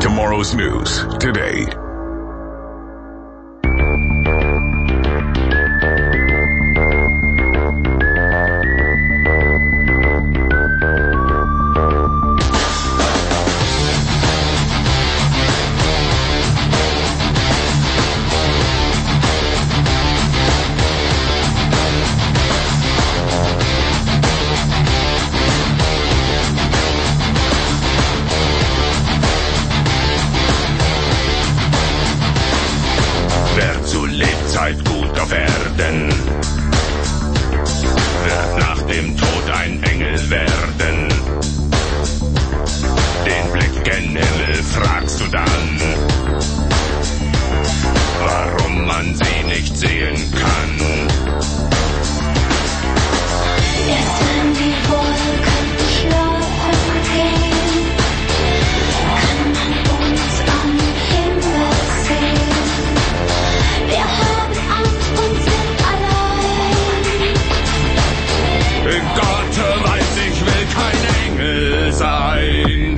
Tomorrow's news today. Wer zu Lebzeit gut auf Erden, wird nach dem Tod ein Engel werden. Den Blick gen Himmel fragst du dann, warum man sie nicht sehen kann. Erst wenn die Wolken schlafen gehen, kann man uns am Himmel sehen. Wir haben Angst und sind allein. Gott weiß, ich will kein Engel sein.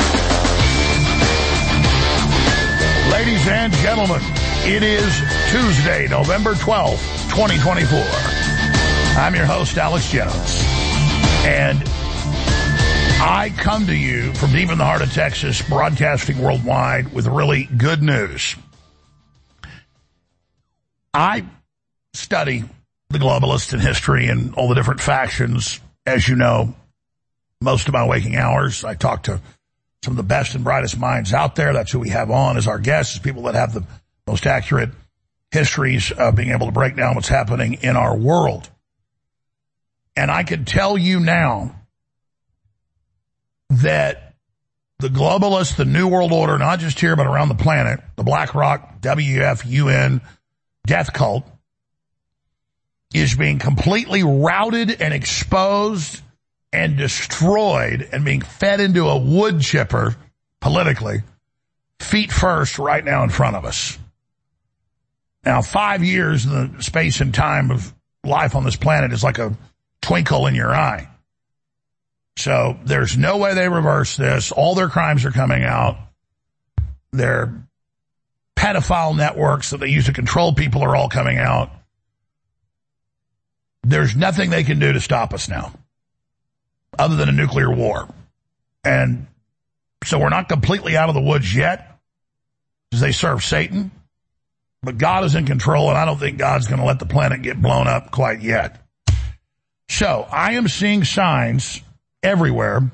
Ladies and gentlemen, it is Tuesday, November 12th, 2024. I'm your host, Alex Jones. And I come to you from deep in the heart of Texas, broadcasting worldwide with really good news. I study the globalists in history and all the different factions, as you know, most of my waking hours. I talk to some of the best and brightest minds out there. That's who we have on as our guests, people that have the most accurate histories of being able to break down what's happening in our world. And I can tell you now that the globalists, the New World Order, not just here but around the planet, the BlackRock, WEF, UN, death cult, is being completely routed and exposed and destroyed and being fed into a wood chipper politically, feet first, right now in front of us. Now, 5 years in the space and time of life on this planet is like a twinkle in your eye. So there's no way they reverse this. All their crimes are coming out. Their pedophile networks that they use to control people are all coming out. There's nothing they can do to stop us now other than a nuclear war. And so we're not completely out of the woods yet because they serve Satan. But God is in control, and I don't think God's going to let the planet get blown up quite yet. So I am seeing signs everywhere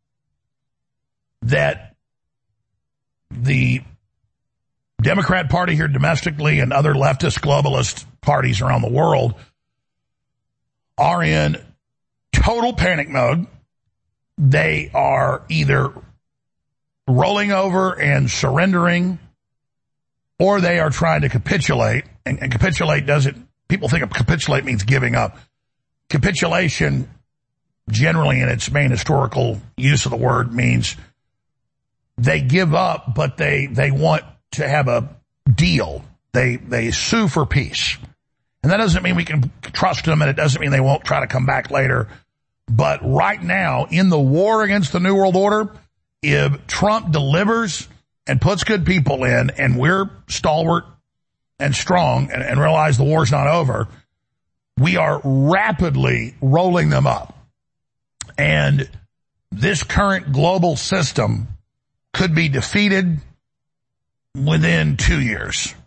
that the Democrat Party here domestically and other leftist globalist parties around the world are in total panic mode. They are either rolling over and surrendering, or they are trying to capitulate. And capitulate doesn't, people think of capitulate means giving up. Capitulation, generally in its main historical use of the word, means they give up, but they want to have a deal. They sue for peace. And that doesn't mean we can trust them, and it doesn't mean they won't try to come back later. But right now, in the war against the New World Order, if Trump delivers and puts good people in, and we're stalwart and strong and realize the war's not over, we are rapidly rolling them up. And this current global system could be defeated within 2 years.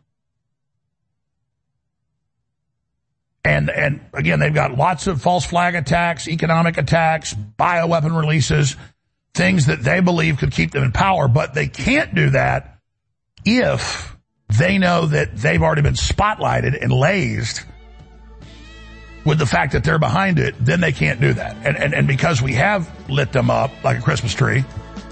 And again, they've got lots of false flag attacks, economic attacks, bioweapon releases, things that they believe could keep them in power. But they can't do that if they know that they've already been spotlighted and lazed with the fact that they're behind it. Then they can't do that. And because we have lit them up like a Christmas tree,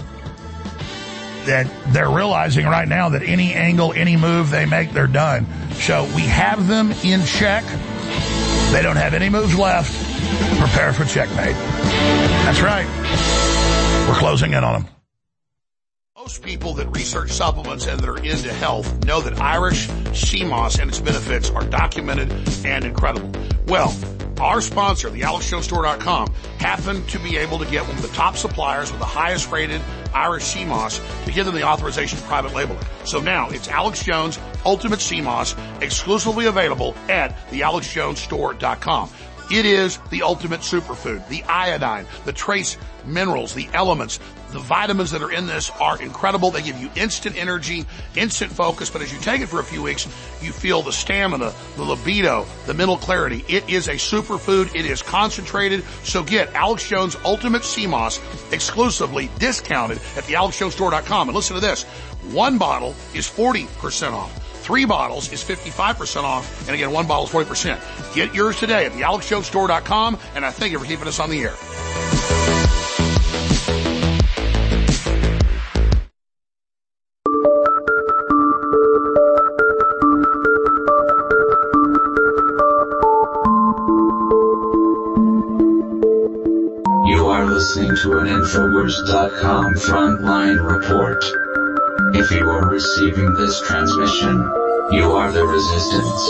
that they're realizing right now that any angle, any move they make, they're done. So we have them in check. They don't have any moves left. Prepare for checkmate. That's right. We're closing in on them. Most people that research supplements and that are into health know that Irish sea moss and its benefits are documented and incredible. Well, Our sponsor, the AlexJonesStore.com, happened to be able to get one of the top suppliers with the highest rated Irish sea moss to give them the authorization to private label it. So now it's Alex Jones Ultimate Sea Moss, exclusively available at the AlexJonesStore.com. It is the ultimate superfood. The iodine, the trace minerals, the elements, the vitamins that are in this are incredible. They give you instant energy, instant focus, but as you take it for a few weeks, you feel the stamina, the libido, the mental clarity. It is a superfood. It is concentrated. So get Alex Jones Ultimate Sea Moss exclusively discounted at the AlexJonesStore.com. And listen to this. One bottle is 40% off. 3 bottles is 55% off, and again, 1 bottle is 40%. Get yours today at the AlexJonesStore.com, and I thank you for keeping us on the air. You are listening to an Infowars.com frontline report. If you are receiving this transmission, you are the resistance.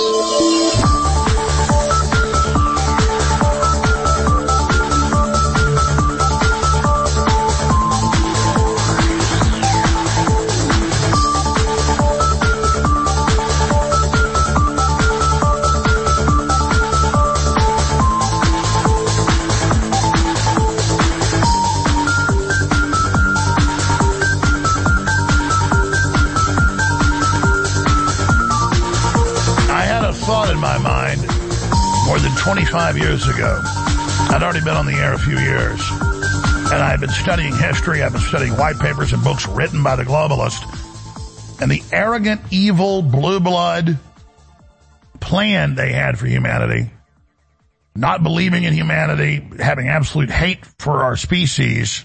In my mind, more than 25 years ago, I'd already been on the air a few years, and I had been studying history. I've been studying white papers and books written by the globalists, and the arrogant, evil, blue blood plan they had for humanity, not believing in humanity, having absolute hate for our species.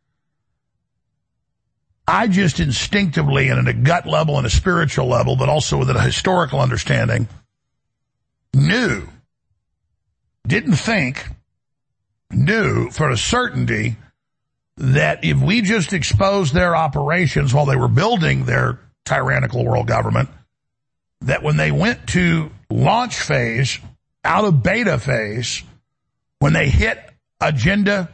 I just instinctively, and at a gut level and a spiritual level, but also with a historical understanding, knew for a certainty that if we just exposed their operations while they were building their tyrannical world government, that when they went to launch phase, out of beta phase, when they hit Agenda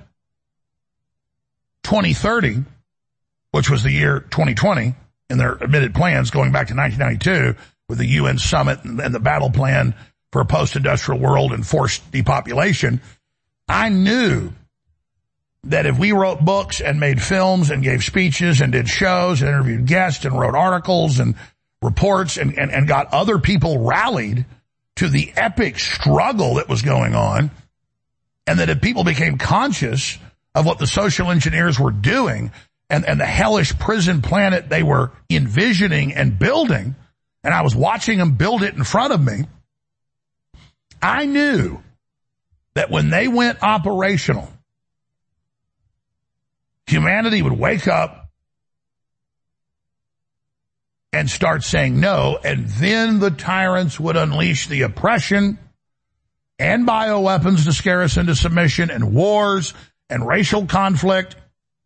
2030, which was the year 2020 in their admitted plans going back to 1992 with the UN summit and the battle plan for a post-industrial world and forced depopulation, I knew that if we wrote books and made films and gave speeches and did shows and interviewed guests and wrote articles and reports and got other people rallied to the epic struggle that was going on, and that if people became conscious of what the social engineers were doing and the hellish prison planet they were envisioning and building, and I was watching them build it in front of me, I knew that when they went operational, humanity would wake up and start saying no, and then the tyrants would unleash the oppression and bioweapons to scare us into submission and wars and racial conflict,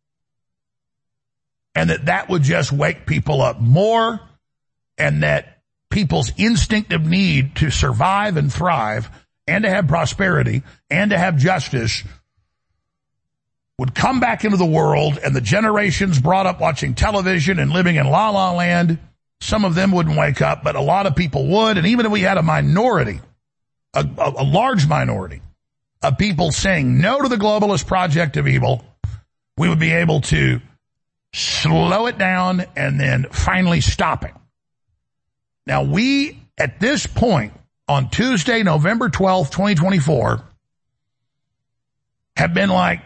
and that would just wake people up more, and that people's instinctive need to survive and thrive and to have prosperity and to have justice would come back into the world, and the generations brought up watching television and living in La La Land, some of them wouldn't wake up, but a lot of people would. And even if we had a minority, a large minority of people saying no to the globalist project of evil, we would be able to slow it down and then finally stop it. Now, we, at this point, on Tuesday, November 12th, 2024, have been like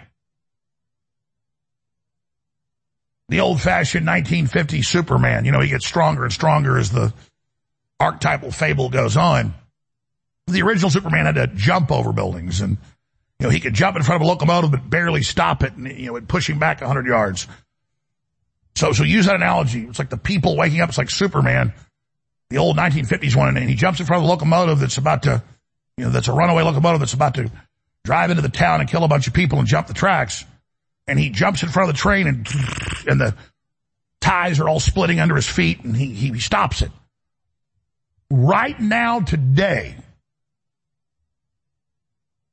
the old-fashioned 1950s Superman. You know, he gets stronger and stronger as the archetypal fable goes on. The original Superman had to jump over buildings, and, you know, he could jump in front of a locomotive but barely stop it, and, you know, it'd push him back 100 yards. So use that analogy. It's like the people waking up. It's like Superman, the old 1950s one, and he jumps in front of a locomotive that's about to, you know, that's a runaway locomotive that's about to drive into the town and kill a bunch of people and jump the tracks. And he jumps in front of the train, and the ties are all splitting under his feet, and he stops it. Right now, today,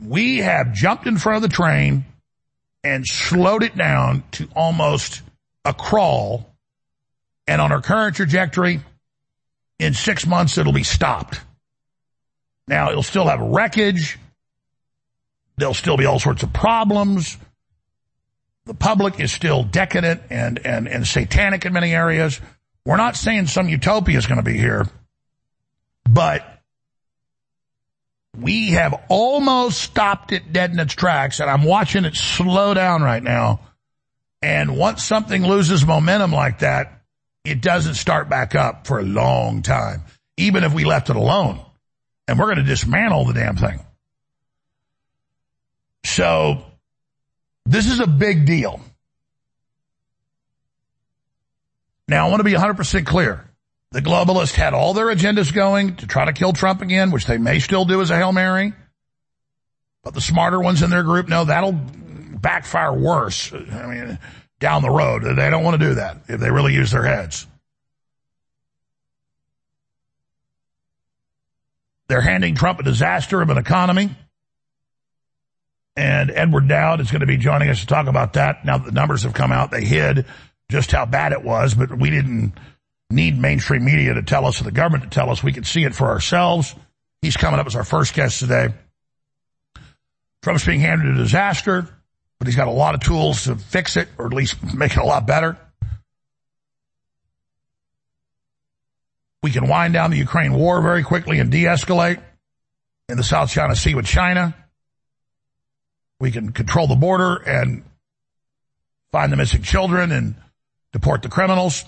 We have jumped in front of the train and slowed it down to almost a crawl. And on our current trajectory, in 6 months, it'll be stopped. Now, it'll still have wreckage. There'll still be all sorts of problems. The public is still decadent and satanic in many areas. We're not saying some utopia is going to be here, but we have almost stopped it dead in its tracks, and I'm watching it slow down right now. And once something loses momentum like that, it doesn't start back up for a long time, even if we left it alone. And we're going to dismantle the damn thing. So this is a big deal. Now, I want to be 100% clear. The globalists had all their agendas going to try to kill Trump again, which they may still do as a Hail Mary. But the smarter ones in their group know that'll backfire worse. I mean, down the road. They don't want to do that if they really use their heads. They're handing Trump a disaster of an economy. And Edward Dowd is going to be joining us to talk about that. Now that the numbers have come out, they hid just how bad it was, but we didn't need mainstream media to tell us or the government to tell us. We could see it for ourselves. He's coming up as our first guest today. Trump's being handed a disaster, but he's got a lot of tools to fix it, or at least make it a lot better. We can wind down the Ukraine war very quickly and de-escalate in the South China Sea with China. We can control the border and find the missing children and deport the criminals.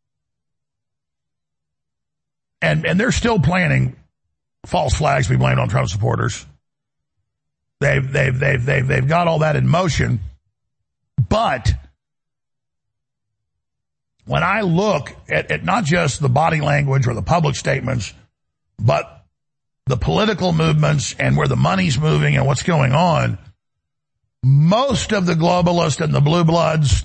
And they're still planning false flags to be blamed on Trump supporters. They've got all that in motion. But when I look at not just the body language or the public statements, but the political movements and where the money's moving and what's going on, most of the globalists and the blue bloods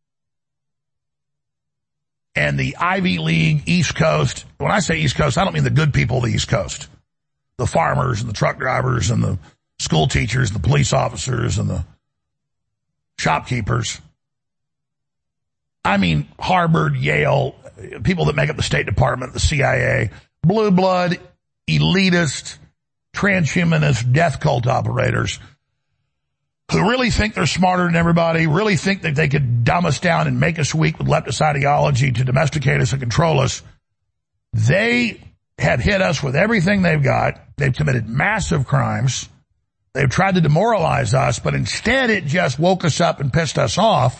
and the Ivy League East Coast, when I say East Coast, I don't mean the good people of the East Coast, the farmers and the truck drivers and the school teachers, the police officers and the shopkeepers. I mean Harvard, Yale, people that make up the State Department, the CIA, blue blood, elitist, transhumanist, death cult operators who really think they're smarter than everybody, really think that they could dumb us down and make us weak with leftist ideology to domesticate us and control us. They have hit us with everything they've got. They've committed massive crimes. They've tried to demoralize us, but instead it just woke us up and pissed us off.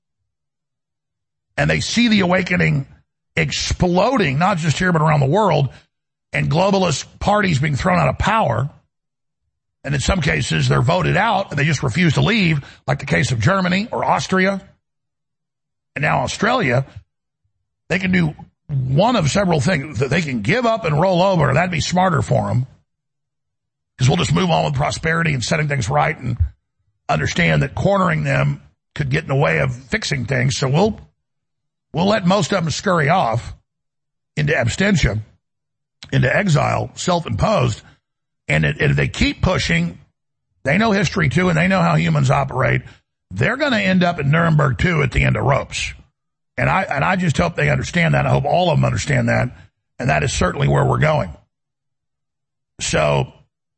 And they see the awakening exploding, not just here but around the world, and globalist parties being thrown out of power. And in some cases, they're voted out and they just refuse to leave, like the case of Germany or Austria. And now Australia, they can do one of several things. They can give up and roll over, and that'd be smarter for them. Because we'll just move on with prosperity and setting things right and understand that cornering them could get in the way of fixing things. So we'll let most of them scurry off into abstention, into exile, self-imposed. And if they keep pushing, they know history too, and they know how humans operate. They're going to end up in Nuremberg too at the end of ropes. And I just hope they understand that. I hope all of them understand that. And that is certainly where we're going. So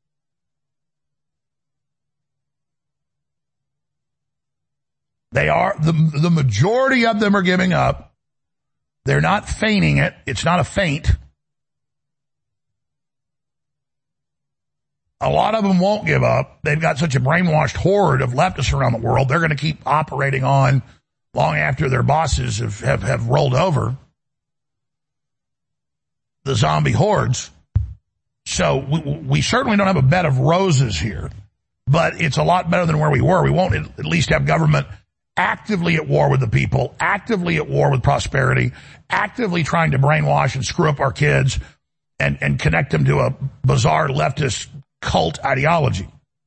they are, the majority of them are giving up. They're not feigning it. It's not a feint. A lot of them won't give up. They've got such a brainwashed horde of leftists around the world. They're going to keep operating on long after their bosses have rolled over. The zombie hordes. So we certainly don't have a bed of roses here, but it's a lot better than where we were. We won't at least have government actively at war with the people, actively at war with prosperity, actively trying to brainwash and screw up our kids and connect them to a bizarre leftist cult ideology.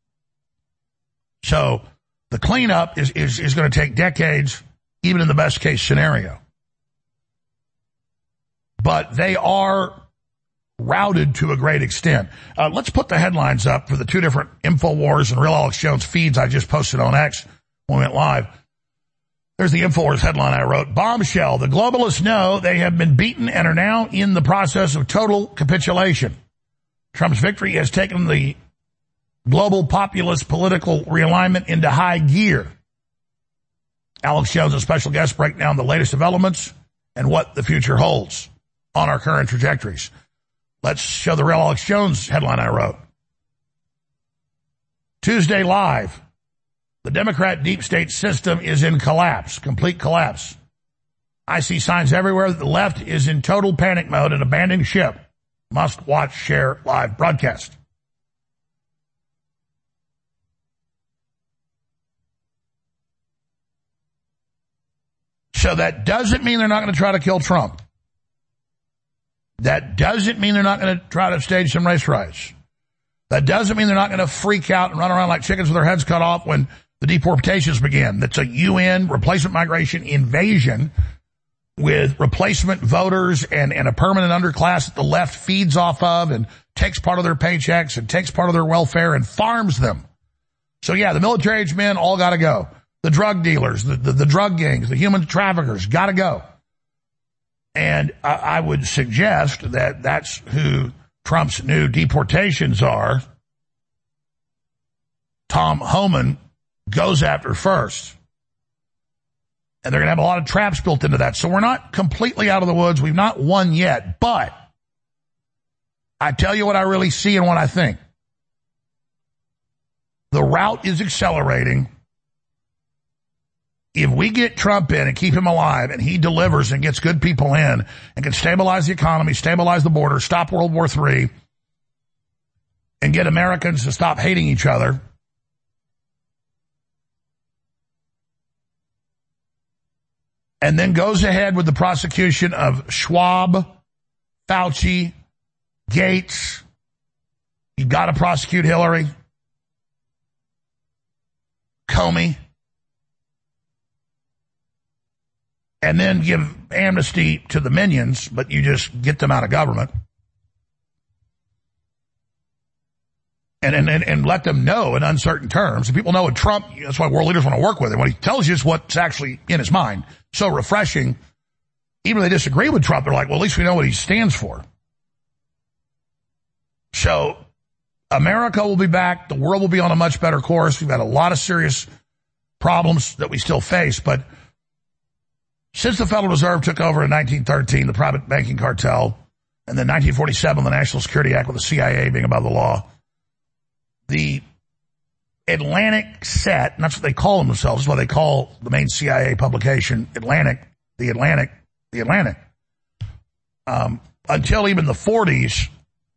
So the cleanup is going to take decades, even in the best case scenario. But they are routed to a great extent. Let's put the headlines up for the two different InfoWars and Real Alex Jones feeds I just posted on X when we went live. There's the InfoWars headline I wrote. Bombshell. The globalists know they have been beaten and are now in the process of total capitulation. Trump's victory has taken the global populist political realignment into high gear. Alex Jones, a special guest, break down the latest developments and what the future holds on our current trajectories. Let's show the Real Alex Jones headline I wrote. Tuesday Live. The Democrat deep state system is in collapse, complete collapse. I see signs everywhere that the left is in total panic mode and abandoning ship. Must watch, share, live broadcast. So that doesn't mean they're not going to try to kill Trump. That doesn't mean they're not going to try to stage some race riots. That doesn't mean they're not going to freak out and run around like chickens with their heads cut off when the deportations begin. That's a UN replacement migration invasion with replacement voters and a permanent underclass that the left feeds off of and takes part of their paychecks and takes part of their welfare and farms them. So yeah, the military-aged men all got to go. The drug dealers, the drug gangs, the human traffickers got to go. And I would suggest that that's who Trump's new deportations are. Tom Homan goes after first. And they're going to have a lot of traps built into that. So we're not completely out of the woods. We've not won yet. But I tell you what I really see and what I think. The route is accelerating. If we get Trump in and keep him alive and he delivers and gets good people in and can stabilize the economy, stabilize the border, stop World War III, and get Americans to stop hating each other, and then goes ahead with the prosecution of Schwab, Fauci, Gates, you've got to prosecute Hillary, Comey, and then give amnesty to the minions, but you just get them out of government. And let them know in uncertain terms. And people know with Trump, that's why world leaders want to work with him. When he tells you what's actually in his mind. So refreshing. Even if they disagree with Trump, they're like, well, at least we know what he stands for. So America will be back. The world will be on a much better course. We've had a lot of serious problems that we still face, but since the Federal Reserve took over in 1913, the private banking cartel, and then 1947, the National Security Act with the CIA being above the law, the Atlantic set, and that's what they call themselves, that's why they call the main CIA publication Atlantic, the Atlantic. Until even the 40s,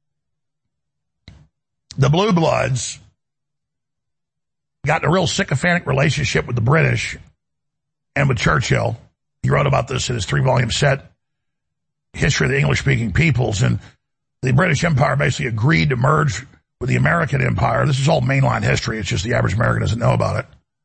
the Blue Bloods got in a real sycophantic relationship with the British and with Churchill. He wrote about this in his 3-volume set, History of the English-Speaking Peoples, and the British Empire basically agreed to merge with the American Empire. This is all mainline history. It's just the average American doesn't know about it.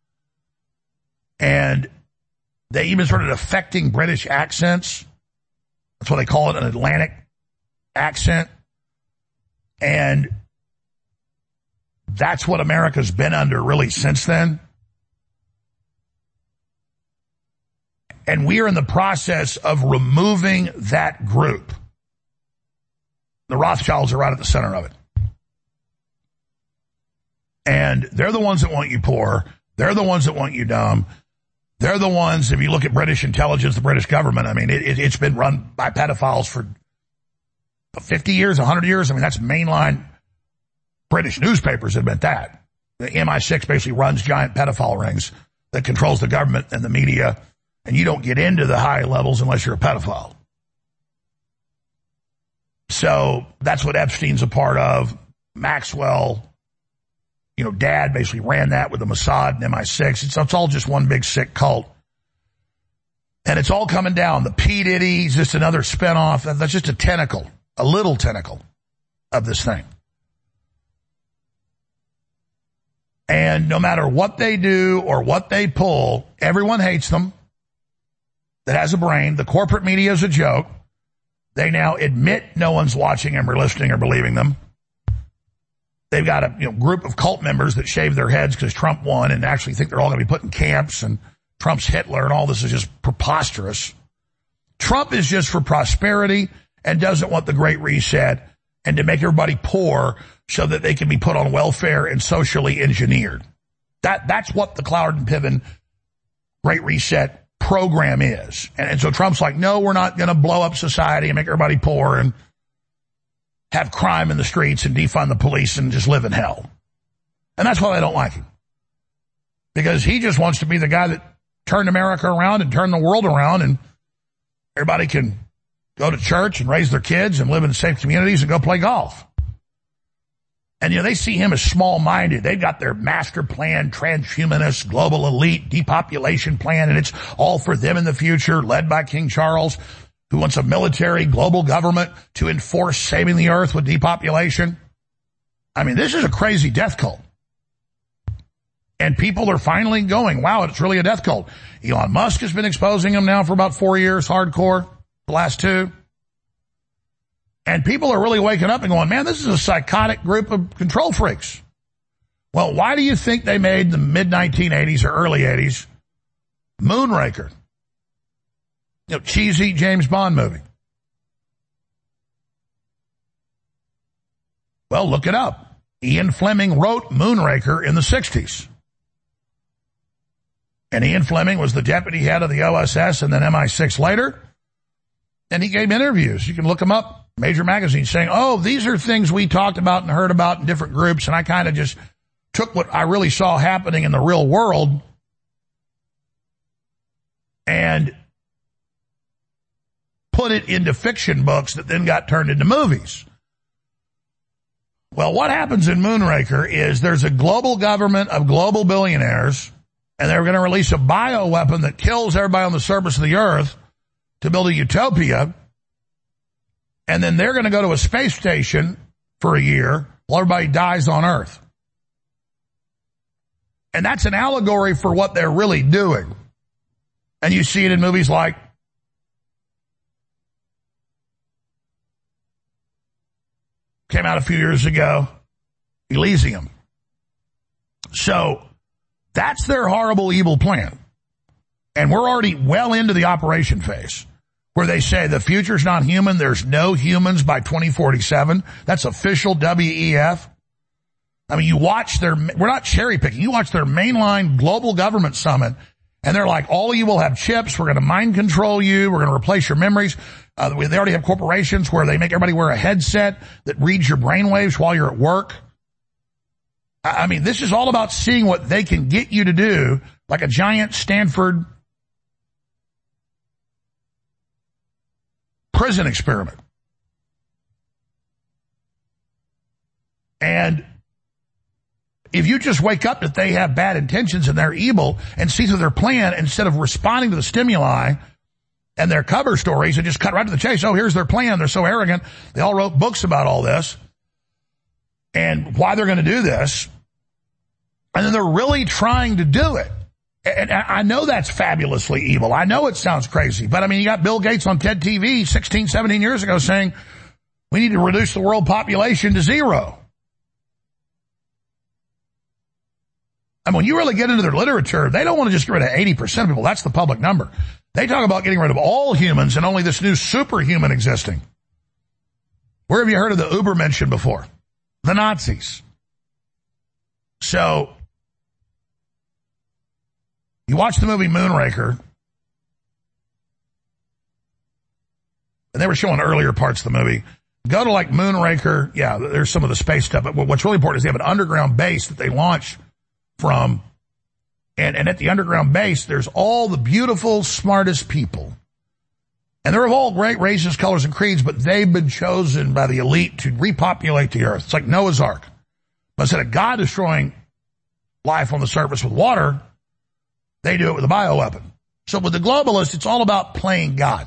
And they even started affecting British accents. That's why they call it an Atlantic accent. And that's what America's been under really since then. And we are in the process of removing that group. The Rothschilds are right at the center of it. And they're the ones that want you poor. They're the ones that want you dumb. They're the ones, if you look at British intelligence, the British government, I mean, it's been run by pedophiles for 50 years, 100 years. I mean, that's mainline British newspapers admit that. The MI6 basically runs giant pedophile rings that controls the government and the media. And you don't get into the high levels unless you're a pedophile. So that's what Epstein's a part of. Maxwell, Dad basically ran that with the Mossad and MI6. It's all just one big sick cult. And it's all coming down. The P. Diddy is just another spinoff. That's just a tentacle, a little tentacle of this thing. And no matter what they do or what they pull, everyone hates them. That has a brain. The corporate media is a joke. They now admit no one's watching them or listening or believing them. They've got a group of cult members that shave their heads because Trump won and actually think they're all going to be put in camps and Trump's Hitler and all this is just preposterous. Trump is just for prosperity and doesn't want the Great Reset and to make everybody poor so that they can be put on welfare and socially engineered. That's what the Cloward and Piven Great Reset program is. And so Trump's like, no, we're not going to blow up society and make everybody poor and have crime in the streets and defund the police and just live in hell. And that's why they don't like him. Because he just wants to be the guy that turned America around and turned the world around and everybody can go to church and raise their kids and live in safe communities and go play golf. And, they see him as small-minded. They've got their master plan, transhumanist, global elite, depopulation plan, and it's all for them in the future, led by King Charles, who wants a military, global government to enforce saving the earth with depopulation. I mean, this is a crazy death cult. And people are finally going, wow, it's really a death cult. Elon Musk has been exposing them now for about 4 years, hardcore, the last 2. And people are really waking up and going, man, this is a psychotic group of control freaks. Well, why do you think they made the mid-1980s or early 80s Moonraker? Cheesy James Bond movie. Well, look it up. Ian Fleming wrote Moonraker in the 60s. And Ian Fleming was the deputy head of the OSS and then MI6 later. And he gave interviews. You can look them up. Major magazines saying, oh, these are things we talked about and heard about in different groups, and I kind of just took what I really saw happening in the real world and put it into fiction books that then got turned into movies. Well, what happens in Moonraker is there's a global government of global billionaires, and they're going to release a bioweapon that kills everybody on the surface of the earth to build a utopia. And then they're going to go to a space station for a year while everybody dies on Earth. And that's an allegory for what they're really doing. And you see it in movies like came out a few years ago, Elysium. So that's their horrible, evil plan. And we're already well into the operation phase, where they say the future's not human, there's no humans by 2047. That's official WEF. I mean, you watch their, we're not cherry picking, you watch their mainline global government summit, and they're like, all of you will have chips, we're going to mind control you, we're going to replace your memories. They already have corporations where they make everybody wear a headset that reads your brainwaves while you're at work. I mean, this is all about seeing what they can get you to do, like a giant Stanford prison experiment. And if you just wake up that they have bad intentions and they're evil and see through their plan instead of responding to the stimuli and their cover stories and just cut right to the chase, oh, here's their plan, they're so arrogant, they all wrote books about all this and why they're going to do this, and then they're really trying to do it. And I know that's fabulously evil. I know it sounds crazy. But, I mean, you got Bill Gates on TED TV 16, 17 years ago saying we need to reduce the world population to 0. And when you really get into their literature, they don't want to just get rid of 80% of people. That's the public number. They talk about getting rid of all humans and only this new superhuman existing. Where have you heard of the Ubermenschen before? The Nazis. So you watch the movie Moonraker, and they were showing earlier parts of the movie. Go to like Moonraker. Yeah, there's some of the space stuff. But what's really important is they have an underground base that they launch from. And at the underground base, there's all the beautiful, smartest people. And they're of all great races, colors, and creeds, but they've been chosen by the elite to repopulate the earth. It's like Noah's Ark. But instead of God destroying life on the surface with water, they do it with a bioweapon. So with the globalists, it's all about playing God.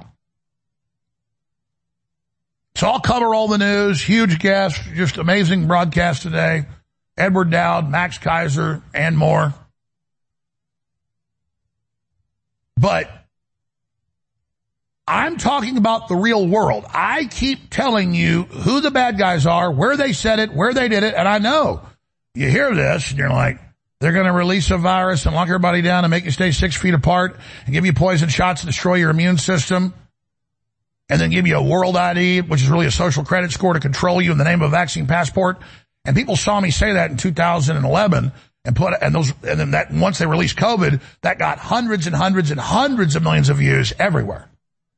So I'll cover all the news, huge guests, just amazing broadcast today. Edward Dowd, Max Kaiser, and more. But I'm talking about the real world. I keep telling you who the bad guys are, where they said it, where they did it, and I know. You hear this, and you're like, they're going to release a virus and lock everybody down and make you stay 6 feet apart and give you poison shots to destroy your immune system and then give you a world ID, which is really a social credit score to control you in the name of a vaccine passport. And people saw me say that in 2011 and then that once they released COVID, that got hundreds and hundreds and hundreds of millions of views everywhere.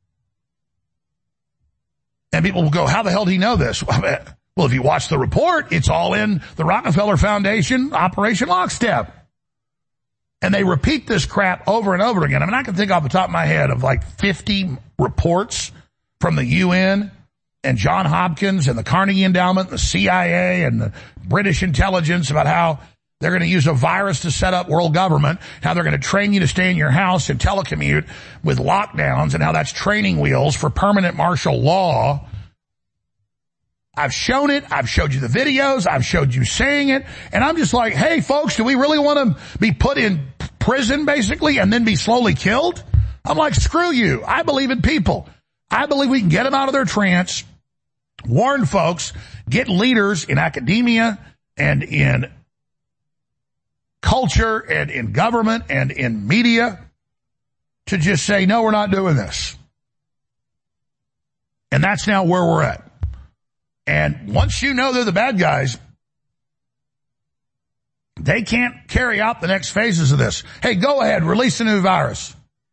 And people will go, how the hell do you know this? Well, if you watch the report, it's all in the Rockefeller Foundation, Operation Lockstep. And they repeat this crap over and over again. I mean, I can think off the top of my head of like 50 reports from the UN and John Hopkins and the Carnegie Endowment and the CIA and the British intelligence about how they're going to use a virus to set up world government, how they're going to train you to stay in your house and telecommute with lockdowns, and how that's training wheels for permanent martial law. I've shown it. I've showed you the videos. I've showed you saying it. And I'm just like, hey, folks, do we really want to be put in prison, basically, and then be slowly killed? I'm like, screw you. I believe in people. I believe we can get them out of their trance, warn folks, get leaders in academia and in culture and in government and in media to just say, no, we're not doing this. And that's now where we're at. And once you know they're the bad guys, they can't carry out the next phases of this. Hey, go ahead, release a new virus.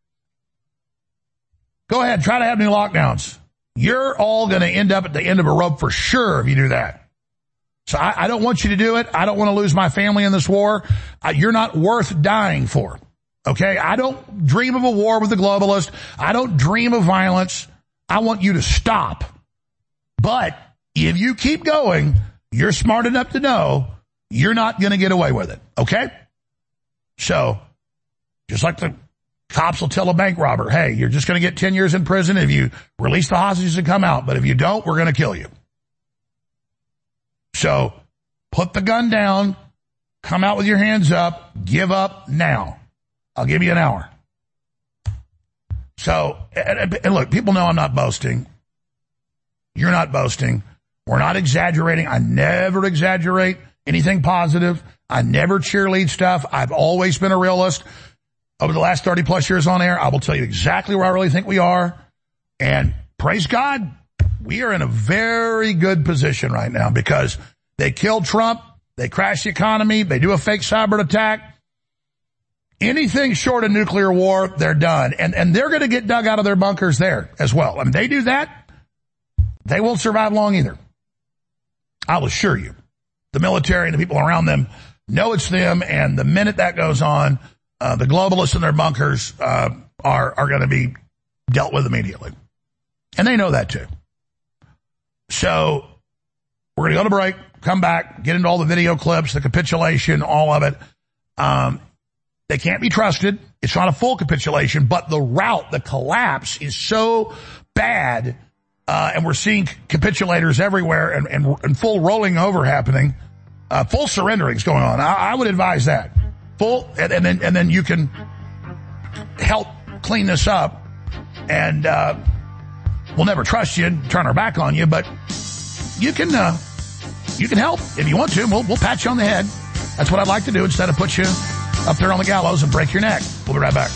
Go ahead, try to have new lockdowns. You're all going to end up at the end of a rope for sure if you do that. So I don't want you to do it. I don't want to lose my family in this war. You're not worth dying for. Okay? I don't dream of a war with the globalists. I don't dream of violence. I want you to stop. But if you keep going, you're smart enough to know you're not going to get away with it. Okay? So, just like the cops will tell a bank robber, hey, you're just going to get 10 years in prison if you release the hostages and come out. But if you don't, we're going to kill you. So, put the gun down, come out with your hands up, give up now. I'll give you an hour. So, and look, people know I'm not boasting. You're not boasting. We're not exaggerating. I never exaggerate anything positive. I never cheerlead stuff. I've always been a realist. Over the last 30 plus years on air, I will tell you exactly where I really think we are. And praise God, we are in a very good position right now because they killed Trump. They crashed the economy. They do a fake cyber attack. Anything short of nuclear war, they're done. And they're going to get dug out of their bunkers there as well. I mean, they do that, they won't survive long either. I'll assure you. The military and the people around them know it's them, and the minute that goes on, the globalists in their bunkers are going to be dealt with immediately. And they know that too. So we're going to go to break, come back, get into all the video clips, the capitulation, all of it. They can't be trusted. It's not a full capitulation, but the rout, the collapse is so bad, and we're seeing capitulators everywhere and full rolling over happening, full surrenderings going on. I would advise that. Full, and then you can help clean this up, and we'll never trust you and turn our back on you, but you can help if you want to. We'll pat you on the head. That's what I'd like to do instead of put you up there on the gallows and break your neck. We'll be right back.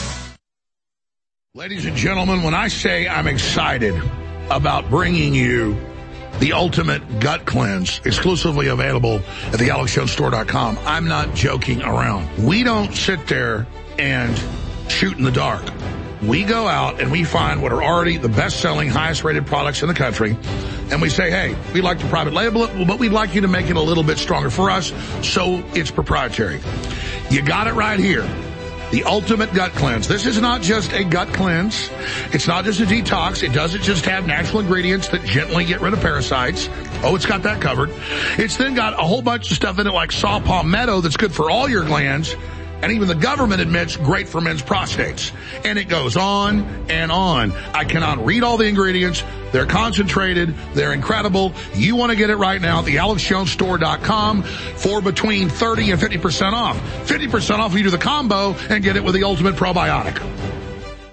Ladies and gentlemen, when I say I'm excited about bringing you the ultimate gut cleanse, exclusively available at thealexjonesstore.com, I'm not joking around. We don't sit there and shoot in the dark. We go out and we find what are already the best-selling, highest-rated products in the country, and we say, hey, we'd like to private label it, but we'd like you to make it a little bit stronger for us, so it's proprietary. You got it right here. The ultimate gut cleanse. This is not just a gut cleanse. It's not just a detox. It doesn't just have natural ingredients that gently get rid of parasites. Oh, it's got that covered. It's then got a whole bunch of stuff in it like saw palmetto that's good for all your glands. And even the government admits great for men's prostates. And it goes on and on. I cannot read all the ingredients. They're concentrated. They're incredible. You want to get it right now at thealexjonesstore.com for between 30 and 50% off. 50% off if you do the combo and get it with the ultimate probiotic.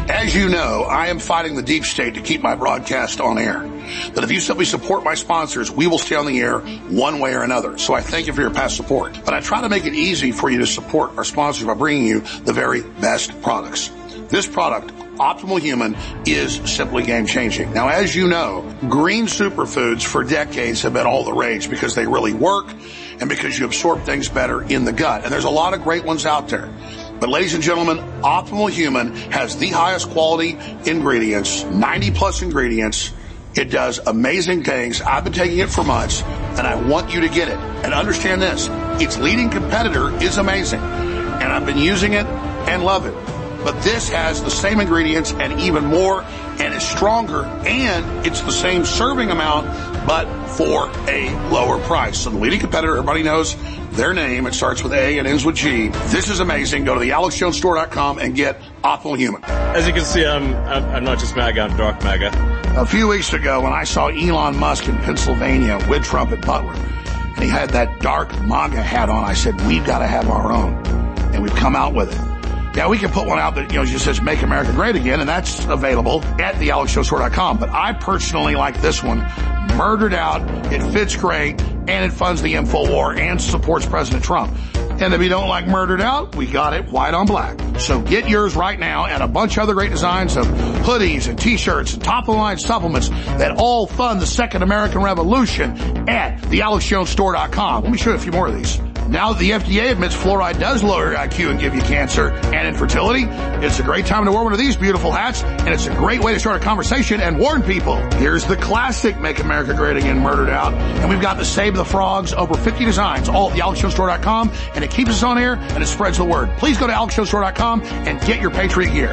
As you know, I am fighting the deep state to keep my broadcast on air. But if you simply support my sponsors, we will stay on the air one way or another. So I thank you for your past support. But I try to make it easy for you to support our sponsors by bringing you the very best products. This product, Optimal Human, is simply game-changing. Now, as you know, green superfoods for decades have been all the rage because they really work and because you absorb things better in the gut. And there's a lot of great ones out there. But ladies and gentlemen, Optimal Human has the highest quality ingredients, 90-plus ingredients. It does amazing things. I've been taking it for months, and I want you to get it. And understand this, its leading competitor is amazing, and I've been using it and love it. But this has the same ingredients and even more, and is stronger, and it's the same serving amount, but for a lower price. So the leading competitor, everybody knows their name. It starts with A and ends with G. This is amazing. Go to the AlexJonesStore.com and get Optimal Human. As you can see, I'm not just MAGA, I'm dark MAGA. A few weeks ago, when I saw Elon Musk in Pennsylvania with Trump at Butler, and he had that dark MAGA hat on, I said, we've got to have our own. And we've come out with it. Yeah, we can put one out that, just says Make America Great Again, and that's available at thealexjonesstore.com. But I personally like this one. Murdered Out. It fits great, and it funds the InfoWar and supports President Trump. And if you don't like Murdered Out, we got it white on black. So get yours right now, and a bunch of other great designs of hoodies and T-shirts and top-of-the-line supplements that all fund the Second American Revolution at thealexjonesstore.com. Let me show you a few more of these. Now that the FDA admits fluoride does lower your IQ and give you cancer and infertility, it's a great time to wear one of these beautiful hats, and it's a great way to start a conversation and warn people. Here's the classic Make America Great Again Murdered Out, and we've got the Save the Frogs, over 50 designs, all at thealexjonesstore.com, and it keeps us on air and it spreads the word. Please go to alexjonesstore.com and get your Patriot gear.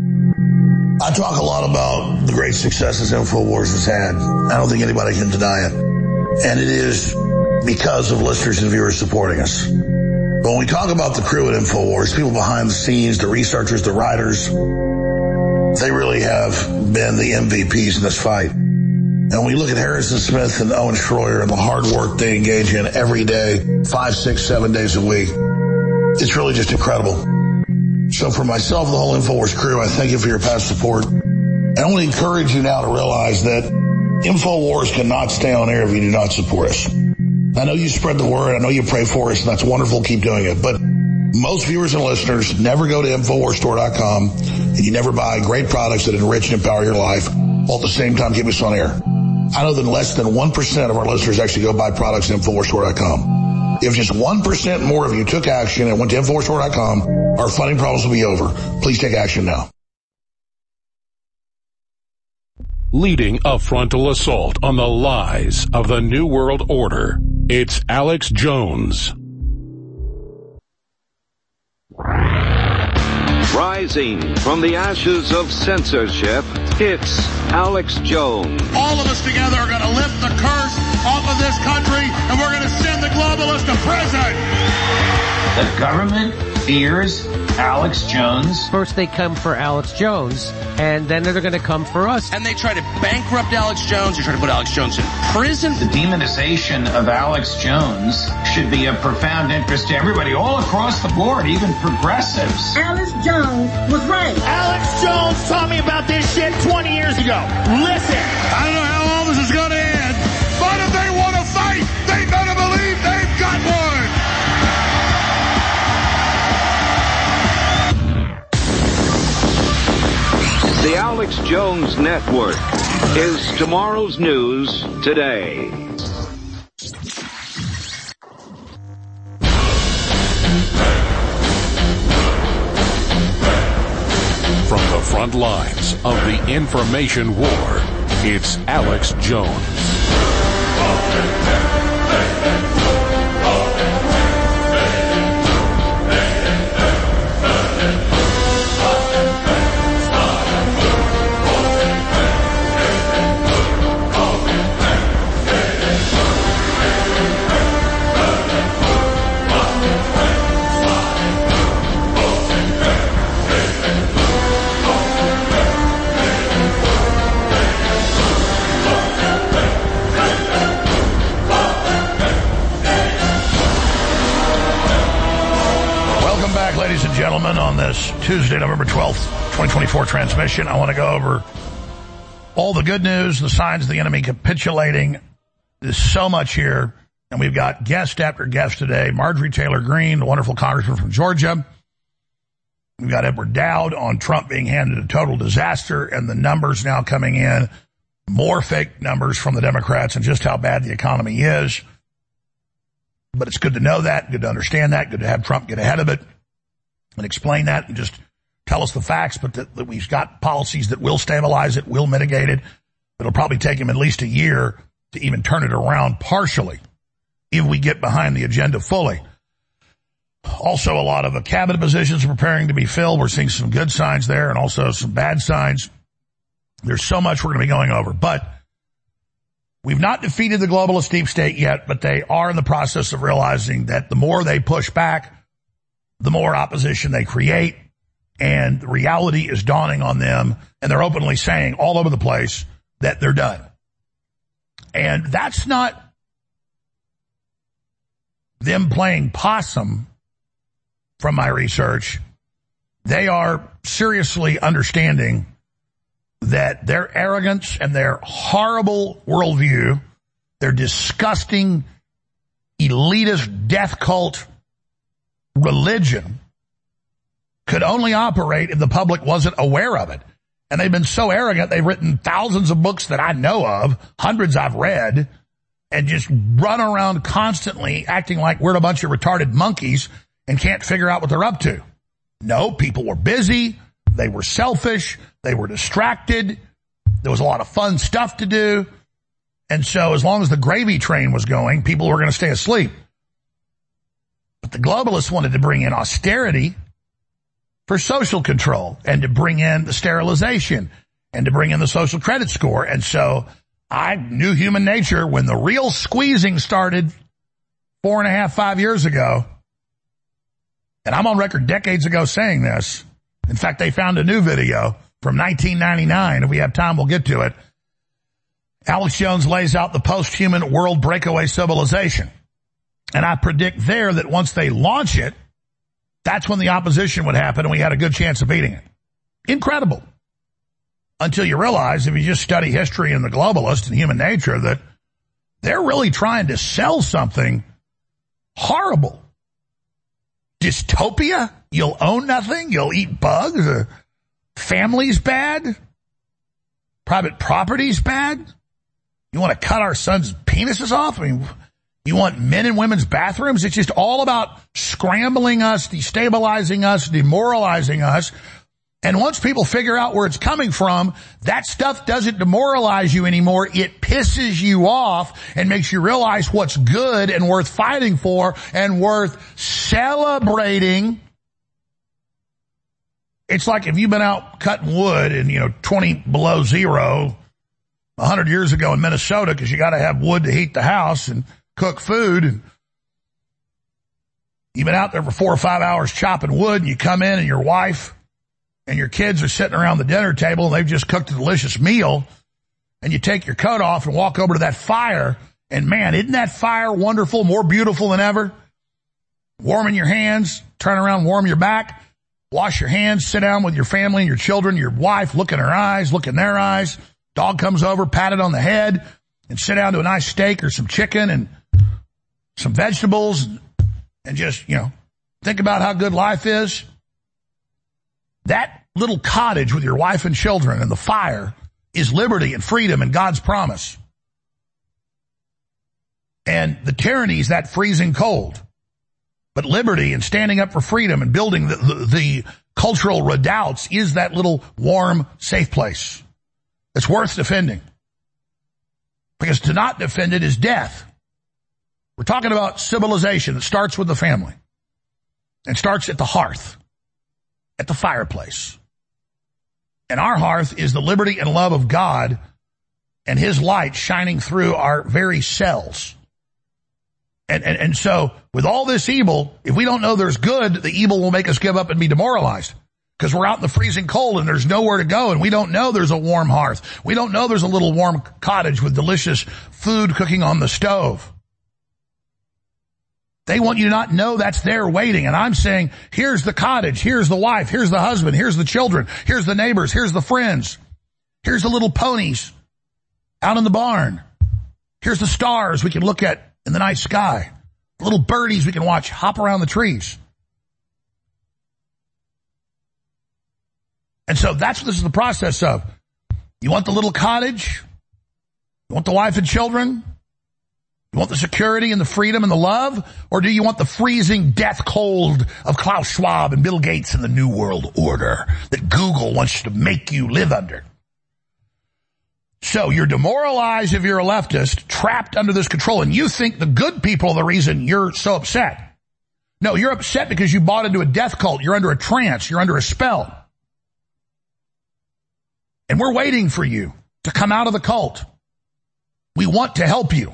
I talk a lot about the great successes InfoWars has had. I don't think anybody can deny it. And it is because of listeners and viewers supporting us. But when we talk about the crew at InfoWars, people behind the scenes, the researchers, the writers, they really have been the MVPs in this fight. And when we look at Harrison Smith and Owen Schroyer and the hard work they engage in every day, 5, 6, 7 days a week, it's really just incredible. So for myself and the whole InfoWars crew, I thank you for your past support. And I want to encourage you now to realize that InfoWars cannot stay on air if you do not support us. I know you spread the word. I know you pray for us, and that's wonderful. Keep doing it. But most viewers and listeners never go to InfoWarsStore.com, and you never buy great products that enrich and empower your life while at the same time keep us on air. I know that less than 1% of our listeners actually go buy products at InfoWarsStore.com. If just 1% more of you took action and went to InfoWarsStore.com, our funding problems will be over. Please take action now. Leading a frontal assault on the lies of the New World Order, it's Alex Jones. Rising from the ashes of censorship, it's Alex Jones. All of us together are going to lift the curse off of this country, and we're going to send the globalists to prison. The government fears Alex Jones. First they come for Alex Jones, and then they're going to come for us. And they try to bankrupt Alex Jones. They try to put Alex Jones in prison. The demonization of Alex Jones should be of profound interest to everybody all across the board, even progressives. Alex Jones was right. Alex Jones taught me about this shit 20 years ago. Listen, I don't know how all this is going to end, but if they want to fight, they better believe they've got one. The Alex Jones Network is tomorrow's news today. From the front lines of the information war, it's Alex Jones. gentlemen, on this Tuesday, November 12th, 2024 transmission, I want to go over all the good news, the signs of the enemy capitulating. There's so much here, and we've got guest after guest today. Marjorie Taylor Greene, the wonderful congressman from Georgia. We've got Edward Dowd on Trump being handed a total disaster, and the numbers now coming in, more fake numbers from the Democrats, and just how bad the economy is. But it's good to know that, good to understand that, good to have Trump get ahead of it and explain that and just tell us the facts, but that we've got policies that will stabilize it, will mitigate it. It'll probably take him at least a year to even turn it around partially if we get behind the agenda fully. Also, a lot of the cabinet positions are preparing to be filled. We're seeing some good signs there and also some bad signs. There's so much we're going to be going over, but we've not defeated the globalist deep state yet, but they are in the process of realizing that the more they push back, the more opposition they create, and the reality is dawning on them, and they're openly saying all over the place that they're done. And that's not them playing possum from my research. They are seriously understanding that their arrogance and their horrible worldview, their disgusting, elitist death cult religion could only operate if the public wasn't aware of it. And they've been so arrogant, they've written thousands of books that I know of, hundreds I've read, and just run around constantly acting like we're a bunch of retarded monkeys and can't figure out what they're up to. No, people were busy. They were selfish. They were distracted. There was a lot of fun stuff to do. And so as long as the gravy train was going, people were going to stay asleep. But the globalists wanted to bring in austerity for social control and to bring in the sterilization and to bring in the social credit score. And so I knew human nature when the real squeezing started 4.5, 5 years ago. And I'm on record decades ago saying this. In fact, they found a new video from 1999. If we have time, we'll get to it. Alex Jones lays out the post-human world breakaway civilization. And I predict there that once they launch it, that's when the opposition would happen and we had a good chance of beating it. Incredible. Until you realize, if you just study history and the globalists and human nature, that they're really trying to sell something horrible. Dystopia? You'll own nothing? You'll eat bugs? Family's bad? Private property's bad? You want to cut our sons' penises off? I mean, you want men and women's bathrooms? It's just all about scrambling us, destabilizing us, demoralizing us. And once people figure out where it's coming from, that stuff doesn't demoralize you anymore. It pisses you off and makes you realize what's good and worth fighting for and worth celebrating. It's like if you've been out cutting wood in, 20 below zero 100 years ago in Minnesota because you got to have wood to heat the house and cook food. And you've been out there for 4 or 5 hours chopping wood, and you come in and your wife and your kids are sitting around the dinner table and they've just cooked a delicious meal, and you take your coat off and walk over to that fire, and man, isn't that fire wonderful, more beautiful than ever? Warming your hands, turn around, warm your back, wash your hands, sit down with your family and your children, your wife, look in her eyes, look in their eyes. Dog comes over, pat it on the head, and sit down to a nice steak or some chicken and some vegetables and just, think about how good life is. That little cottage with your wife and children and the fire is liberty and freedom and God's promise. And the tyranny is that freezing cold. But liberty and standing up for freedom and building the cultural redoubts is that little warm, safe place. It's worth defending. Because to not defend it is death. We're talking about civilization that starts with the family and starts at the hearth, at the fireplace. And our hearth is the liberty and love of God and His light shining through our very cells. And so with all this evil, if we don't know there's good, the evil will make us give up and be demoralized. Because we're out in the freezing cold and there's nowhere to go, and we don't know there's a warm hearth. We don't know there's a little warm cottage with delicious food cooking on the stove. They want you to not know that's there waiting. And I'm saying, here's the cottage, here's the wife, here's the husband, here's the children, here's the neighbors, here's the friends, here's the little ponies out in the barn. Here's the stars we can look at in the night sky. Little birdies we can watch hop around the trees. And so that's what this is the process of. You want the little cottage? You want the wife and children? You want the security and the freedom and the love? Or do you want the freezing death cold of Klaus Schwab and Bill Gates and the New World Order that Google wants to make you live under? So you're demoralized if you're a leftist, trapped under this control, and you think the good people are the reason you're so upset. No, you're upset because you bought into a death cult. You're under a trance. You're under a spell. And we're waiting for you to come out of the cult. We want to help you.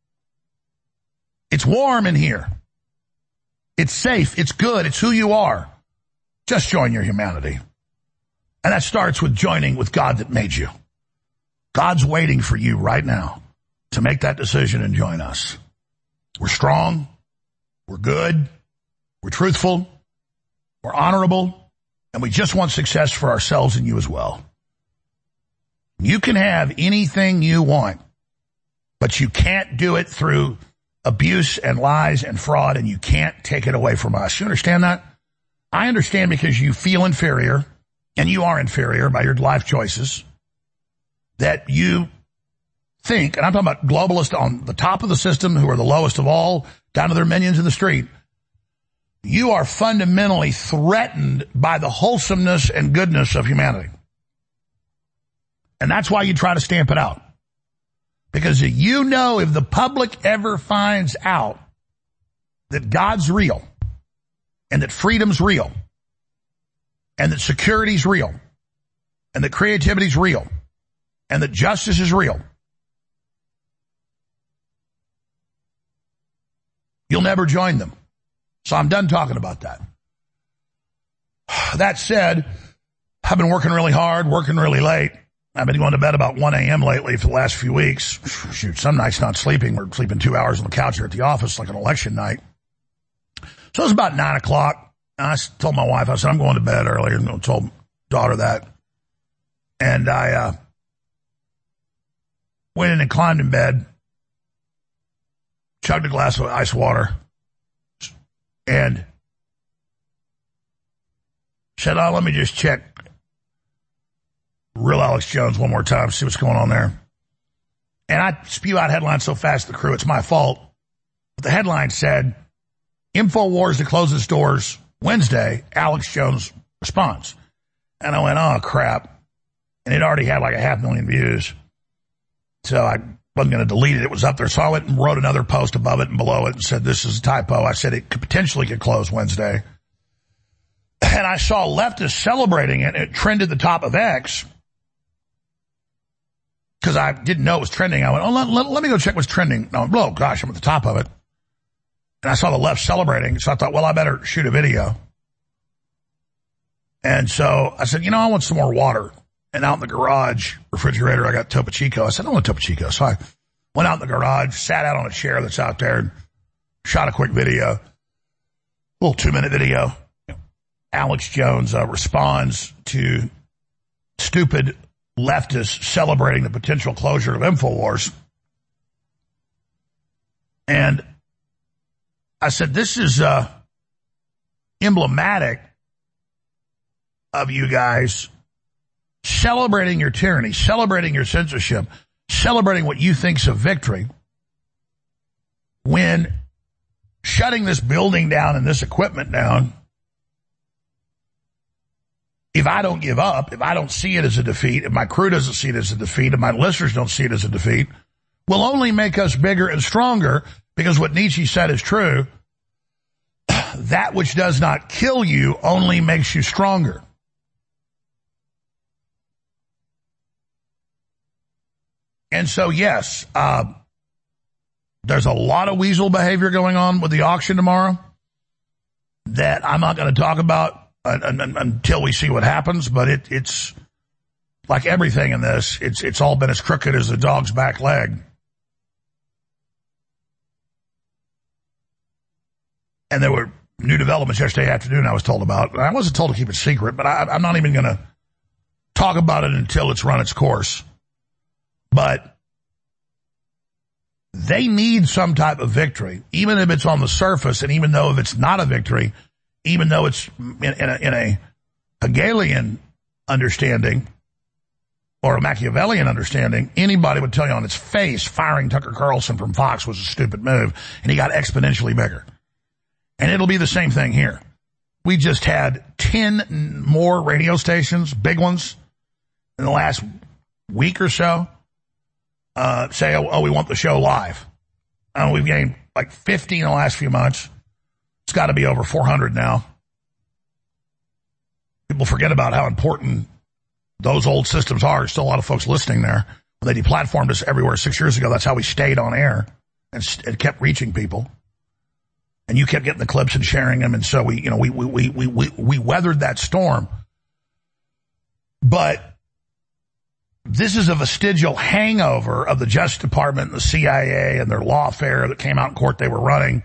It's warm in here. It's safe. It's good. It's who you are. Just join your humanity. And that starts with joining with God that made you. God's waiting for you right now to make that decision and join us. We're strong. We're good. We're truthful. We're honorable. And we just want success for ourselves and you as well. You can have anything you want, but you can't do it through abuse and lies and fraud, and you can't take it away from us. You understand that? I understand because you feel inferior, and you are inferior by your life choices, that you think, and I'm talking about globalists on the top of the system who are the lowest of all, down to their minions in the street. You are fundamentally threatened by the wholesomeness and goodness of humanity. And that's why you try to stamp it out. Because you know if the public ever finds out that God's real, and that freedom's real, and that security's real, and that creativity's real, and that justice is real, you'll never join them. So I'm done talking about that. That said, I've been working really hard, working really late. I've been going to bed about 1 a.m. lately for the last few weeks. Shoot, some nights not sleeping. We're sleeping 2 hours on the couch here at the office like an election night. So it was about 9 o'clock. I told my wife, I said, I'm going to bed earlier. And I told daughter that. And I went in and climbed in bed, chugged a glass of ice water, and said, oh, let me just check Real Alex Jones one more time, see what's going on there. And I spew out headlines so fast to the crew, it's my fault. But the headline said, InfoWars to close its doors Wednesday, Alex Jones responds. And I went, oh, crap. And it already had like 500,000 views. So I wasn't going to delete it. It was up there. So I went and wrote another post above it and below it and said, this is a typo. I said it could potentially close Wednesday. And I saw leftists celebrating it. It trended the top of X. Because I didn't know it was trending. I went, oh, let me go check what's trending. No, oh, gosh, I'm at the top of it. And I saw the left celebrating. So I thought, well, I better shoot a video. And so I said, I want some more water. And out in the garage refrigerator, I got Topo Chico. I said, I want Topo Chico. So I went out in the garage, sat out on a chair that's out there, and shot a quick video. A little 2-minute video. Alex Jones responds to stupid leftists celebrating the potential closure of InfoWars. And I said, this is emblematic of you guys celebrating your tyranny, celebrating your censorship, celebrating what you think's a victory, when shutting this building down and this equipment down, if I don't give up, if I don't see it as a defeat, if my crew doesn't see it as a defeat, if my listeners don't see it as a defeat, will only make us bigger and stronger, because what Nietzsche said is true. That which does not kill you only makes you stronger. And so, yes, there's a lot of weasel behavior going on with the auction tomorrow that I'm not going to talk about until we see what happens, but it's like everything in this, it's all been as crooked as the dog's back leg. And there were new developments yesterday afternoon I was told about. I wasn't told to keep it secret, but I'm not even going to talk about it until it's run its course. But they need some type of victory, even if it's on the surface, and even though if it's not a victory, even though it's in a Hegelian understanding or a Machiavellian understanding, anybody would tell you on its face firing Tucker Carlson from Fox was a stupid move, and he got exponentially bigger. And it'll be the same thing here. We just had 10 more radio stations, big ones, in the last week or so, say, oh, we want the show live. We've gained like 50 in the last few months. It's got to be over 400 now. People forget about how important those old systems are. There's still a lot of folks listening there. When they deplatformed us everywhere 6 years ago, that's how we stayed on air and kept reaching people. And you kept getting the clips and sharing them, and so we weathered that storm. But this is a vestigial hangover of the Justice Department and the CIA and their lawfare that came out in court they were running.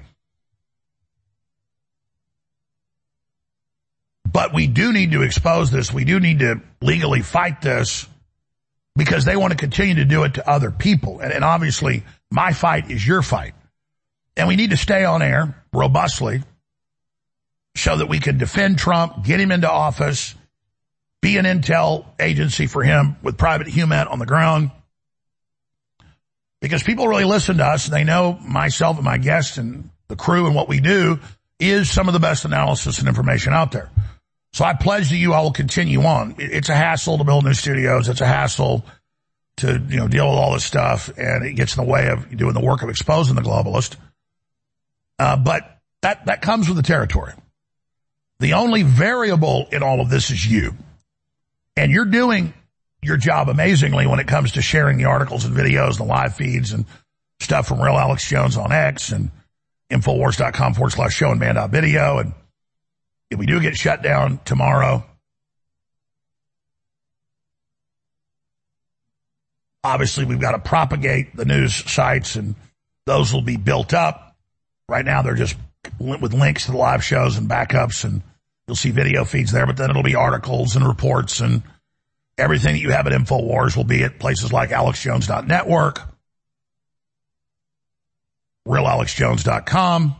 But we do need to expose this. We do need to legally fight this because they want to continue to do it to other people. And obviously, my fight is your fight. And we need to stay on air robustly so that we can defend Trump, get him into office, be an intel agency for him with Private Humet on the ground. Because people really listen to us, and they know myself and my guests and the crew and what we do is some of the best analysis and information out there. So I pledge to you I will continue on. It's a hassle to build new studios. It's a hassle to deal with all this stuff, and it gets in the way of doing the work of exposing the globalist. But that comes with the territory. The only variable in all of this is you. And you're doing your job amazingly when it comes to sharing the articles and videos, the live feeds and stuff from Real Alex Jones on X and Infowars.com/show and band.video. And if we do get shut down tomorrow, obviously we've got to propagate the news sites, and those will be built up. Right now, they're just with links to the live shows and backups, and you'll see video feeds there, but then it'll be articles and reports, and everything that you have at InfoWars will be at places like AlexJones.network, RealAlexJones.com,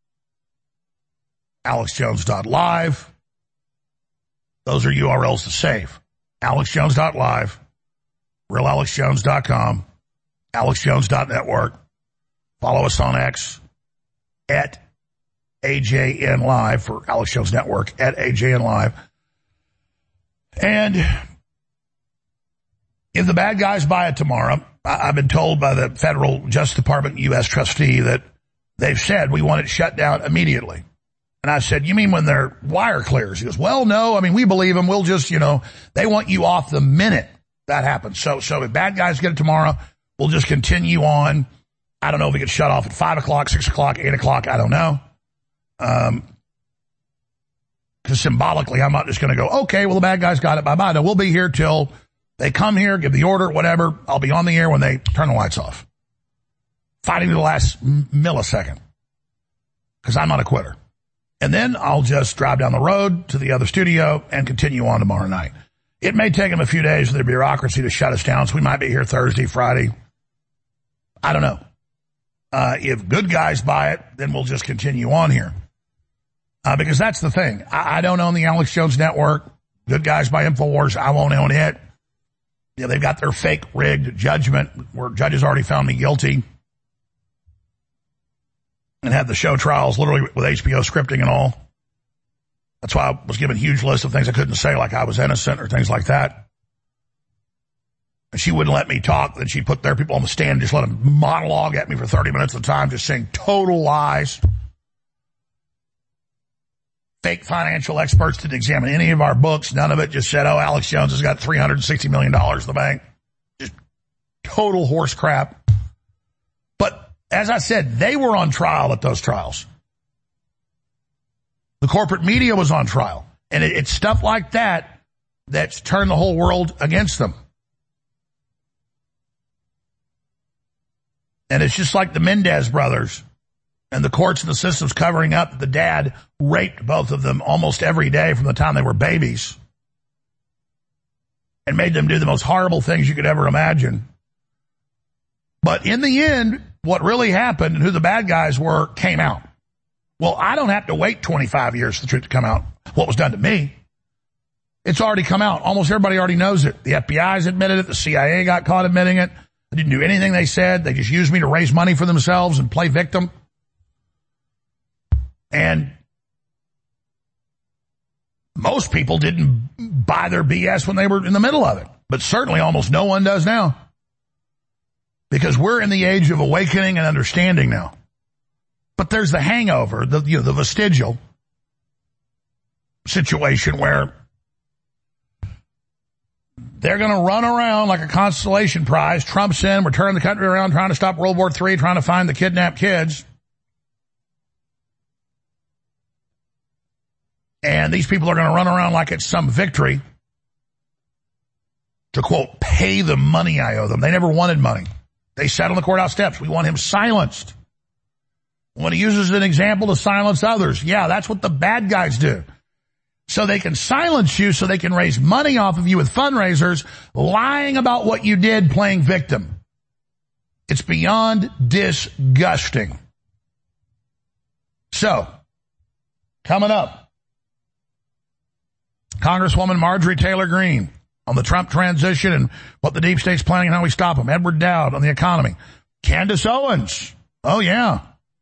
AlexJones.live. Those are URLs to save. AlexJones.live, RealAlexJones.com, AlexJones.network. Follow us on X. At AJN Live for Alex Jones Network, at AJN Live. And if the bad guys buy it tomorrow, I've been told by the Federal Justice Department U.S. trustee that they've said we want it shut down immediately. And I said, you mean when their wire clears? He goes, well, no, we believe them. We'll just, they want you off the minute that happens. So if bad guys get it tomorrow, we'll just continue on. I don't know if it gets shut off at 5 o'clock, 6 o'clock, 8 o'clock. I don't know. Because symbolically, I'm not just going to go, okay, well, the bad guys got it. Bye-bye. No, we'll be here till they come here, give the order, whatever. I'll be on the air when they turn the lights off. Fighting to the last millisecond. Because I'm not a quitter. And then I'll just drive down the road to the other studio and continue on tomorrow night. It may take them a few days for their bureaucracy to shut us down, so we might be here Thursday, Friday. I don't know. If good guys buy it, then we'll just continue on here. Because that's the thing. I don't own the Alex Jones Network. Good guys buy InfoWars. I won't own it. They've got their fake rigged judgment where judges already found me guilty and had the show trials literally with HBO scripting and all. That's why I was given a huge list of things I couldn't say, like I was innocent or things like that. And she wouldn't let me talk. Then she put their people on the stand and just let them monologue at me for 30 minutes at a time, just saying total lies. Fake financial experts didn't examine any of our books. None of it. Just said, oh, Alex Jones has got $360 million in the bank. Just total horse crap. But as I said, they were on trial at those trials. The corporate media was on trial. And it's stuff like that that's turned the whole world against them. And it's just like the Mendez brothers And the courts and the systems covering up that the dad raped both of them almost every day from the time they were babies and made them do the most horrible things you could ever imagine. But in the end, what really happened and who the bad guys were came out. Well, I don't have to wait 25 years for the truth to come out. What was done to me, it's already come out. Almost everybody already knows it. The FBI's admitted it. The CIA got caught admitting it. They didn't do anything they said. They just used me to raise money for themselves and play victim. And most people didn't buy their BS when they were in the middle of it. But certainly almost no one does now. Because we're in the age of awakening and understanding now. But there's the hangover, the vestigial situation where they're going to run around like a constellation prize. Trump's in, we're turning the country around, trying to stop World War III, trying to find the kidnapped kids. And these people are going to run around like it's some victory to, quote, pay the money I owe them. They never wanted money. They sat on the courthouse steps. We want him silenced. When he uses an example to silence others, yeah, that's what the bad guys do. So they can silence you so they can raise money off of you with fundraisers, lying about what you did playing victim. It's beyond disgusting. So, coming up, Congresswoman Marjorie Taylor Greene on the Trump transition and what the deep state's planning and how we stop them. Edward Dowd on the economy. Candace Owens. Oh, yeah.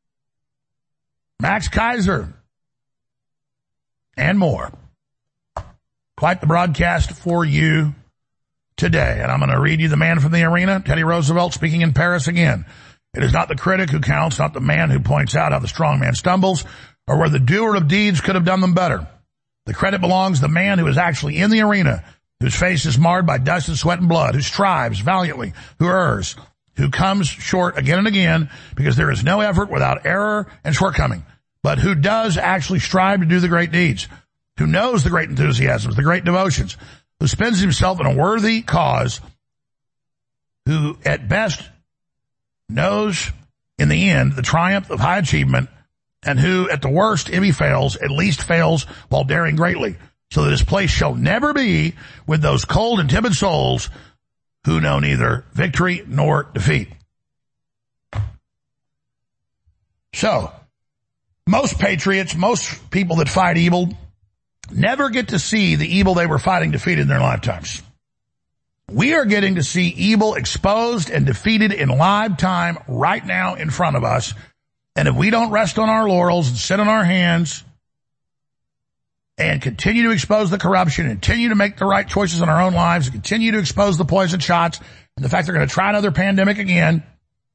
Max Kaiser. And more. Quite the broadcast for you today. And I'm going to read you the man from the arena, Teddy Roosevelt, speaking in Paris again. It is not the critic who counts, not the man who points out how the strong man stumbles, or where the doer of deeds could have done them better. The credit belongs to the man who is actually in the arena, whose face is marred by dust and sweat and blood, who strives valiantly, who errs, who comes short again and again, because there is no effort without error and shortcoming, but who does actually strive to do the great deeds, who knows the great enthusiasms, the great devotions, who spends himself in a worthy cause, who at best knows in the end the triumph of high achievement, and who at the worst, if he fails, at least fails while daring greatly, so that his place shall never be with those cold and timid souls who know neither victory nor defeat. So, most patriots, most people that fight evil, never get to see the evil they were fighting defeated in their lifetimes. We are getting to see evil exposed and defeated in live time right now in front of us. And if we don't rest on our laurels and sit on our hands and continue to expose the corruption, and continue to make the right choices in our own lives, and continue to expose the poison shots and the fact they're going to try another pandemic again,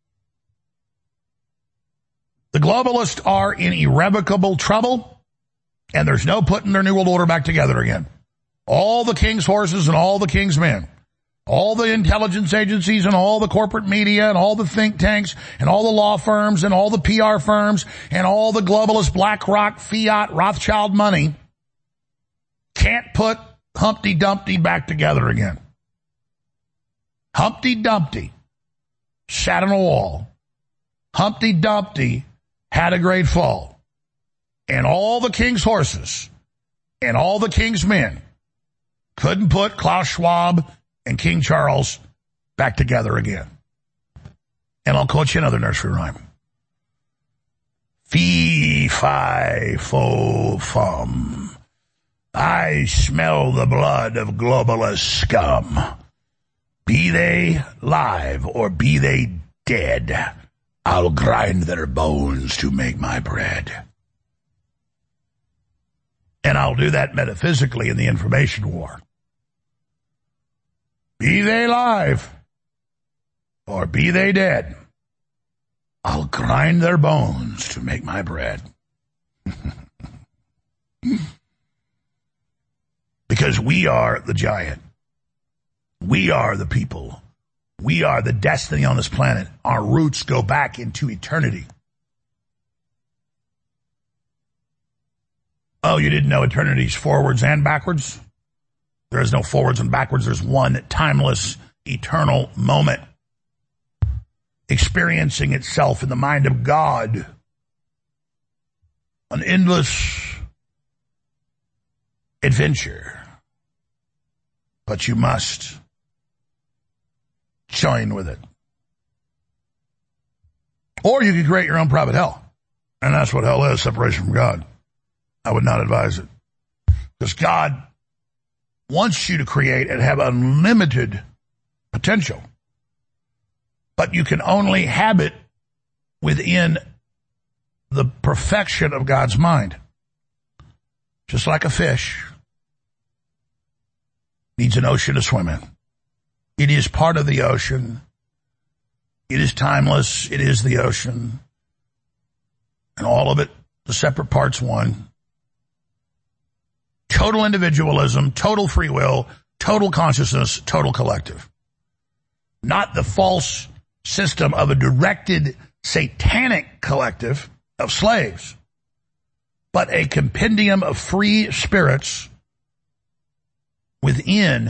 the globalists are in irrevocable trouble, and there's no putting their New World Order back together again. All the king's horses and all the king's men, all the intelligence agencies and all the corporate media and all the think tanks and all the law firms and all the PR firms and all the globalist BlackRock, Fiat, Rothschild money can't put Humpty Dumpty back together again. Humpty Dumpty sat on a wall. Humpty Dumpty had a great fall. And all the king's horses and all the king's men couldn't put Klaus Schwab and King Charles back together again. And I'll quote you another nursery rhyme. Fee, fi, fo, fum. I smell the blood of globalist scum. Be they live or be they dead, I'll grind their bones to make my bread. And I'll do that metaphysically in the information war. Be they live or be they dead, I'll grind their bones to make my bread. Because we are the giant. We are the people. We are the destiny on this planet. Our roots go back into eternity. Oh, you didn't know eternity's forwards and backwards? There is no forwards and backwards. There's one timeless, eternal moment experiencing itself in the mind of God an endless adventure. But you must join with it. Or you could create your own private hell. And that's what hell is, separation from God. I would not advise it. Because God wants you to create and have unlimited potential. But you can only have it within the perfection of God's mind. Just like a fish needs an ocean to swim in. It is part of the ocean. It is timeless. It is the ocean. And all of it, the separate parts, one. Total individualism, total free will, total consciousness, total collective. Not the false system of a directed satanic collective of slaves, but a compendium of free spirits within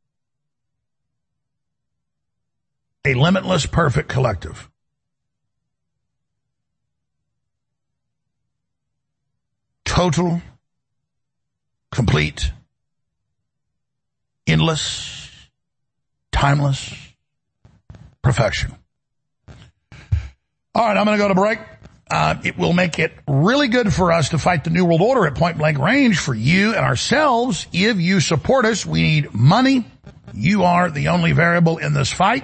a limitless, perfect collective. Total, complete, endless, timeless perfection. All right, I'm going to go to break. It will make it really good for us to fight the New World Order at point blank range for you and ourselves. If you support us, we need money. You are the only variable in this fight.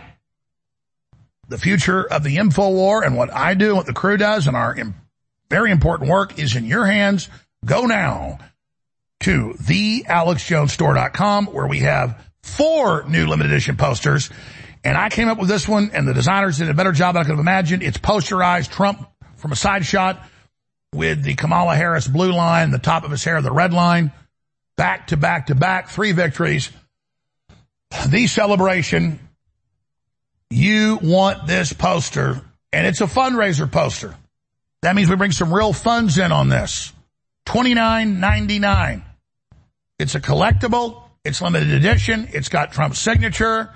The future of the InfoWar and what I do and what the crew does and our very important work is in your hands. Go now to thealexjonesstore.com where we have 4 new limited edition posters. And I came up with this one, and the designers did a better job than I could have imagined. It's posterized Trump from a side shot with the Kamala Harris blue line, the top of his hair, the red line, back to back to back, 3 victories. The celebration. You want this poster, and it's a fundraiser poster. That means we bring some real funds in on this. $29.99. It's a collectible. It's limited edition. It's got Trump's signature.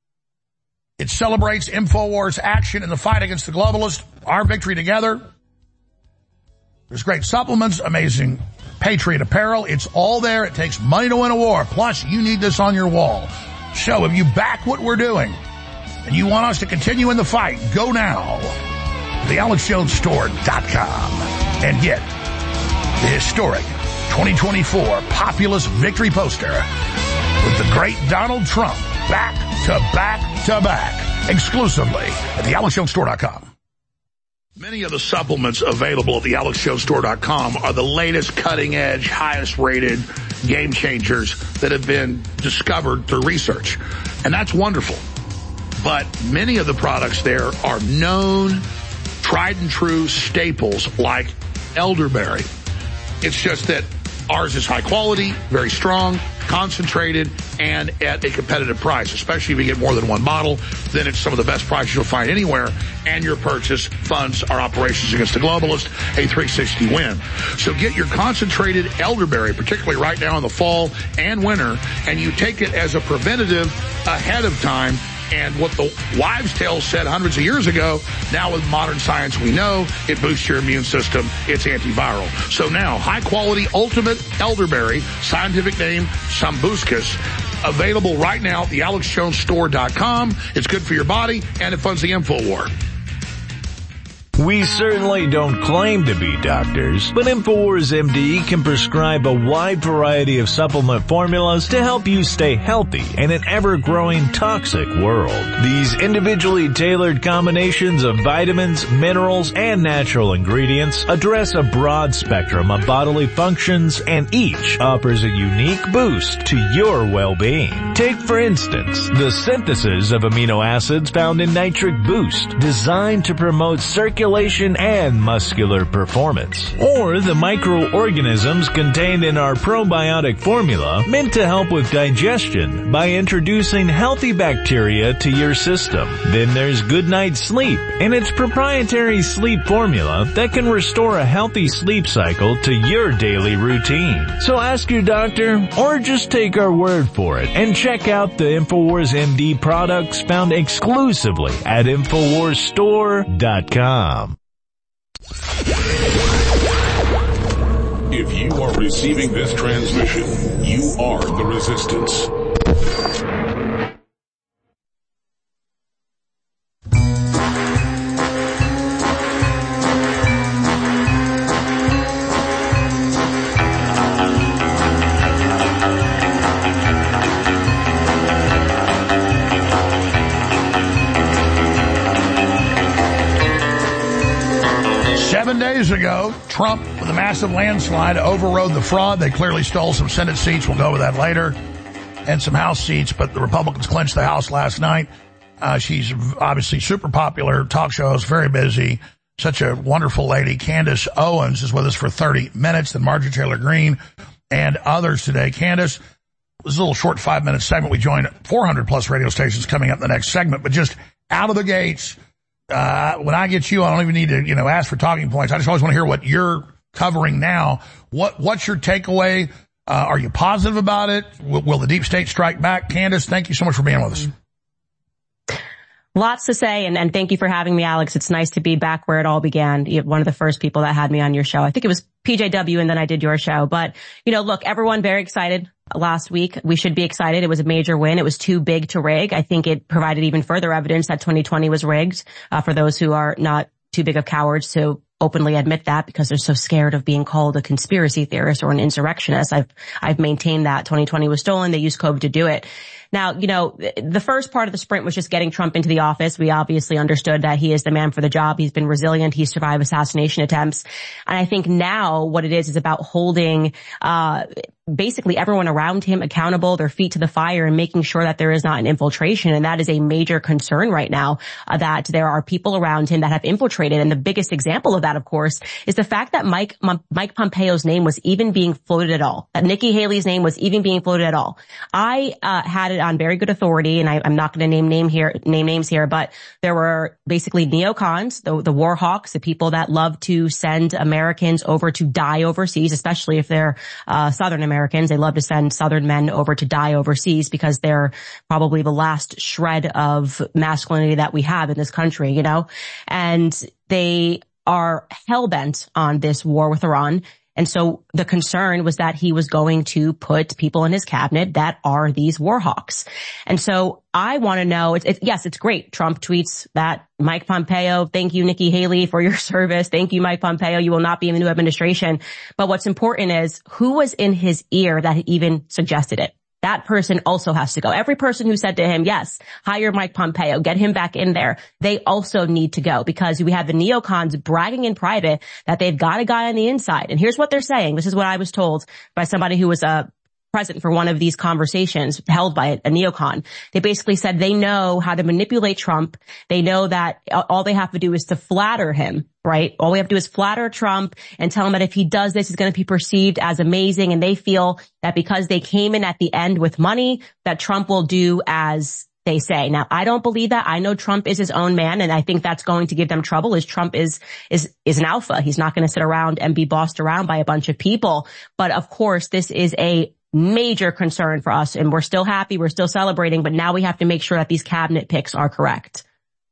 It celebrates InfoWar's action in the fight against the globalists, our victory together. There's great supplements, amazing Patriot apparel. It's all there. It takes money to win a war. Plus, you need this on your wall. So if you back what we're doing and you want us to continue in the fight, go now to thealexjonesstore.com and get the historic 2024 Populist Victory poster with the great Donald Trump back to back to back exclusively at thealexjonesstore.com. Many of the supplements available at thealexjonesstore.com are the latest cutting-edge, highest-rated game changers that have been discovered through research. And that's wonderful. But many of the products there are known, tried-and-true staples like elderberry. It's just that ours is high quality, very strong, concentrated, and at a competitive price. Especially if you get more than one bottle, then it's some of the best prices you'll find anywhere, and your purchase funds our operations against the globalist, a 360 win. So get your concentrated elderberry, particularly right now in the fall and winter, and you take it as a preventative ahead of time. And what the wives' tale said hundreds of years ago, now with modern science we know, it boosts your immune system. It's antiviral. So now, high-quality, ultimate elderberry, scientific name Sambucus, available right now at thealexjonesstore.com. It's good for your body, and it funds the InfoWar. We certainly don't claim to be doctors, but InfoWars MD can prescribe a wide variety of supplement formulas to help you stay healthy in an ever-growing toxic world. These individually tailored combinations of vitamins, minerals, and natural ingredients address a broad spectrum of bodily functions, and each offers a unique boost to your well-being. Take, for instance, the synthesis of amino acids found in Nitric Boost, designed to promote circulation and muscular performance. Or the microorganisms contained in our probiotic formula, meant to help with digestion by introducing healthy bacteria to your system. Then there's Good Night Sleep and its proprietary sleep formula that can restore a healthy sleep cycle to your daily routine. So ask your doctor or just take our word for it and check out the InfoWars MD products found exclusively at InfoWarsStore.com. If you are receiving this transmission, you are the resistance. Days ago, Trump, with a massive landslide, overrode the fraud. They clearly stole some Senate seats. We'll go over that later. And some House seats, but the Republicans clinched the House last night. She's obviously super popular, talk shows, very busy. Such a wonderful lady. Candace Owens is with us for 30 minutes, then Marjorie Taylor Greene and others today. Candace, this is a little short 5-minute segment. We join 400-plus radio stations coming up in the next segment, but just out of the gates, when I get you, I don't even need to, ask for talking points. I just always want to hear what you're covering now. What's your takeaway? Are you positive about it? Will the deep state strike back? Candace, thank you so much for being with us. Lots to say, and thank you for having me, Alex. It's nice to be back where it all began. You're one of the first people that had me on your show. I think it was PJW, and then I did your show. But, look, everyone very excited last week. We should be excited. It was a major win. It was too big to rig. I think it provided even further evidence that 2020 was rigged, for those who are not too big of cowards to openly admit that because they're so scared of being called a conspiracy theorist or an insurrectionist. I've maintained that 2020 was stolen. They used COVID to do it. Now, the first part of the sprint was just getting Trump into the office. We obviously understood that he is the man for the job. He's been resilient. He's survived assassination attempts. And I think now what it is about holding, basically everyone around him accountable, their feet to the fire, and making sure that there is not an infiltration. And that is a major concern right now, that there are people around him that have infiltrated. And the biggest example of that, of course, is the fact that Mike Pompeo's name was even being floated at all, that Nikki Haley's name was even being floated at all. I had it on very good authority, and I'm not going to name names here, but there were basically neocons, the war hawks, the people that love to send Americans over to die overseas, especially if they're Southern Americans. They love to send Southern men over to die overseas because they're probably the last shred of masculinity that we have in this country, and they are hell-bent on this war with Iran. And so the concern was that he was going to put people in his cabinet that are these war hawks. And so I want to know, yes, it's great. Trump tweets that Mike Pompeo, thank you, Nikki Haley, for your service. Thank you, Mike Pompeo. You will not be in the new administration. But what's important is who was in his ear that even suggested it. That person also has to go. Every person who said to him, yes, hire Mike Pompeo, get him back in there, they also need to go, because we have the neocons bragging in private that they've got a guy on the inside. And here's what they're saying. This is what I was told by somebody who was present for one of these conversations held by a neocon. They basically said they know how to manipulate Trump. They know that all they have to do is to flatter him, right? All we have to do is flatter Trump and tell him that if he does this, it's going to be perceived as amazing. And they feel that because they came in at the end with money, that Trump will do as they say. Now, I don't believe that. I know Trump is his own man, and I think that's going to give them trouble, is Trump is an alpha. He's not going to sit around and be bossed around by a bunch of people. But of course, this is a major concern for us, and we're still happy, we're still celebrating, but now we have to make sure that these cabinet picks are correct.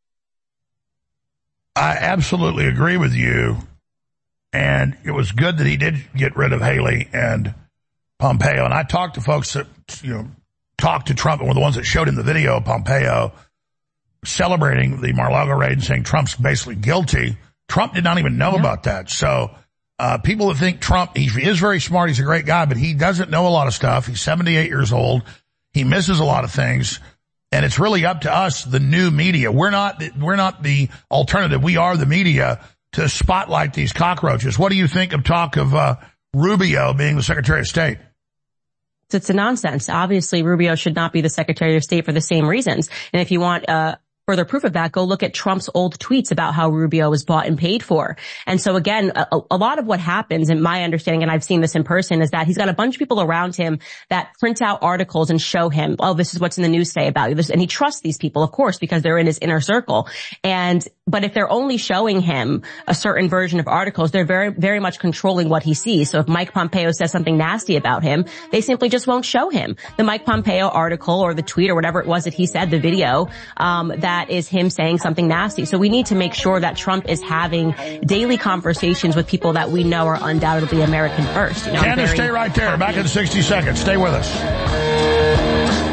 I absolutely agree with you, and it was good that he did get rid of Haley and Pompeo. And I talked to folks that talked to Trump and were the ones that showed him the video of Pompeo celebrating the Mar-a-Lago raid and saying Trump's basically guilty. Trump did not even know about that. So people that think Trump, he is very smart, he's a great guy, but he doesn't know a lot of stuff. He's 78 years old. He misses a lot of things. And it's really up to us, the new media. We're not the alternative. We are the media to spotlight these cockroaches. What do you think of talk of Rubio being the Secretary of State? It's a nonsense. Obviously, Rubio should not be the Secretary of State for the same reasons. And if you want further proof of that, go look at Trump's old tweets about how Rubio was bought and paid for. And so again, a lot of what happens, in my understanding, and I've seen this in person, is that he's got a bunch of people around him that print out articles and show him, oh, this is what's in the news today about you. And he trusts these people, of course, because they're in his inner circle. And But if they're only showing him a certain version of articles, they're very, very much controlling what he sees. So if Mike Pompeo says something nasty about him, they simply just won't show him the Mike Pompeo article or the tweet or whatever it was that he said, the video, that is him saying something nasty. So we need to make sure that Trump is having daily conversations with people that we know are undoubtedly American first. You know, Candace, stay right there. Back in 60 seconds. Stay with us.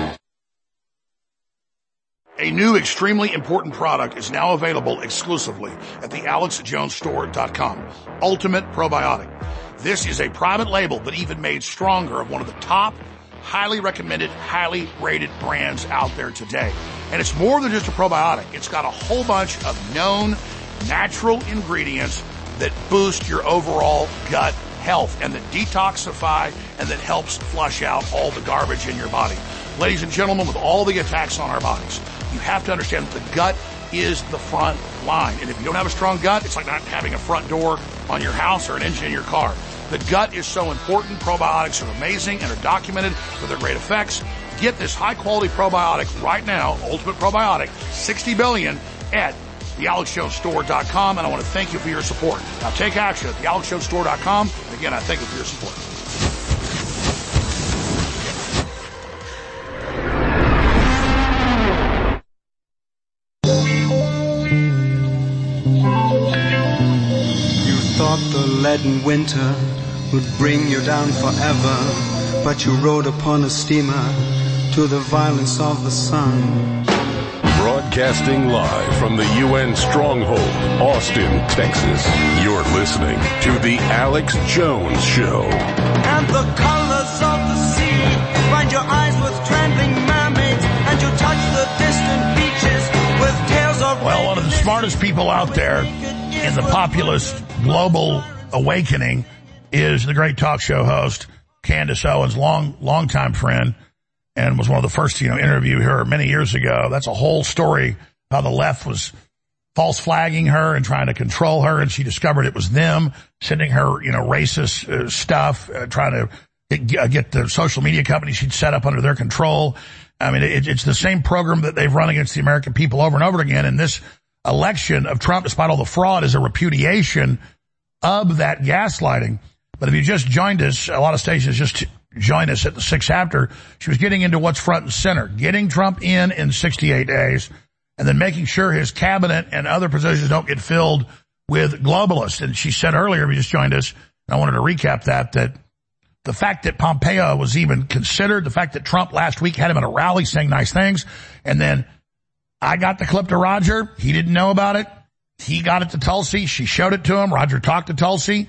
A new extremely important product is now available exclusively at the AlexJonesStore.com. Ultimate Probiotic. This is a private label, but even made stronger, of one of the top, highly recommended, highly rated brands out there today. And it's more than just a probiotic. It's got a whole bunch of known natural ingredients that boost your overall gut health and that detoxify and that helps flush out all the garbage in your body. Ladies and gentlemen, with all the attacks on our bodies, you have to understand that the gut is the front line. And if you don't have a strong gut, it's like not having a front door on your house or an engine in your car. The gut is so important. Probiotics are amazing and are documented for their great effects. Get this high-quality probiotic right now, Ultimate Probiotic, $60 billion at thealexjonesstore.com, and I want to thank you for your support. Now take action at thealexjonesstore.com. And again, I thank you for your support. The leaden winter would bring you down forever, but you rode upon a steamer to the violence of the sun. Broadcasting live from the UN Stronghold, Austin, Texas. You're listening to The Alex Jones Show. And the colors of the sea find your eyes with trembling mermaids, and you touch the distant beaches with tales of... Well, one of the smartest people out there in the populist global awakening is the great talk show host, Candace Owens, long-time friend, and was one of the first to, interview her many years ago. That's a whole story, how the left was false flagging her and trying to control her, and she discovered it was them sending her, racist stuff, trying to get the social media companies she'd set up under their control. I mean, it's the same program that they've run against the American people over and over again, and this election of Trump, despite all the fraud, is a repudiation of that gaslighting. But if you just joined us, a lot of stations just joined us at the 6 after, she was getting into what's front and center, getting Trump in 68 days, and then making sure his cabinet and other positions don't get filled with globalists. And she said earlier, if you just joined us, and I wanted to recap that the fact that Pompeo was even considered, the fact that Trump last week had him at a rally saying nice things, and then I got the clip to Roger. He didn't know about it. He got it to Tulsi. She showed it to him. Roger talked to Tulsi.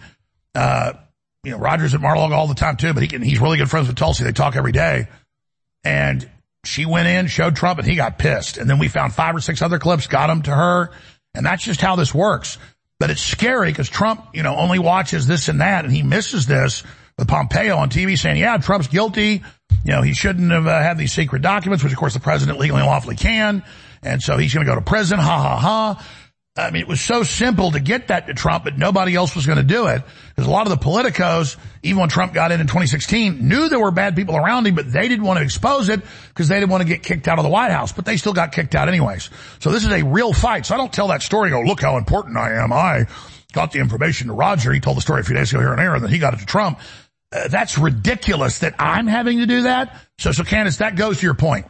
Roger's at Mar-a-Lago all the time too, but he's really good friends with Tulsi. They talk every day. And she went in, showed Trump, and he got pissed. And then we found 5 or 6 other clips, got them to her. And that's just how this works. But it's scary because Trump, only watches this and that, and he misses this with Pompeo on TV saying, yeah, Trump's guilty. He shouldn't have had these secret documents, which of course the president legally and lawfully can. And so he's going to go to prison. Ha, ha, ha. I mean, it was so simple to get that to Trump, but nobody else was going to do it. Because a lot of the politicos, even when Trump got in 2016, knew there were bad people around him, but they didn't want to expose it because they didn't want to get kicked out of the White House. But they still got kicked out anyways. So this is a real fight. So I don't tell that story and go, look how important I am. I got the information to Roger. He told the story a few days ago here on air, and then he got it to Trump. That's ridiculous that I'm having to do that. So Candace, that goes to your point.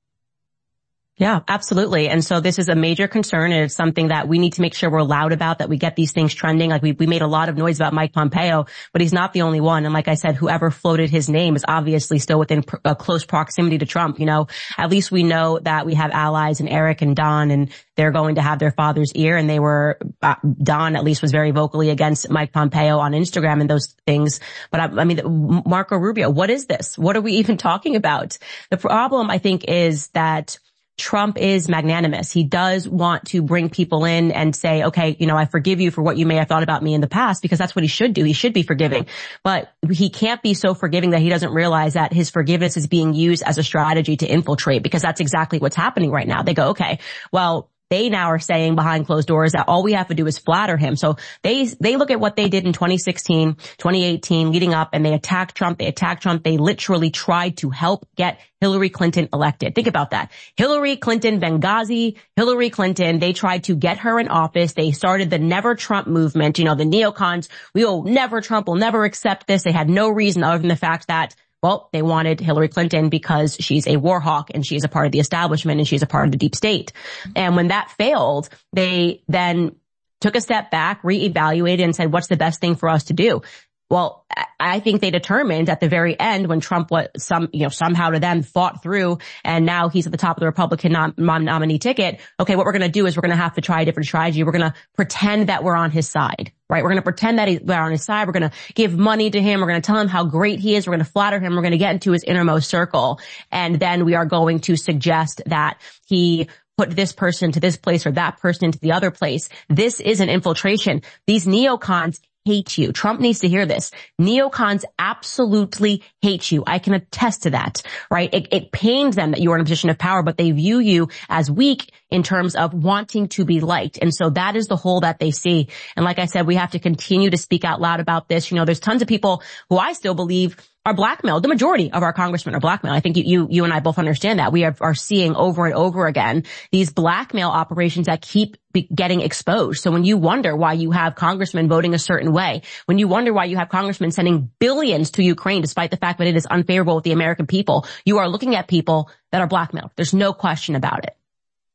Yeah, absolutely. And so this is a major concern, and it's something that we need to make sure we're loud about, that we get these things trending. Like we made a lot of noise about Mike Pompeo, but he's not the only one. And like I said, whoever floated his name is obviously still within close proximity to Trump. At least we know that we have allies in Eric and Don, and they're going to have their father's ear. And Don at least was very vocally against Mike Pompeo on Instagram and those things. But Marco Rubio, what is this? What are we even talking about? The problem, I think, is that Trump is magnanimous. He does want to bring people in and say, okay, I forgive you for what you may have thought about me in the past, because that's what he should do. He should be forgiving. But he can't be so forgiving that he doesn't realize that his forgiveness is being used as a strategy to infiltrate, because that's exactly what's happening right now. They go, okay, well, they now are saying behind closed doors that all we have to do is flatter him. So they look at what they did in 2016, 2018, leading up, and they attacked Trump. They literally tried to help get Hillary Clinton elected. Think about that. Hillary Clinton, Benghazi, Hillary Clinton, they tried to get her in office. They started the Never Trump movement. You know, the neocons, never Trump, will never accept this. They had no reason other than the fact that, well, they wanted Hillary Clinton because she's a war hawk and she's a part of the establishment and she's a part of the deep state. And when that failed, they then took a step back, reevaluated, and said, what's the best thing for us to do? Well, I think they determined at the very end when Trump was somehow to them fought through and now he's at the top of the Republican nominee ticket. Okay, what we're going to do is we're going to have to try a different strategy. We're going to pretend that we're on his side, right? We're going to pretend that we're on his side. We're going to give money to him. We're going to tell him how great he is. We're going to flatter him. We're going to get into his innermost circle. And then we are going to suggest that he put this person to this place or that person into the other place. This is an infiltration. These neocons hate you. Trump needs to hear this. Neocons absolutely hate you. I can attest to that, right? It pains them that you are in a position of power, but they view you as weak in terms of wanting to be liked. And so that is the hole that they see. And like I said, we have to continue to speak out loud about this. You know, there's tons of people who I still believe are blackmailed. The majority of our congressmen are blackmailed. I think you and I both understand that. We are seeing over and over again these blackmail operations that keep getting exposed. So when you wonder why you have congressmen voting a certain way, when you wonder why you have congressmen sending billions to Ukraine despite the fact that it is unfavorable with the American people, you are looking at people that are blackmailed. There's no question about it.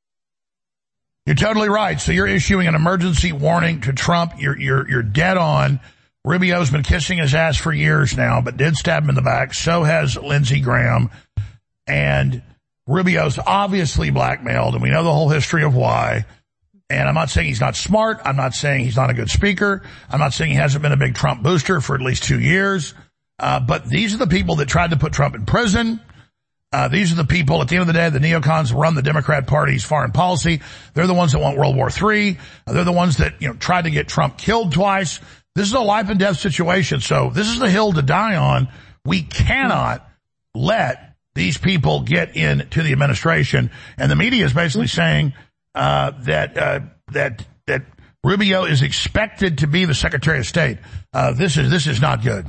You're totally right. So you're issuing an emergency warning to Trump. You're dead on. Rubio's been kissing his ass for years now, but did stab him in the back. So has Lindsey Graham. And Rubio's obviously blackmailed, and we know the whole history of why. And I'm not saying he's not smart. I'm not saying he's not a good speaker. I'm not saying he hasn't been a big Trump booster for at least 2 years. But these are the people that tried to put Trump in prison. These are the people, at the end of the day, the neocons run the Democrat Party's foreign policy. They're the ones that want World War III. They're the ones that, tried to get Trump killed twice. This is a life and death situation. So this is the hill to die on. We cannot let these people get into the administration. And the media is basically saying that Rubio is expected to be the Secretary of State. This is not good.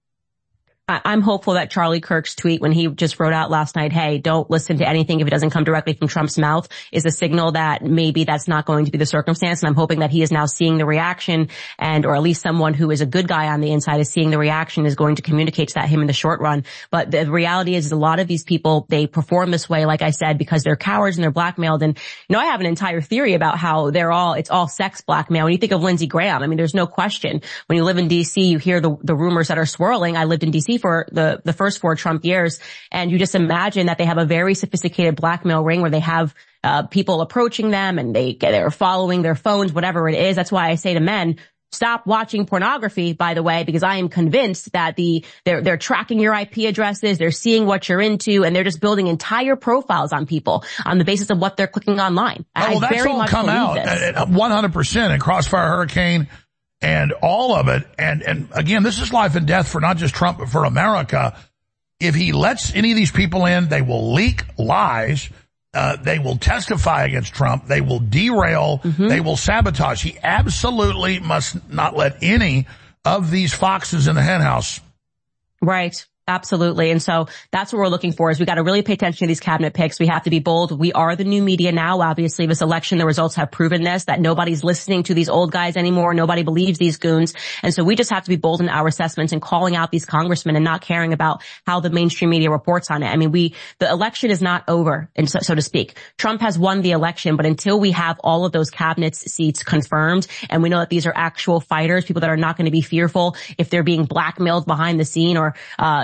I'm hopeful that Charlie Kirk's tweet when he just wrote out last night, hey, don't listen to anything if it doesn't come directly from Trump's mouth, is a signal that maybe that's not going to be the circumstance. And I'm hoping that he is now seeing the reaction, or at least someone who is a good guy on the inside is seeing the reaction, is going to communicate to that him in the short run. But the reality is a lot of these people, they perform this way, like I said, because they're cowards and they're blackmailed. And, I have an entire theory about how it's all sex blackmail. When you think of Lindsey Graham, I mean, there's no question. When you live in D.C., you hear the rumors that are swirling. I lived in D.C. for the first 4 Trump years. And you just imagine that they have a very sophisticated blackmail ring where they have people approaching them and they're following their phones, whatever it is. That's why I say to men, stop watching pornography, by the way, because I am convinced that they're tracking your IP addresses, they're seeing what you're into, and they're just building entire profiles on people on the basis of what they're clicking online. Well, that's all come out 100% in Crossfire Hurricane. And all of it, and again, this is life and death for not just Trump, but for America. If he lets any of these people in, they will leak lies, they will testify against Trump, they will derail, they will sabotage. He absolutely must not let any of these foxes in the henhouse. Right. Absolutely. And so that's what we're looking for, is we got to really pay attention to these cabinet picks. We have to be bold. We are the new media now. Obviously, this election, the results have proven this, that nobody's listening to these old guys anymore. Nobody believes these goons. And so we just have to be bold in our assessments and calling out these congressmen and not caring about how the mainstream media reports on it. I mean, the election is not over, and so to speak. Trump has won the election, but until we have all of those cabinet seats confirmed, and we know that these are actual fighters, people that are not going to be fearful if they're being blackmailed behind the scene or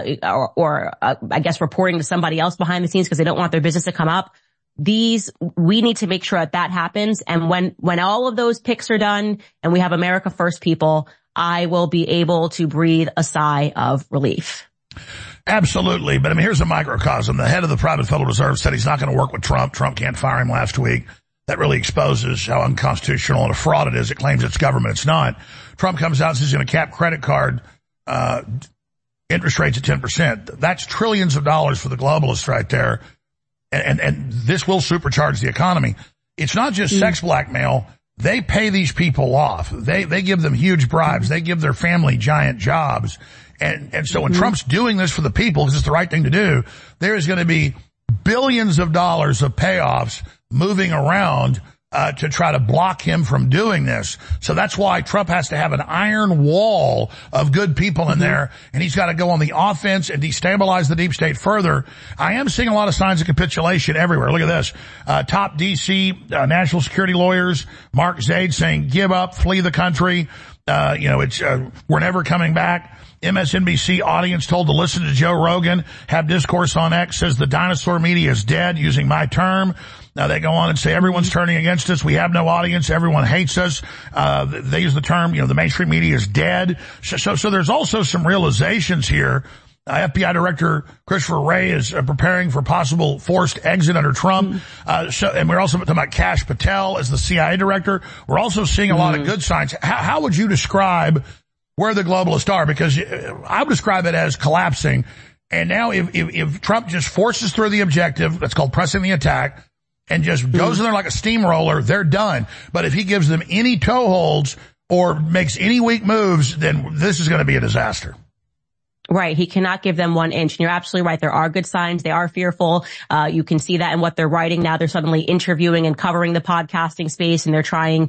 I guess reporting to somebody else behind the scenes because they don't want their business to come up. We need to make sure that happens. And when all of those picks are done and we have America First people, I will be able to breathe a sigh of relief. Absolutely. But I mean, here's a microcosm. The head of the private Federal Reserve said he's not going to work with Trump. Trump can't fire him last week. That really exposes how unconstitutional and a fraud it is. It claims it's government. It's not. Trump comes out and says he's going to cap credit card interest rates at 10%. That's trillions of dollars for the globalists right there. And this will supercharge the economy. it's not just sex blackmail. They pay these people off. They give them huge bribes. They give their family giant jobs. And so when Trump's doing this for the people, because it's the right thing to do, there is going to be billions of dollars of payoffs moving around to try to block him from doing this. So that's why Trump has to have an iron wall of good people in there, and he's got to go on the offense and destabilize the deep state further. I am seeing a lot of signs of capitulation everywhere. Look at this. Top D.C. National security lawyers, Mark Zaid, saying give up, flee the country. We're never coming back. MSNBC audience told to listen to Joe Rogan, have discourse on X, says the dinosaur media is dead, using my term. Now they go on and say everyone's turning against us. We have no audience. Everyone hates us. They use the term, the mainstream media is dead. So there's also some realizations here. FBI Director Christopher Wray is preparing for possible forced exit under Trump. And we're also talking about Kash Patel as the CIA director. We're also seeing a lot of good signs. How would you describe where the globalists are? Because I would describe it as collapsing. And now if Trump just forces through the objective, that's called pressing the attack, and just goes in there like a steamroller, they're done. But if he gives them any toeholds or makes any weak moves, then this is going to be a disaster. Right. He cannot give them 1 inch. And you're absolutely right. There are good signs. They are fearful. You can see that in what they're writing now. They're suddenly interviewing and covering the podcasting space, and they're trying,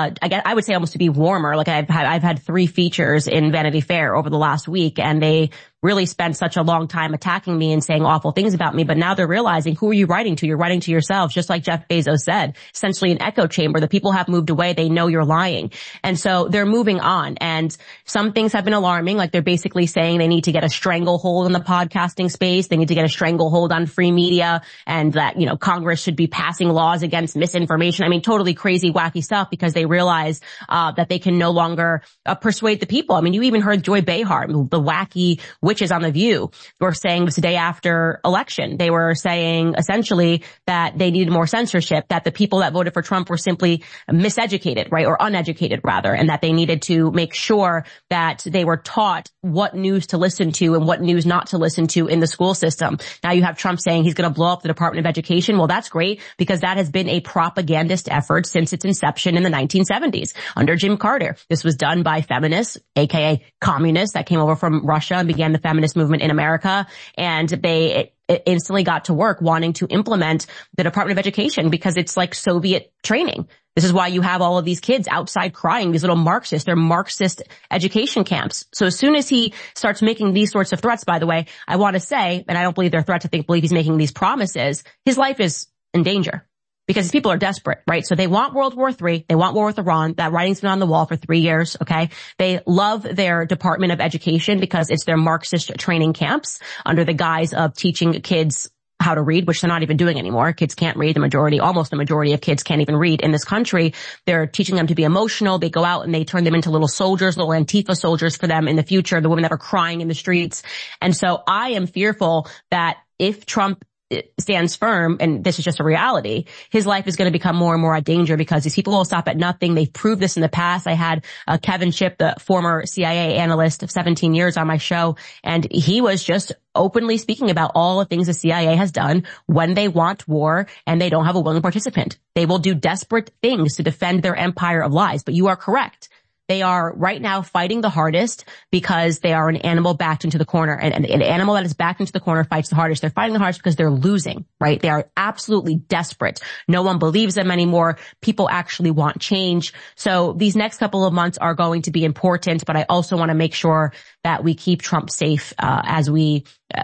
I would say almost to be warmer. Like I've had 3 features in Vanity Fair over the last week, and they really spent such a long time attacking me and saying awful things about me. But now they're realizing, who are you writing to? You're writing to yourselves, just like Jeff Bezos said, essentially an echo chamber. The people have moved away. They know you're lying. And so they're moving on. And some things have been alarming. Like they're basically saying they need to get a stranglehold on the podcasting space. They need to get a stranglehold on free media, and that, Congress should be passing laws against misinformation. I mean, totally crazy, wacky stuff, because they realize, that they can no longer persuade the people. I mean, you even heard Joy Behar, the wacky witches on The View, were saying this day after election. They were saying essentially that they needed more censorship, that the people that voted for Trump were simply miseducated, right? Or uneducated rather, and that they needed to make sure that they were taught what news to listen to and what news not to listen to in the school system. Now you have Trump saying he's going to blow up the Department of Education. Well, that's great, because that has been a propagandist effort since its inception in the 1970s under Jim Carter. This was done by feminists, aka communists, that came over from Russia and began the feminist movement in America, and they instantly got to work wanting to implement the Department of Education because it's like Soviet training. This is why you have all of these kids outside crying, these little Marxists. They're Marxist education camps. So as soon as he starts making these sorts of threats, by the way, I want to say, and I don't believe they're threats, I believe he's making these promises, his life is in danger. Because people are desperate, right? So they want World War III. They want war with Iran. That writing's been on the wall for 3 years, okay? They love their Department of Education because it's their Marxist training camps under the guise of teaching kids how to read, which they're not even doing anymore. Kids can't read. Almost the majority of kids can't even read in this country. They're teaching them to be emotional. They go out and they turn them into little soldiers, little Antifa soldiers for them in the future, the women that are crying in the streets. And so I am fearful that if Trump stands firm, and this is just a reality, his life is going to become more and more a danger, because these people will stop at nothing. They've proved this in the past. I had Kevin Shipp, the former CIA analyst of 17 years, on my show, and he was just openly speaking about all the things the CIA has done when they want war and they don't have a willing participant. They will do desperate things to defend their empire of lies. But you are correct. They are right now fighting the hardest because they are an animal backed into the corner. And an animal that is backed into the corner fights the hardest. They're fighting the hardest because they're losing, right? They are absolutely desperate. No one believes them anymore. People actually want change. So these next couple of months are going to be important, but I also want to make sure that we keep Trump safe as we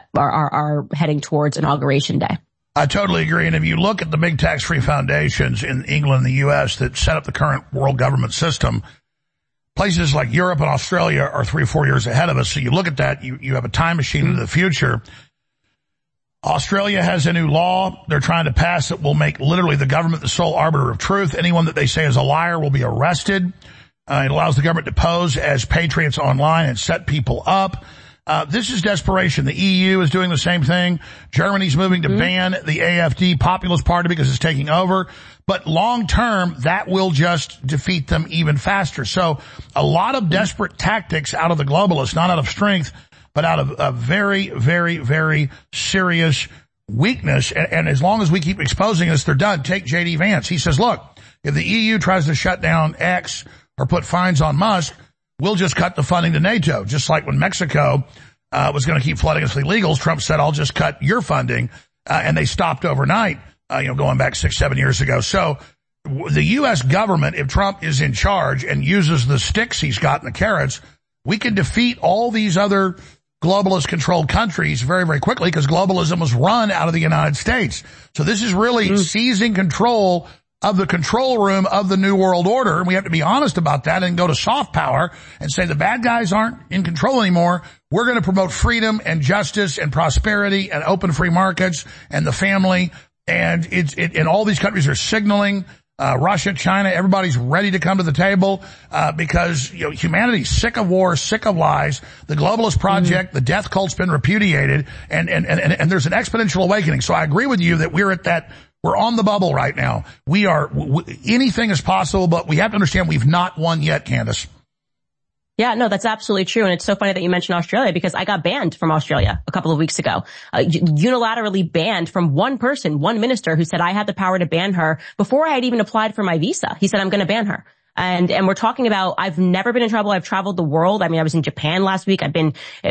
are heading towards Inauguration Day. I totally agree. And if you look at the big tax-free foundations in England and the U.S. that set up the current world government system, places like Europe and Australia are 3 or 4 years ahead of us. So you look at that, you have a time machine into the future. Australia has a new law they're trying to pass that will make literally the government the sole arbiter of truth. Anyone that they say is a liar will be arrested. It allows the government to pose as patriots online and set people up. This is desperation. The EU is doing the same thing. Germany's moving to ban the AfD Populist Party because it's taking over. But long term, that will just defeat them even faster. So a lot of desperate tactics out of the globalists, not out of strength, but out of a very, very, very serious weakness, and as long as we keep exposing this, they're done. Take J.D. Vance. He says, look, if the EU tries to shut down X or put fines on Musk, we'll just cut the funding to NATO. Just like when Mexico was going to keep flooding us with illegals, Trump said, I'll just cut your funding, and they stopped overnight, going back 6-7 years ago. So the U.S. government, if Trump is in charge and uses the sticks he's got and the carrots, we can defeat all these other globalist-controlled countries very, very quickly because globalism was run out of the United States. So this is really seizing control of the control room of the New World Order, and we have to be honest about that and go to soft power and say the bad guys aren't in control anymore. We're going to promote freedom and justice and prosperity and open free markets and the family, and and all these countries are signaling Russia, China, everybody's ready to come to the table, because, humanity's sick of war, sick of lies. The globalist project, the death cult's been repudiated, and there's an exponential awakening. So I agree with you that we're on the bubble right now. Anything is possible, but we have to understand we've not won yet, Candace. Yeah, no, that's absolutely true. And it's so funny that you mentioned Australia because I got banned from Australia a couple of weeks ago. Unilaterally banned from one person, one minister who said I had the power to ban her before I had even applied for my visa. He said, I'm going to ban her. And we're talking about, I've never been in trouble. I've traveled the world. I mean, I was in Japan last week. I've been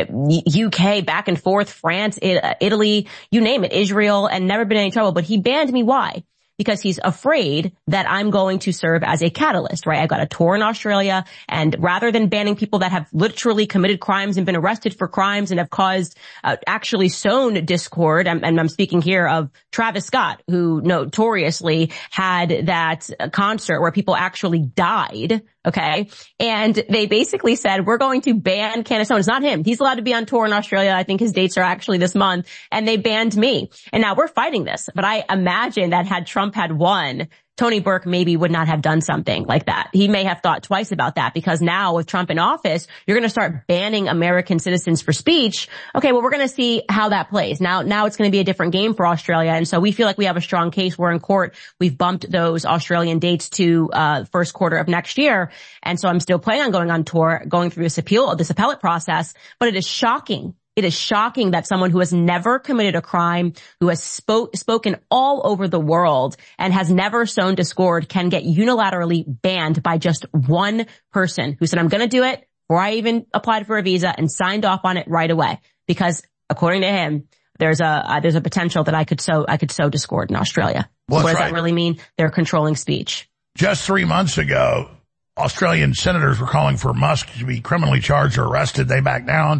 UK, back and forth, France, Italy, you name it, Israel, and never been in any trouble. But he banned me. Why? Because he's afraid that I'm going to serve as a catalyst, right? I've got a tour in Australia, and rather than banning people that have literally committed crimes and been arrested for crimes and have caused, actually sown discord, and I'm speaking here of Travis Scott, who notoriously had that concert where people actually died, okay? And they basically said, we're going to ban Candace Owens. It's not him. He's allowed to be on tour in Australia. I think his dates are actually this month, and they banned me. And now we're fighting this, but I imagine that had Trump had won, Tony Burke maybe would not have done something like that. He may have thought twice about that because now with Trump in office, you're going to start banning American citizens for speech. Okay, well, we're going to see how that plays. Now it's going to be a different game for Australia. And so we feel like we have a strong case. We're in court. We've bumped those Australian dates to first quarter of next year. And so I'm still planning on going on tour, going through this appellate process. But it is shocking. It is shocking that someone who has never committed a crime, who has spoken all over the world and has never sown discord can get unilaterally banned by just one person who said, I'm going to do it before I even applied for a visa and signed off on it right away. Because according to him, there's a potential that I could sow discord in Australia. Well, what does that really mean? They're controlling speech. Just 3 months ago, Australian senators were calling for Musk to be criminally charged or arrested. They backed down.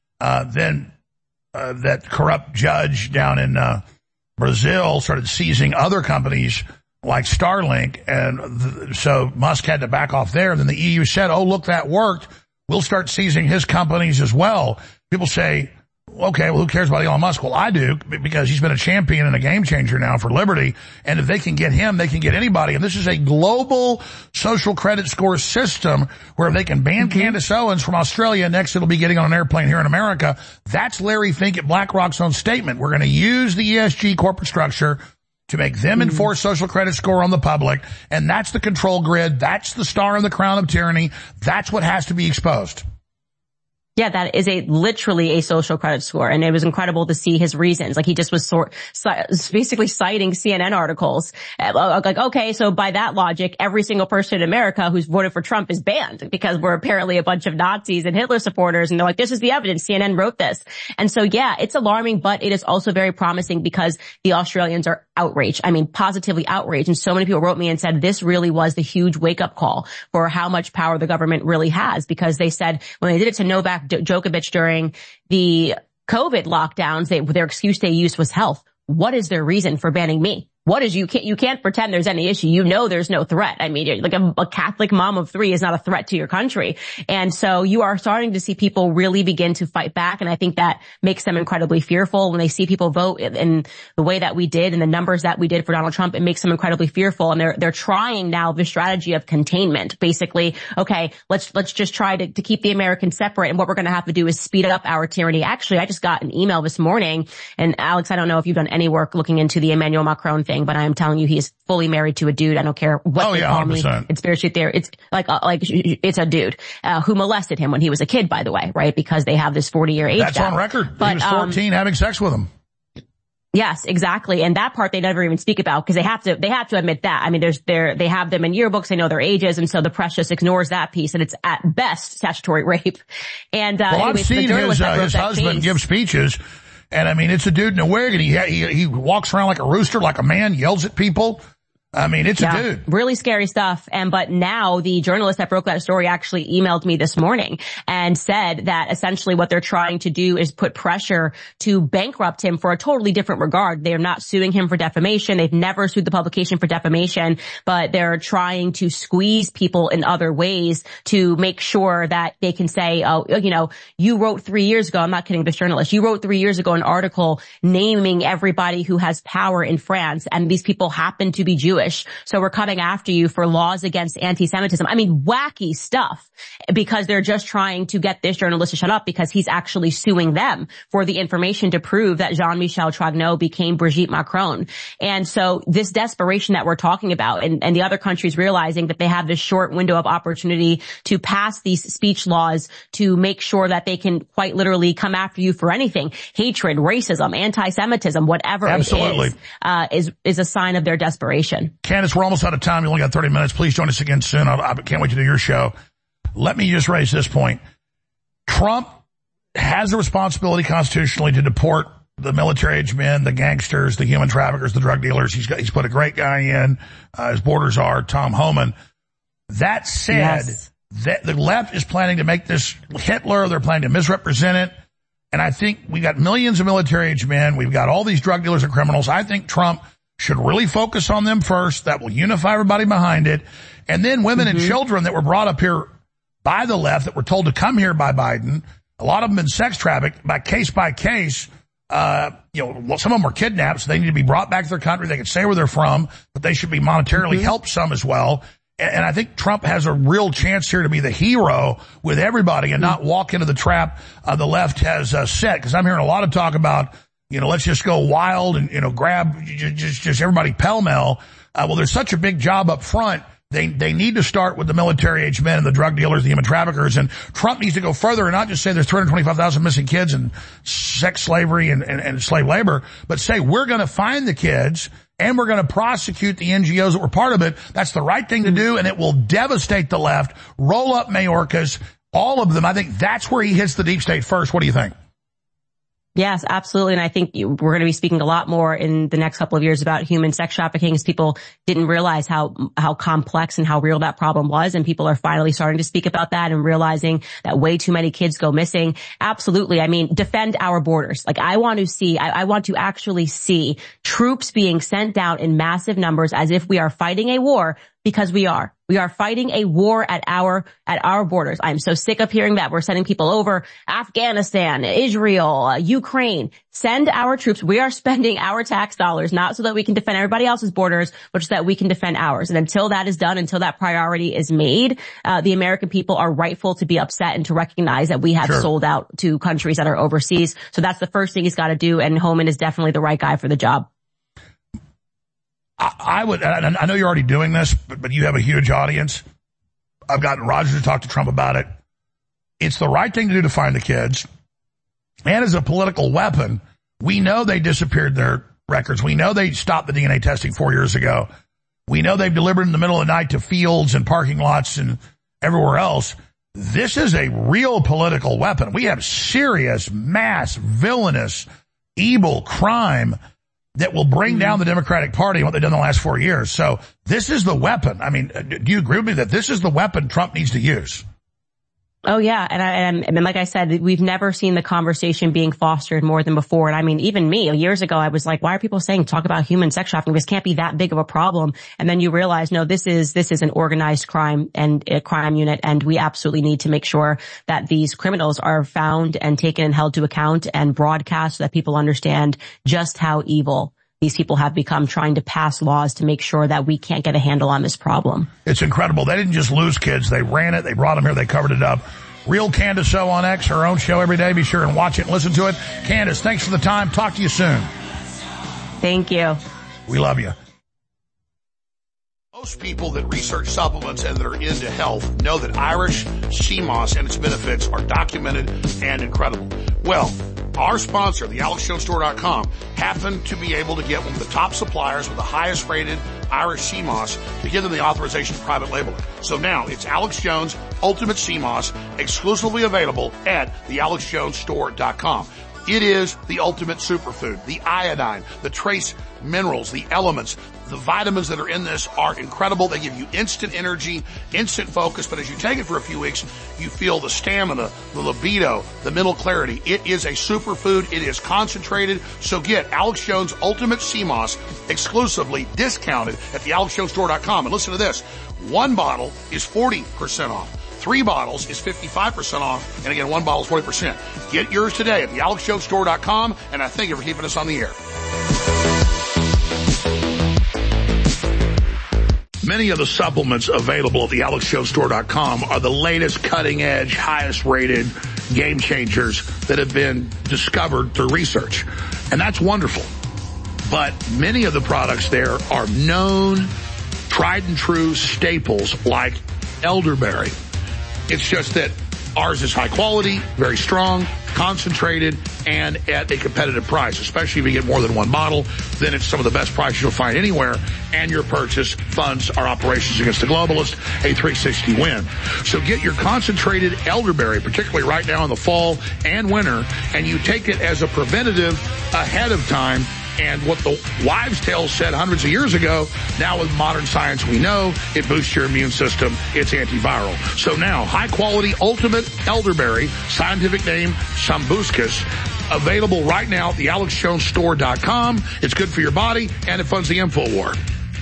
Then that corrupt judge down in Brazil started seizing other companies like Starlink, and so Musk had to back off there. Then the EU said, oh, look, that worked. We'll start seizing his companies as well. People say, okay, well, who cares about Elon Musk? Well, I do, because he's been a champion and a game changer now for liberty. And if they can get him, they can get anybody. And this is a global social credit score system where they can ban Candace Owens from Australia. Next, it'll be getting on an airplane here in America. That's Larry Fink at BlackRock's own statement. We're going to use the ESG corporate structure to make them enforce social credit score on the public. And that's the control grid. That's the star in the crown of tyranny. That's what has to be exposed. Yeah, that is literally a social credit score. And it was incredible to see his reasons. Like he just was basically citing CNN articles. Like, okay, so by that logic, every single person in America who's voted for Trump is banned because we're apparently a bunch of Nazis and Hitler supporters. And they're like, this is the evidence. CNN wrote this. And so, yeah, it's alarming, but it is also very promising because the Australians are outraged. I mean, positively outraged. And so many people wrote me and said this really was the huge wake up call for how much power the government really has, because they said when they did it to Novak Djokovic during the COVID lockdowns, their excuse they used was health. What is their reason for banning me? What is you can't pretend there's any issue. You know there's no threat. I mean, like a Catholic mom of 3 is not a threat to your country. And so you are starting to see people really begin to fight back. And I think that makes them incredibly fearful when they see people vote in the way that we did and the numbers that we did for Donald Trump. It makes them incredibly fearful. And they're trying now the strategy of containment. Basically, okay, let's just try to keep the Americans separate. And what we're going to have to do is speed up our tyranny. Actually, I just got an email this morning. And Alex, I don't know if you've done any work looking into the Emmanuel Macron thing, but I'm telling you, he is fully married to a dude. I don't care what they call 100%. Me. It's bare shit there. It's like it's a dude, who molested him when he was a kid, by the way, right? Because they have this 40-year age That's gap. On record. But, he was 14 having sex with him. Yes, exactly. And that part they never even speak about because they have to admit that. I mean, they have them in yearbooks. They know their ages. And so the press just ignores that piece. And it's at best statutory rape. And, well, I've seen his husband give speeches. And I mean, it's a dude in a wig and he walks around like a rooster, like a man, yells at people. I mean, it's a dude. Really scary stuff. But now the journalist that broke that story actually emailed me this morning and said that essentially what they're trying to do is put pressure to bankrupt him for a totally different regard. They're not suing him for defamation. They've never sued the publication for defamation, but they're trying to squeeze people in other ways to make sure that they can say, oh, you know, you wrote 3 years ago, I'm not kidding this journalist, you wrote 3 years ago an article naming everybody who has power in France, and these people happen to be Jewish. So we're coming after you for laws against anti-Semitism. I mean, wacky stuff, because they're just trying to get this journalist to shut up because he's actually suing them for the information to prove that Jean-Michel Tragneau became Brigitte Macron. And so this desperation that we're talking about and the other countries realizing that they have this short window of opportunity to pass these speech laws to make sure that they can quite literally come after you for anything, hatred, racism, anti-Semitism, whatever Absolutely. It is a sign of their desperation. Candace, we're almost out of time. We only got 30 minutes. Please join us again soon. I can't wait to do your show. Let me just raise this point. Trump has a responsibility constitutionally to deport the military-age men, the gangsters, the human traffickers, the drug dealers. He's put a great guy in. His borders are Tom Homan. That said, that the left is planning to make this Hitler. They're planning to misrepresent it. And I think we got millions of military-age men. We've got all these drug dealers and criminals. I think Trump should really focus on them first. That will unify everybody behind it. And then women and children that were brought up here by the left, that were told to come here by Biden, a lot of them been sex trafficked by case. You know, some of them were kidnapped, so they need to be brought back to their country. They can say where they're from, but they should be monetarily helped some as well. And I think Trump has a real chance here to be the hero with everybody and not walk into the trap the left has set. Because I'm hearing a lot of talk about, you know, let's just go wild and, you know, grab just everybody pell-mell. Well, there's such a big job up front. They need to start with the military-age men and the drug dealers, the human traffickers. And Trump needs to go further and not just say there's 325,000 missing kids and sex slavery and slave labor, but say we're going to find the kids and we're going to prosecute the NGOs that were part of it. That's the right thing to do, and it will devastate the left, roll up Mayorkas, all of them. I think that's where he hits the deep state first. What do you think? Yes, absolutely. And I think we're going to be speaking a lot more in the next couple of years about human sex trafficking, because people didn't realize how complex and how real that problem was. And people are finally starting to speak about that and realizing that way too many kids go missing. Absolutely. I mean, defend our borders. Like, I want to actually see troops being sent down in massive numbers as if we are fighting a war, because we are. We are fighting a war at our borders. I'm so sick of hearing that we're sending people over Afghanistan, Israel, Ukraine. Send our troops. We are spending our tax dollars, not so that we can defend everybody else's borders, but so that we can defend ours. And until that is done, until that priority is made, the American people are rightful to be upset and to recognize that we have sold out to countries that are overseas. So that's the first thing he's got to do. And Homan is definitely the right guy for the job. I would, and I know you're already doing this, but you have a huge audience. I've gotten Roger to talk to Trump about it. It's the right thing to do to find the kids. And as a political weapon, we know they disappeared their records. We know they stopped the DNA testing 4 years ago. We know they've delivered in the middle of the night to fields and parking lots and everywhere else. This is a real political weapon. We have serious, mass, villainous, evil crime that will bring down the Democratic Party and what they've done the last 4 years. So this is the weapon. I mean, do you agree with me that this is the weapon Trump needs to use? Oh yeah. And like I said, we've never seen the conversation being fostered more than before. And I mean, even me, years ago, I was like, why are people saying talk about human sex trafficking? This can't be that big of a problem. And then you realize, no, this is an organized crime and a crime unit. And we absolutely need to make sure that these criminals are found and taken and held to account and broadcast so that people understand just how evil these people have become, trying to pass laws to make sure that we can't get a handle on this problem. It's incredible. They didn't just lose kids. They ran it. They brought them here. They covered it up. Real Candace Show on X, her own show every day. Be sure and watch it and listen to it. Candace, thanks for the time. Talk to you soon. Thank you. We love you. Most people that research supplements and that are into health know that Irish sea moss and its benefits are documented and incredible. Well, our sponsor, the AlexJonesStore.com, happened to be able to get one of the top suppliers with the highest rated Irish sea moss to give them the authorization to private label it. So now it's Alex Jones Ultimate Sea Moss, exclusively available at the AlexJonesStore.com. It is the ultimate superfood. The iodine, the trace minerals, the elements, the vitamins that are in this are incredible. They give you instant energy, instant focus, but as you take it for a few weeks, you feel the stamina, the libido, the mental clarity. It is a superfood. It is concentrated. So get Alex Jones Ultimate Sea Moss exclusively discounted at the AlexJonesStore.com. And listen to this. One bottle is 40% off. 3 bottles is 55% off. And again, 1 bottle is 40%. Get yours today at the AlexJonesStore.com. And I thank you for keeping us on the air. Many of the supplements available at the AlexJonesStore.com are the latest cutting edge, highest rated game changers that have been discovered through research. And that's wonderful. But many of the products there are known, tried and true staples like elderberry. It's just that ours is high quality, very strong, concentrated, and at a competitive price. Especially if you get more than 1 bottle, then it's some of the best prices you'll find anywhere, and your purchase funds our operations against the globalists, a 360 win. So get your concentrated elderberry, particularly right now in the fall and winter, and you take it as a preventative ahead of time. And what the wives' tale said hundreds of years ago, now with modern science we know, it boosts your immune system, it's antiviral. So now, high-quality ultimate elderberry, scientific name Sambucus, available right now at the AlexJonesStore.com. It's good for your body, and it funds the InfoWar.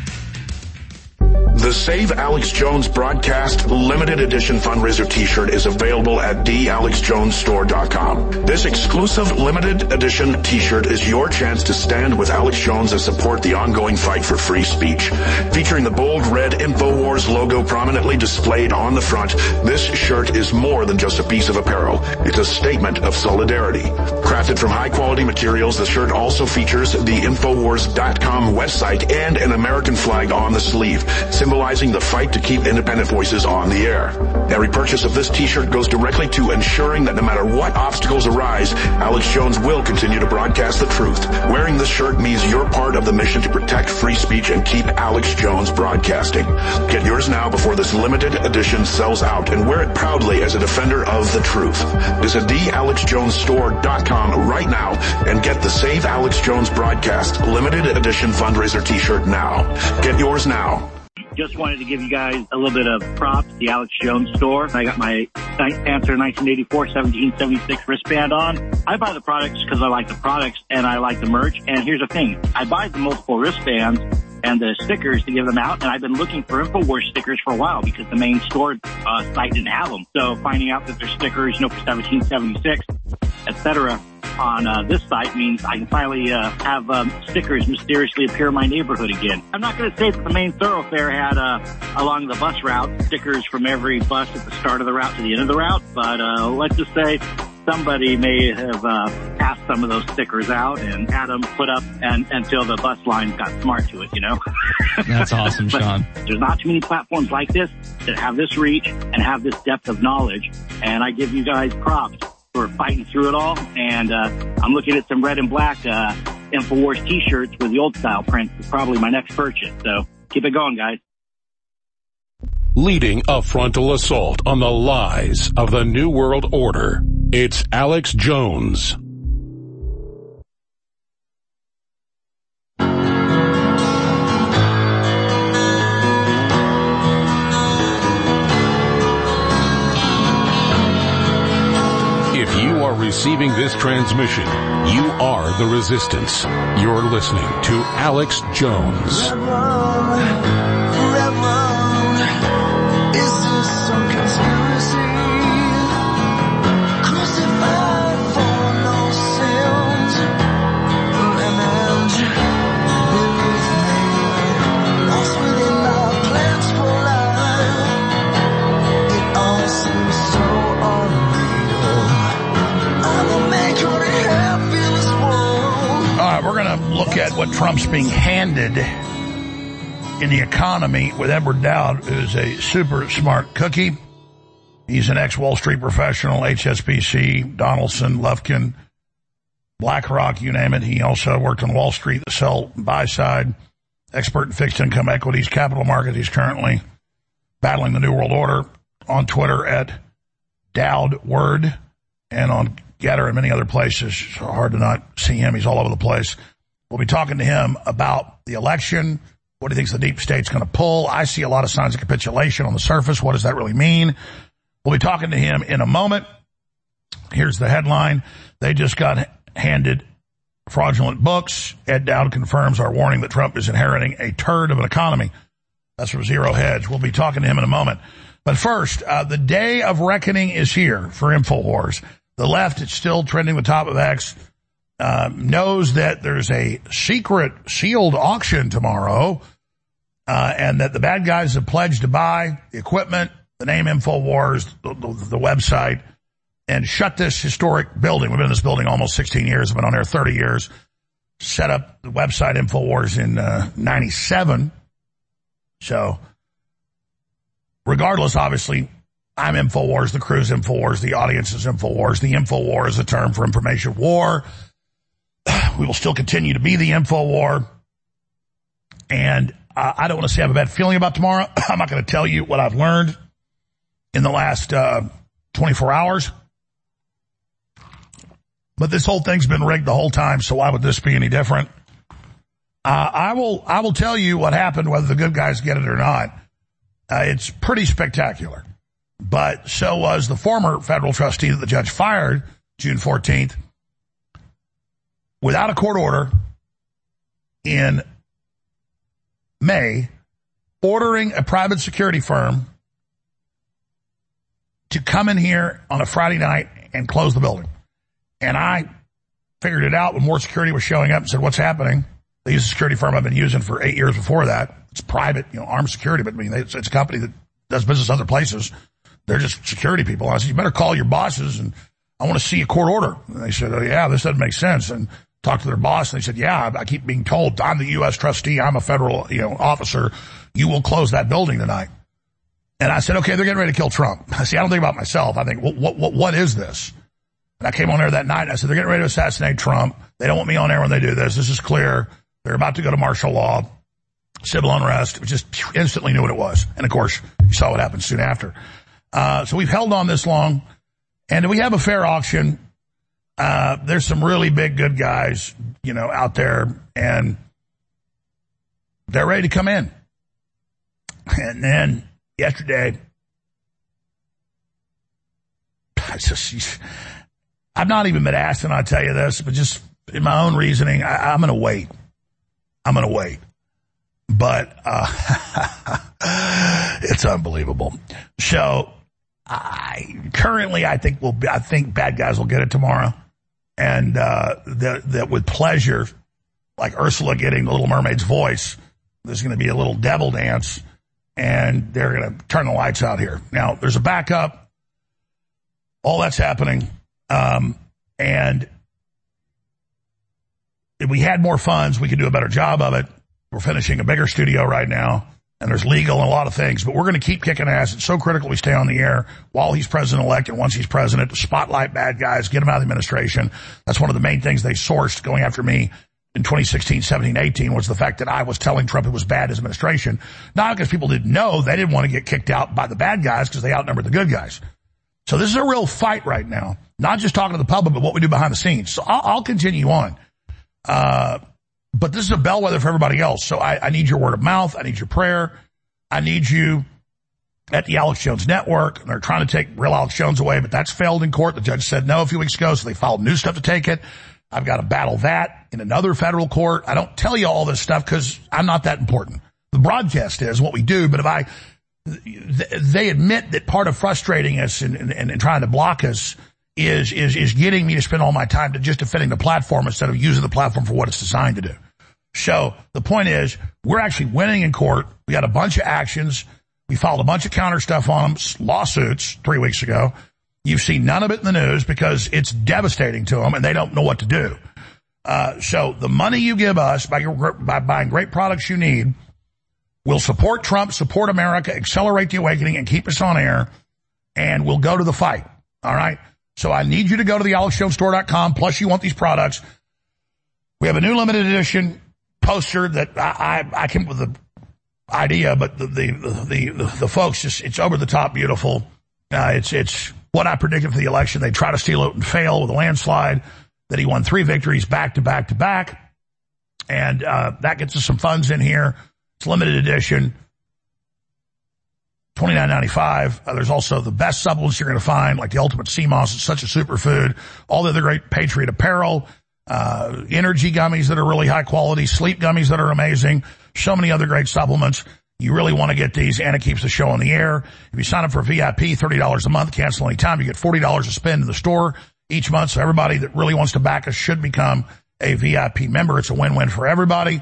The Save Alex Jones Broadcast Limited Edition Fundraiser t-shirt is available at thealexjonesstore.com. This exclusive limited edition t-shirt is your chance to stand with Alex Jones and support the ongoing fight for free speech. Featuring the bold red InfoWars logo prominently displayed on the front, this shirt is more than just a piece of apparel. It's a statement of solidarity. Crafted from high-quality materials, the shirt also features the InfoWars.com website and an American flag on the sleeve, symbolizing the fight to keep independent voices on the air. Every purchase of this t-shirt goes directly to ensuring that no matter what obstacles arise, Alex Jones will continue to broadcast the truth. Wearing this shirt means you're part of the mission to protect free speech and keep Alex Jones broadcasting. Get yours now before this limited edition sells out, and wear it proudly as a defender of the truth. Visit thealexjonesstore.com right now and get the Save Alex Jones Broadcast Limited Edition Fundraiser t-shirt now. Get yours now. Just wanted to give you guys a little bit of props, the Alex Jones Store. I got my Panther 1984 1776 wristband on. I buy the products because I like the products and I like the merch. And here's the thing. I buy the multiple wristbands and the stickers to give them out, and I've been looking for InfoWars stickers for a while because the main store site didn't have them. So finding out that there's stickers, for 1776, etc., on this site means I can finally have stickers mysteriously appear in my neighborhood again. I'm not going to say that the main thoroughfare had along the bus route stickers from every bus at the start of the route to the end of the route, but let's just say somebody may have passed some of those stickers out and had them put up until the bus lines got smart to it, That's awesome, Sean. There's not too many platforms like this that have this reach and have this depth of knowledge, and I give you guys props for fighting through it all. And I'm looking at some red and black InfoWars t-shirts with the old style print. It's probably my next purchase, so keep it going, guys. Leading a frontal assault on the lies of the New World Order, it's Alex Jones. If you are receiving this transmission, you are the resistance. You're listening to Alex Jones. Look at what Trump's being handed in the economy with Edward Dowd, who's a super smart cookie. He's an ex-Wall Street professional, HSBC, Donaldson, Lufkin, BlackRock, you name it. He also worked on Wall Street, the sell buy side, expert in fixed income equities, capital markets. He's currently battling the New World Order on Twitter at DowdWord and on Getter and many other places. It's hard to not see him. He's all over the place. We'll be talking to him about the election. What he thinks the deep state's going to pull. I see a lot of signs of capitulation on the surface. What does that really mean? We'll be talking to him in a moment. Here's the headline. They just got handed fraudulent books. Ed Dowd confirms our warning that Trump is inheriting a turd of an economy. That's from Zero Hedge. We'll be talking to him in a moment. But first, the day of reckoning is here for InfoWars. The left, it's still trending the top of X, knows that there's a secret sealed auction tomorrow, and that the bad guys have pledged to buy the equipment, the name InfoWars, the website, and shut this historic building. We've been in this building almost 16 years. I've been on there 30 years. Set up the website InfoWars in 97. So, regardless, obviously, I'm InfoWars, the crew's InfoWars, the audience is InfoWars. The InfoWar is a term for information war. We will still continue to be the InfoWar. And I don't want to say I have a bad feeling about tomorrow. I'm not going to tell you what I've learned in the last 24 hours. But this whole thing's been rigged the whole time, so why would this be any different? I will tell you what happened, whether the good guys get it or not. It's pretty spectacular. But so was the former federal trustee that the judge fired June 14th without a court order in May, ordering a private security firm to come in here on a Friday night and close the building. And I figured it out when more security was showing up and said, what's happening? They use a security firm I've been using for 8 years before that. It's private, armed security, but I mean, it's a company that does business other places. They're just security people. And I said, you better call your bosses, and I want to see a court order. And they said, oh, yeah, this doesn't make sense. And talked to their boss, and they said, yeah, I keep being told I'm the U.S. trustee. I'm a federal, officer. You will close that building tonight. And I said, okay, they're getting ready to kill Trump. I see, I don't think about myself. I think, what is this? And I came on there that night, and I said, they're getting ready to assassinate Trump. They don't want me on there when they do this. This is clear. They're about to go to martial law, civil unrest. We just instantly knew what it was. And, of course, you saw what happened soon after. So we've held on this long, and we have a fair auction. There's some really big good guys, out there, and they're ready to come in. And then yesterday, I've not even been asked, and I'll tell you this, but just in my own reasoning, I'm going to wait. But it's unbelievable. So I think bad guys will get it tomorrow, and that with pleasure, like Ursula getting the Little Mermaid's voice, there's going to be a little devil dance, and they're going to turn the lights out here. Now, there's a backup. All that's happening, and if we had more funds, we could do a better job of it. We're finishing a bigger studio right now, and there's legal and a lot of things, but we're going to keep kicking ass. It's so critical we stay on the air while he's president-elect and once he's president, to spotlight bad guys, get them out of the administration. That's one of the main things they sourced going after me in 2016, 17, 18 was the fact that I was telling Trump it was bad, his administration. Not because people didn't know. They didn't want to get kicked out by the bad guys because they outnumbered the good guys. So this is a real fight right now, not just talking to the public, but what we do behind the scenes. So I'll continue on. But this is a bellwether for everybody else. So I need your word of mouth. I need your prayer. I need you at the Alex Jones Network. They're trying to take real Alex Jones away, but that's failed in court. The judge said no a few weeks ago, so they filed new stuff to take it. I've got to battle that in another federal court. I don't tell you all this stuff because I'm not that important. The broadcast is what we do, but they admit that part of frustrating us and trying to block us is getting me to spend all my time just defending the platform instead of using the platform for what it's designed to do. So the point is, we're actually winning in court. We got a bunch of actions. We filed a bunch of counter stuff on them, lawsuits 3 weeks ago. You've seen none of it in the news because it's devastating to them and they don't know what to do. So the money you give us by buying great products you need, We'll support Trump, support America, accelerate the awakening, and keep us on air, and we'll go to the fight. All right? So I need you to go to the AlexJonesStore.com, plus you want these products. We have a new limited edition poster that I came up with the idea, but the folks just, it's over the top beautiful. It's what I predicted for the election. They try to steal it and fail with a landslide, that he won 3 victories back to back to back. And that gets us some funds in here. It's limited edition, $29.95. There's also the best supplements you're going to find, like the Ultimate Sea Moss. It's such a superfood. All the other great Patriot apparel, energy gummies that are really high quality, sleep gummies that are amazing. So many other great supplements. You really want to get these, and it keeps the show on the air. If you sign up for VIP, $30 a month, cancel any time, you get $40 to spend in the store each month. So everybody that really wants to back us should become a VIP member. It's a win-win for everybody.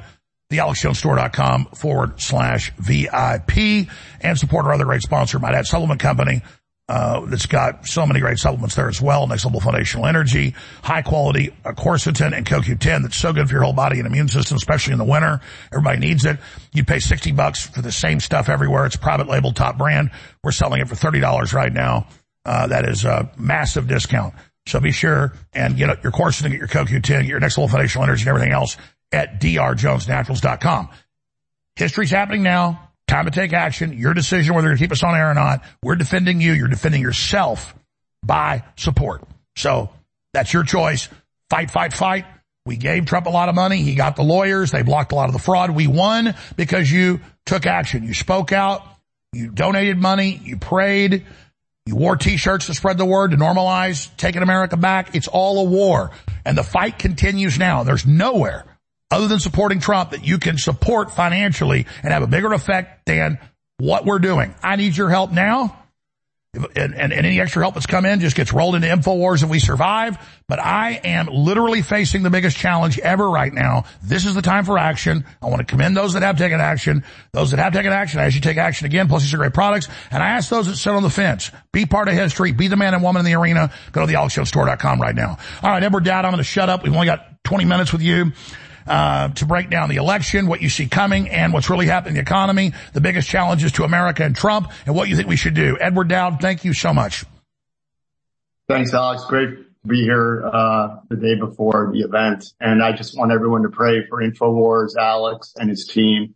TheAlexJonesStore.com/VIP, and support our other great sponsor, Might Add Supplement Company, that's got so many great supplements there as well. Next Level Foundational Energy, high quality quercetin and CoQ10 that's so good for your whole body and immune system, especially in the winter. Everybody needs it. You'd pay $60 for the same stuff everywhere. It's private label, top brand. We're selling it for $30 right now. That is a massive discount. So be sure and get your quercetin, get your CoQ10, get your Next Level Foundational Energy and everything else at drjonesnaturals.com. History's happening now. Time to take action. Your decision whether to keep us on air or not. We're defending you. You're defending yourself by support. So that's your choice. Fight, fight, fight. We gave Trump a lot of money. He got the lawyers. They blocked a lot of the fraud. We won because you took action. You spoke out. You donated money. You prayed. You wore T-shirts to spread the word, to normalize taking America back. It's all a war. And the fight continues now. There's nowhere other than supporting Trump that you can support financially and have a bigger effect than what we're doing. I need your help now. And any extra help that's come in just gets rolled into InfoWars if we survive. But I am literally facing the biggest challenge ever right now. This is the time for action. I want to commend those that have taken action. Those that have taken action, I ask you to take action again. Plus, these are great products. And I ask those that sit on the fence, be part of history, be the man and woman in the arena. Go to thealexjonesstore.com right now. All right, Edward Dowd, I'm going to shut up. We've only got 20 minutes with you. To break down the election, what you see coming, and what's really happening in the economy, the biggest challenges to America and Trump, and what you think we should do. Edward Dowd, thank you so much. Thanks, Alex. Great to be here the day before the event. And I just want everyone to pray for InfoWars, Alex, and his team.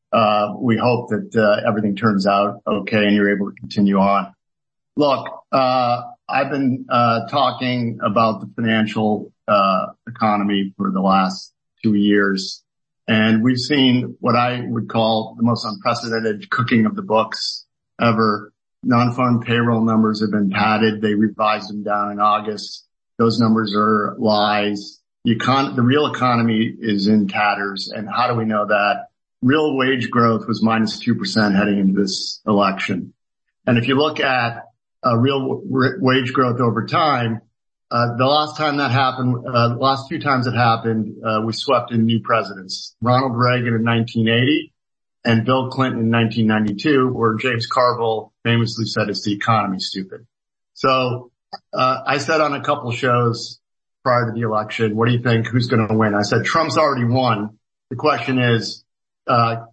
We hope that everything turns out okay and you're able to continue on. Look, I've been talking about the financial economy for the last 2 years, and we've seen what I would call the most unprecedented cooking of the books ever. Non-farm payroll numbers have been padded. They revised them down in August. Those numbers are lies. The real economy is in tatters. And how do we know that? Real wage growth was minus 2% heading into this election. And if you look at real wage growth over time, the last time that happened, the last 2 times it happened, we swept in new presidents. Ronald Reagan in 1980 and Bill Clinton in 1992, where James Carville famously said, "It's the economy, stupid." So, I said on a couple shows prior to the election, what do you think? Who's going to win? I said, Trump's already won. The question is, can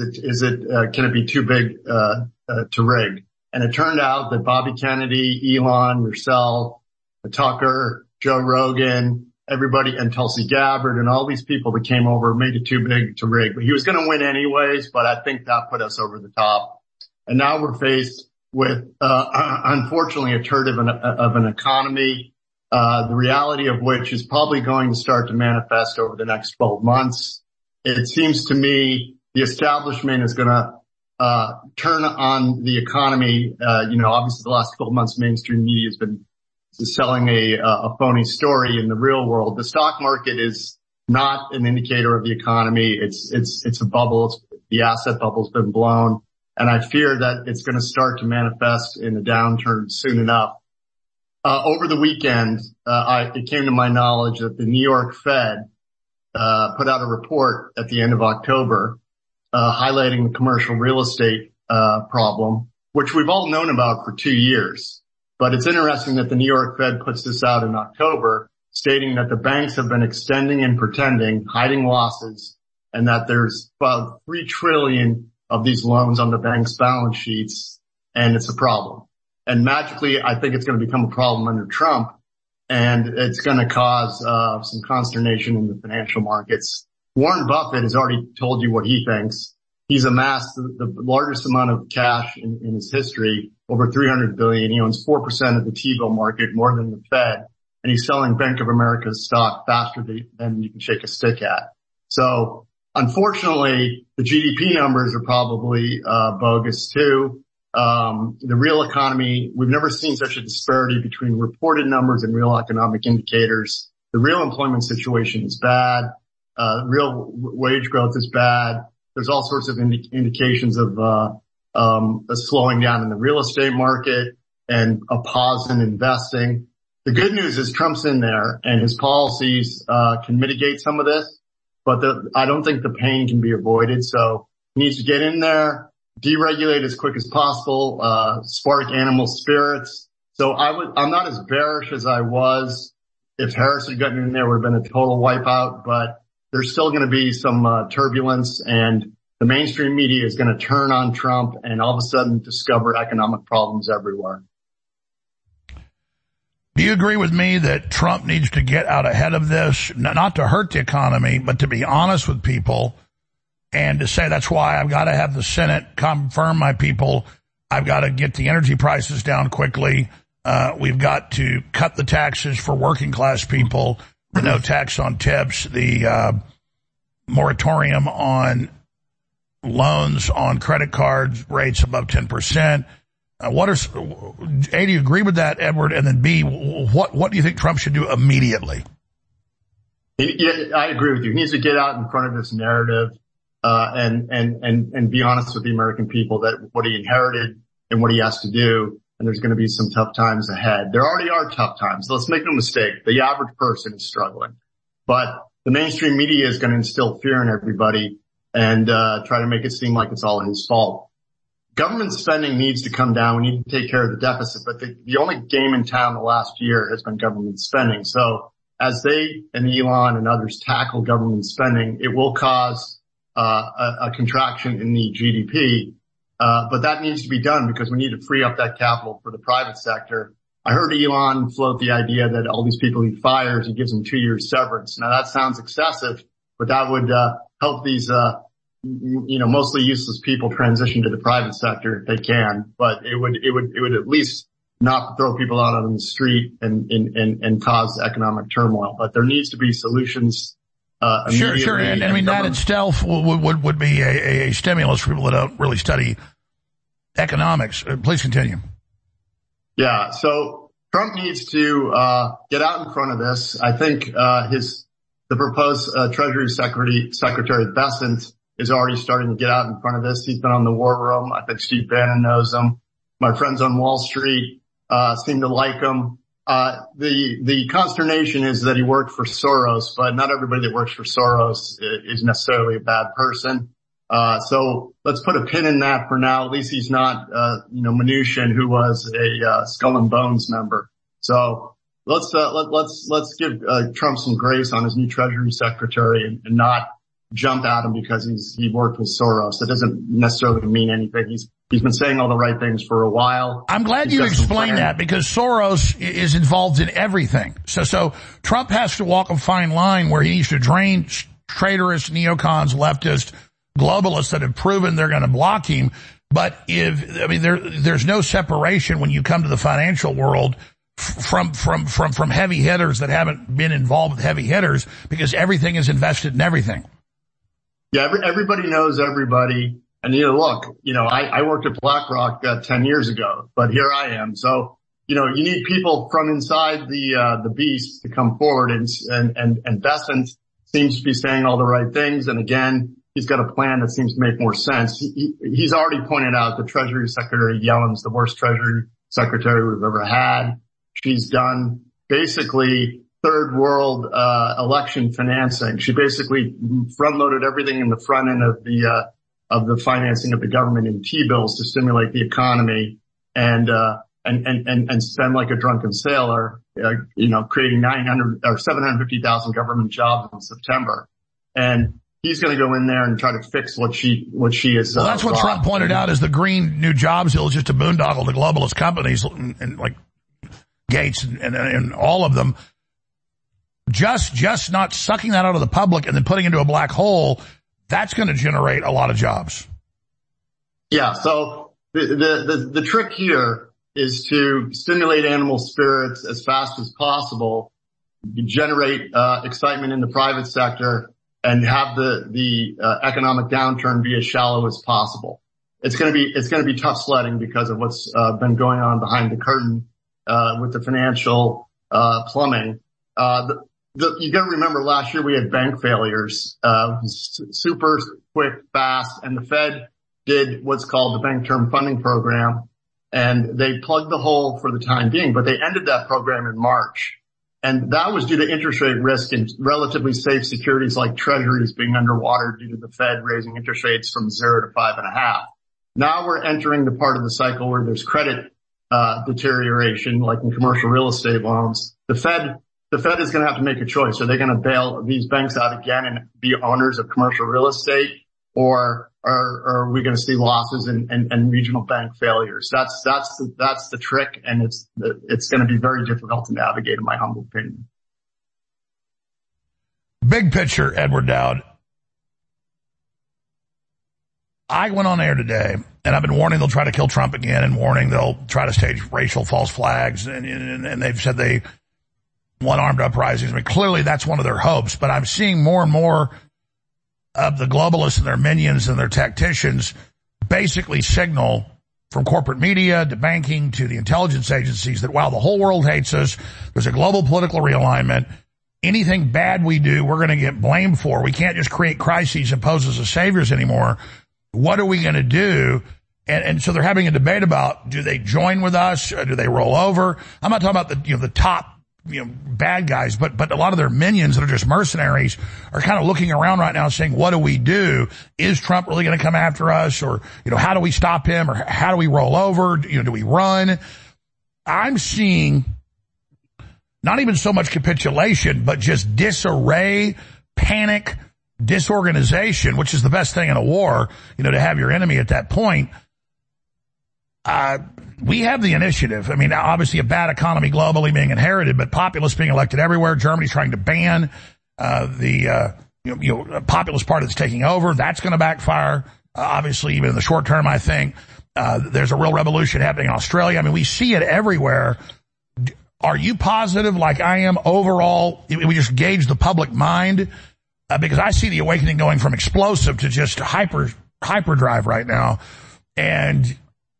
it be too big, to rig? And it turned out that Bobby Kennedy, Elon, yourself, Tucker, Joe Rogan, everybody, and Tulsi Gabbard, and all these people that came over made it too big to rig. But he was going to win anyways, but I think that put us over the top. And now we're faced with, unfortunately, a turd of an economy, the reality of which is probably going to start to manifest over the next 12 months. It seems to me the establishment is going to turn on the economy. Obviously the last 12 months, mainstream media has been selling a phony story. In the real world, the stock market is not an indicator of the economy. It's a bubble. The asset bubble's been blown. And I fear that it's going to start to manifest in a downturn soon enough. Over the weekend, it came to my knowledge that the New York Fed, put out a report at the end of October, highlighting the commercial real estate, problem, which we've all known about for 2 years. But it's interesting that the New York Fed puts this out in October, stating that the banks have been extending and pretending, hiding losses, and that there's about $3 trillion of these loans on the bank's balance sheets, and it's a problem. And magically, I think it's going to become a problem under Trump, and it's going to cause some consternation in the financial markets. Warren Buffett has already told you what he thinks. He's amassed the largest amount of cash in his history, over $300 billion. He owns 4% of the T-bill market, more than the Fed, and he's selling Bank of America's stock faster than you can shake a stick at. So, unfortunately, the GDP numbers are probably bogus too. The real economy, we've never seen such a disparity between reported numbers and real economic indicators. The real employment situation is bad. Real wage growth is bad. There's all sorts of indications of a slowing down in the real estate market and a pause in investing. The good news is Trump's in there, and his policies can mitigate some of this, but I don't think the pain can be avoided. So he needs to get in there, deregulate as quick as possible, spark animal spirits. So I'm not as bearish as I was. If Harris had gotten in there, it would have been a total wipeout, but there's still going to be some turbulence, and the mainstream media is going to turn on Trump and all of a sudden discover economic problems everywhere. Do you agree with me that Trump needs to get out ahead of this, not to hurt the economy, but to be honest with people and to say that's why I've got to have the Senate confirm my people. I've got to get the energy prices down quickly. We've got to cut the taxes for working class people. No tax on tips, the moratorium on loans on credit cards, rates above 10%. A, do you agree with that, Edward? And then B, what do you think Trump should do immediately? Yeah, I agree with you. He needs to get out in front of this narrative, and be honest with the American people that what he inherited and what he has to do. And there's going to be some tough times ahead. There already are tough times. Let's make no mistake. The average person is struggling, but the mainstream media is going to instill fear in everybody and try to make it seem like it's all his fault. Government spending needs to come down. We need to take care of the deficit, but the only game in town the last year has been government spending. So as they and Elon and others tackle government spending, it will cause a contraction in the GDP. But that needs to be done because we need to free up that capital for the private sector. I heard Elon float the idea that all these people he fires, he gives them 2 years severance. Now that sounds excessive, but that would help these mostly useless people transition to the private sector if they can. But it would at least not throw people out on the street and cause economic turmoil. But there needs to be solutions. Sure. And I mean, that itself would be a stimulus for people that don't really study economics. Please continue. Yeah. So Trump needs to, get out in front of this. I think, the proposed, Treasury Secretary Bessent is already starting to get out in front of this. He's been on the War Room. I think Steve Bannon knows him. My friends on Wall Street, seem to like him. The consternation is that he worked for Soros, but not everybody that works for Soros is necessarily a bad person. So let's put a pin in that for now. At least he's not, Mnuchin, who was a, Skull and Bones member. So let's give, Trump some grace on his new Treasury Secretary and not jump at him because he worked with Soros. That doesn't necessarily mean anything. He's been saying all the right things for a while. I'm glad you explained that because Soros is involved in everything. So Trump has to walk a fine line where he needs to drain traitorous neocons, leftists, globalists that have proven they're going to block him. But there's no separation when you come to the financial world from heavy hitters that haven't been involved with heavy hitters because everything is invested in everything. Yeah, everybody knows everybody. And look, I worked at BlackRock 10 years ago, but here I am. So, you need people from inside the beast to come forward and Bessent seems to be saying all the right things. And again, he's got a plan that seems to make more sense. He's already pointed out that Treasury Secretary Yellen's the worst Treasury Secretary we've ever had. She's done basically third world, election financing. She basically front loaded everything in the front end of the financing of the government in T-bills to stimulate the economy and spend like a drunken sailor, creating 750,000 government jobs in September. And he's going to go in there and try to fix what she is. Well, that's what Trump pointed out is the green new jobs deal is just a boondoggle to globalist companies and like Gates and all of them. Just not sucking that out of the public and then putting into a black hole. That's going to generate a lot of jobs. Yeah. So the trick here is to stimulate animal spirits as fast as possible, generate excitement in the private sector, and have the economic downturn be as shallow as possible. It's going to be tough sledding because of what's been going on behind the curtain with the financial plumbing. You got to remember last year we had bank failures, super quick, fast, and the Fed did what's called the Bank Term Funding Program, and they plugged the hole for the time being, but they ended that program in March. And that was due to interest rate risk and relatively safe securities like treasuries being underwater due to the Fed raising interest rates from 0 to 5.5. Now we're entering the part of the cycle where there's credit deterioration, like in commercial real estate loans. The Fed is going to have to make a choice. Are they going to bail these banks out again and be owners of commercial real estate, or are we going to see losses and regional bank failures? That's the trick, and it's going to be very difficult to navigate, in my humble opinion. Big picture, Edward Dowd. I went on air today, and I've been warning they'll try to kill Trump again, and warning they'll try to stage racial false flags, and they've said they want armed uprisings. I mean, clearly that's one of their hopes, but I'm seeing more and more of the globalists and their minions and their tacticians basically signal from corporate media to banking to the intelligence agencies that while the whole world hates us, there's a global political realignment. Anything bad we do, we're going to get blamed for. We can't just create crises and pose as saviors anymore. What are we going to do? And so they're having a debate about, do they join with us? Or do they roll over? I'm not talking about the top, bad guys, but a lot of their minions that are just mercenaries are kind of looking around right now saying, what do we do? Is Trump really going to come after us? Or, how do we stop him? Or how do we roll over? Do we run? I'm seeing not even so much capitulation, but just disarray, panic, disorganization, which is the best thing in a war, to have your enemy at that point. We have the initiative. I mean, obviously a bad economy globally being inherited, but populists being elected everywhere. Germany's trying to ban the populist party that's taking over. That's going to backfire. Obviously, even in the short term, I think there's a real revolution happening in Australia. I mean, we see it everywhere. Are you positive, like I am, overall? We just gauge the public mind because I see the awakening going from explosive to just hyperdrive right now, and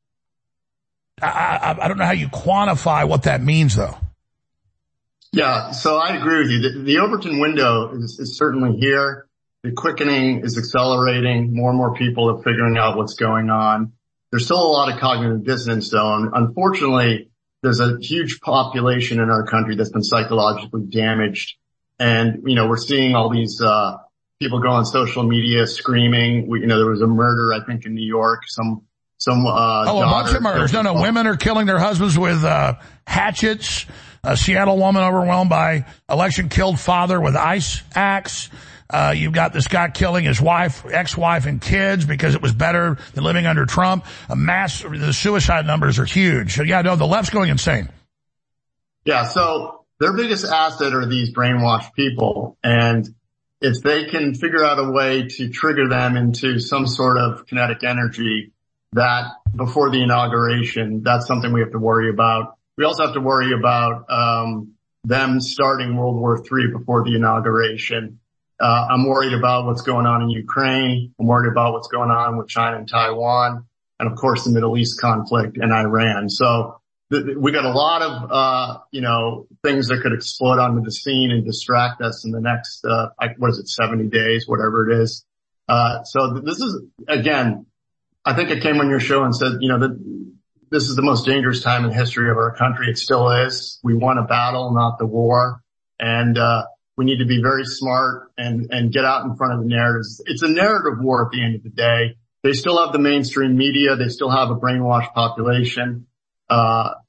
I don't know how you quantify what that means, though. Yeah, so I agree with you. The Overton window is certainly here. The quickening is accelerating. More and more people are figuring out what's going on. There's still a lot of cognitive dissonance, though. And unfortunatthere, there's a huge population in our country that's been psychologically damaged. And, we're seeing all these people go on social media screaming. There was a murder, I think, in New York. A bunch of murders. No, women are killing their husbands with hatchets. A Seattle woman overwhelmed by election killed father with ice axe. You've got this guy killing his wife, ex-wife, and kids because it was better than living under Trump. The suicide numbers are huge. So the left's going insane. Yeah, so their biggest asset are these brainwashed people, and if they can figure out a way to trigger them into some sort of kinetic energy that before the inauguration, that's something we have to worry about. We also have to worry about them starting World War III before the inauguration. I'm worried about what's going on in Ukraine. I'm worried about what's going on with China and Taiwan, and of course the Middle East conflict and Iran. So we got a lot of things that could explode onto the scene and distract us in the next 70 days, whatever it is. So this is, again, I think I came on your show and said, that this is the most dangerous time in the history of our country. It still is. We won a battle, not the war. And, we need to be very smart and get out in front of the narratives. It's a narrative war at the end of the day. They still have the mainstream media. They still have a brainwashed population.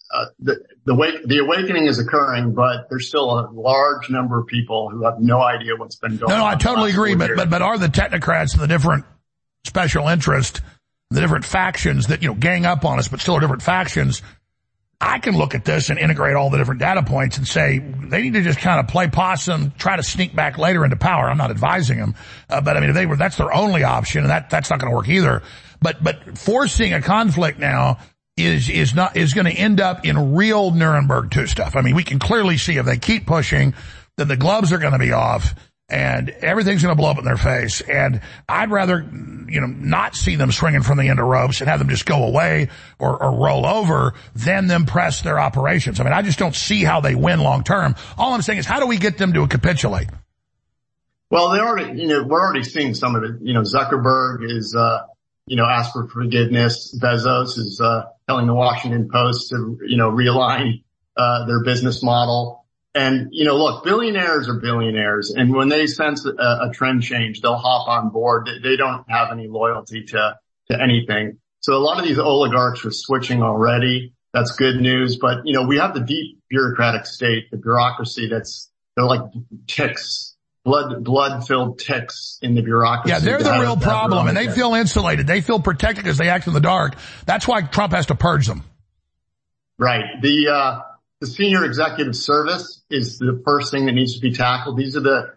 the awakening is occurring, but there's still a large number of people who have no idea what's been going on. No, I totally agree. But are the technocrats and the different special interests, the different factions that, gang up on us, but still are different factions? I can look at this and integrate all the different data points and say they need to just kind of play possum, try to sneak back later into power. I'm not advising them, but I mean, if that's their only option, and that's not going to work either. But forcing a conflict now is going to end up in real Nuremberg 2 stuff. I mean, we can clearly see if they keep pushing, then the gloves are going to be off and everything's going to blow up in their face. And I'd rather, not see them swinging from the end of ropes and have them just go away or roll over than them press their operations. I mean, I just don't see how they win long term. All I'm saying is, how do we get them to capitulate? Well, we're already seeing some of it. Zuckerberg is, asked for forgiveness. Bezos is, telling the Washington Post to, realign, their business model. And, look, billionaires are billionaires. And when they sense a trend change, they'll hop on board. They don't have any loyalty to anything. So a lot of these oligarchs are switching already. That's good news. But, we have the deep bureaucratic state, the bureaucracy they're like ticks, blood-filled ticks in the bureaucracy. Yeah, they're the real problem. And they feel insulated. They feel protected because they act in the dark. That's why Trump has to purge them. Right. The senior executive service is the first thing that needs to be tackled. These are the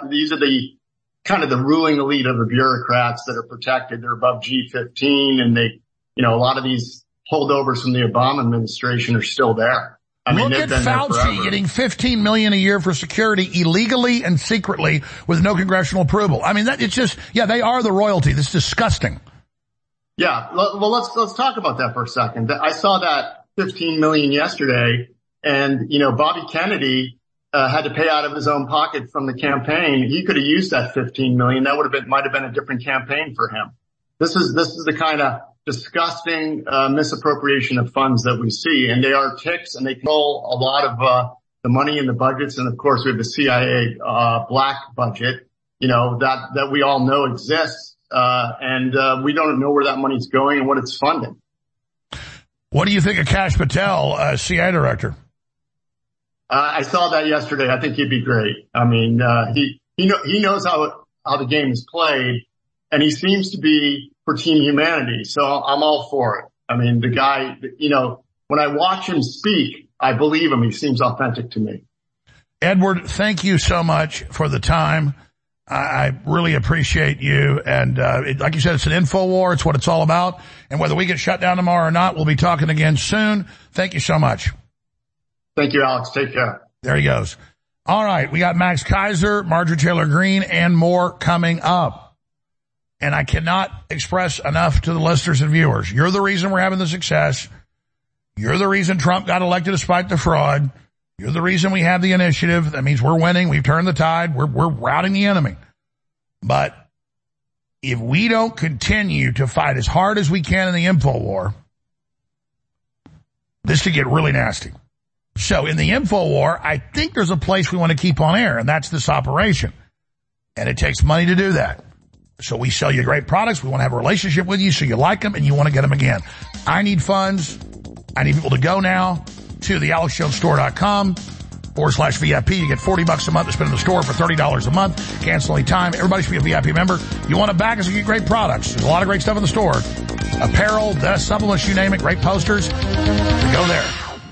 kind of the ruling elite of the bureaucrats that are protected. They're above G15, and a lot of these holdovers from the Obama administration are still there. Look at Fauci getting $15 million a year for security illegally and secretly with no congressional approval. I mean, they are the royalty. This is disgusting. Yeah. Well, let's talk about that for a second. I saw that $15 million yesterday. And, Bobby Kennedy, had to pay out of his own pocket from the campaign. He could have used that $15 million. That might have been a different campaign for him. This is the kind of disgusting, misappropriation of funds that we see. And they are ticks, and they control a lot of, the money in the budgets. And of course, we have the CIA, black budget, that we all know exists. And we don't know where that money's going and what it's funding. What do you think of Kash Patel, CIA director? I saw that yesterday. I think he'd be great. I mean, he knows how the game is played, and he seems to be for team humanity. So I'm all for it. I mean, the guy, when I watch him speak, I believe him. He seems authentic to me. Edward, thank you so much for the time. I really appreciate you. And, like you said, it's an info war. It's what it's all about. And whether we get shut down tomorrow or not, we'll be talking again soon. Thank you so much. Thank you, Alex. Take care. There he goes. All right. We got Max Kaiser, Marjorie Taylor Greene, and more coming up. And I cannot express enough to the listeners and viewers. You're the reason we're having the success. You're the reason Trump got elected despite the fraud. You're the reason we have the initiative. That means we're winning. We've turned the tide. We're routing the enemy. But if we don't continue to fight as hard as we can in the info war, this could get really nasty. So in the info war, I think there's a place we want to keep on air, and that's this operation. And it takes money to do that. So we sell you great products. We want to have a relationship with you so you like them and you want to get them again. I need funds. I need people to go now to the AlexJonesStore.com/VIP. You get $40 a month to spend in the store for $30 a month. Cancel any time. Everybody should be a VIP member. You want to back us and get great products. There's a lot of great stuff in the store. Apparel, supplements, you name it, great posters. So go there.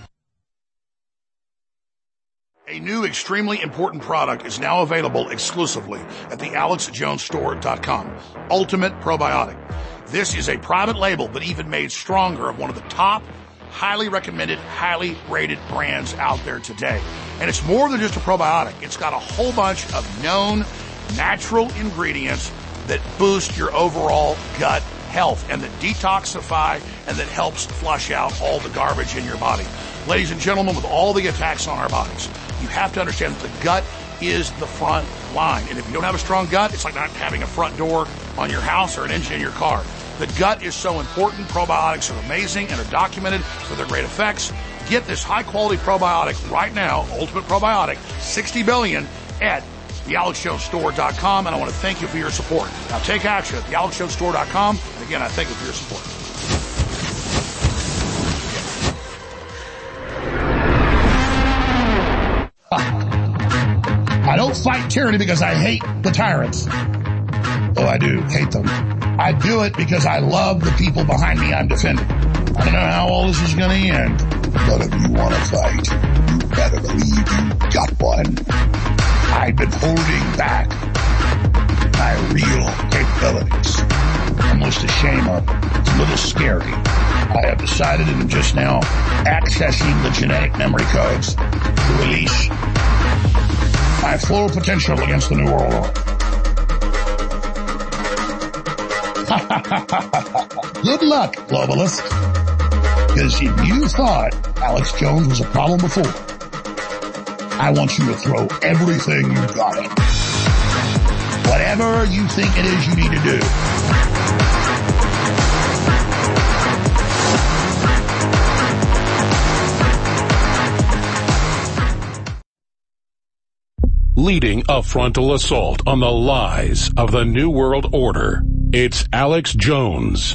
A new extremely important product is now available exclusively at the AlexJonesStore.com. Ultimate Probiotic. This is a private label, but even made stronger, of one of the top, highly recommended, highly rated brands out there today. And it's more than just a probiotic. It's got a whole bunch of known natural ingredients that boost your overall gut health and that detoxify and that helps flush out all the garbage in your body. Ladies and gentlemen, with all the attacks on our bodies, you have to understand that the gut is the front line. And if you don't have a strong gut, it's like not having a front door on your house or an engine in your car. The gut is so important. Probiotics are amazing and are documented for their great effects. Get this high-quality probiotic right now, Ultimate Probiotic, 60 billion, at thealexjonesstore.com. And I want to thank you for your support. Now take action at thealexjonesstore.com. And again, I thank you for your support. fight tyranny because I hate the tyrants. Oh, I do hate them. I do it because I love the people behind me I'm defending. I don't know how all this is going to end, but if you want to fight, you better believe you got one. I've been holding back my real capabilities. Almost a shame of it. It's a little scary. I have decided and am just now accessing the genetic memory codes to release my full potential against the New World Order. Good luck, globalist. Because if you thought Alex Jones was a problem before, I want you to throw everything you've got at it. Whatever you think it is you need to do. Leading a frontal assault on the lies of the New World Order, it's Alex Jones.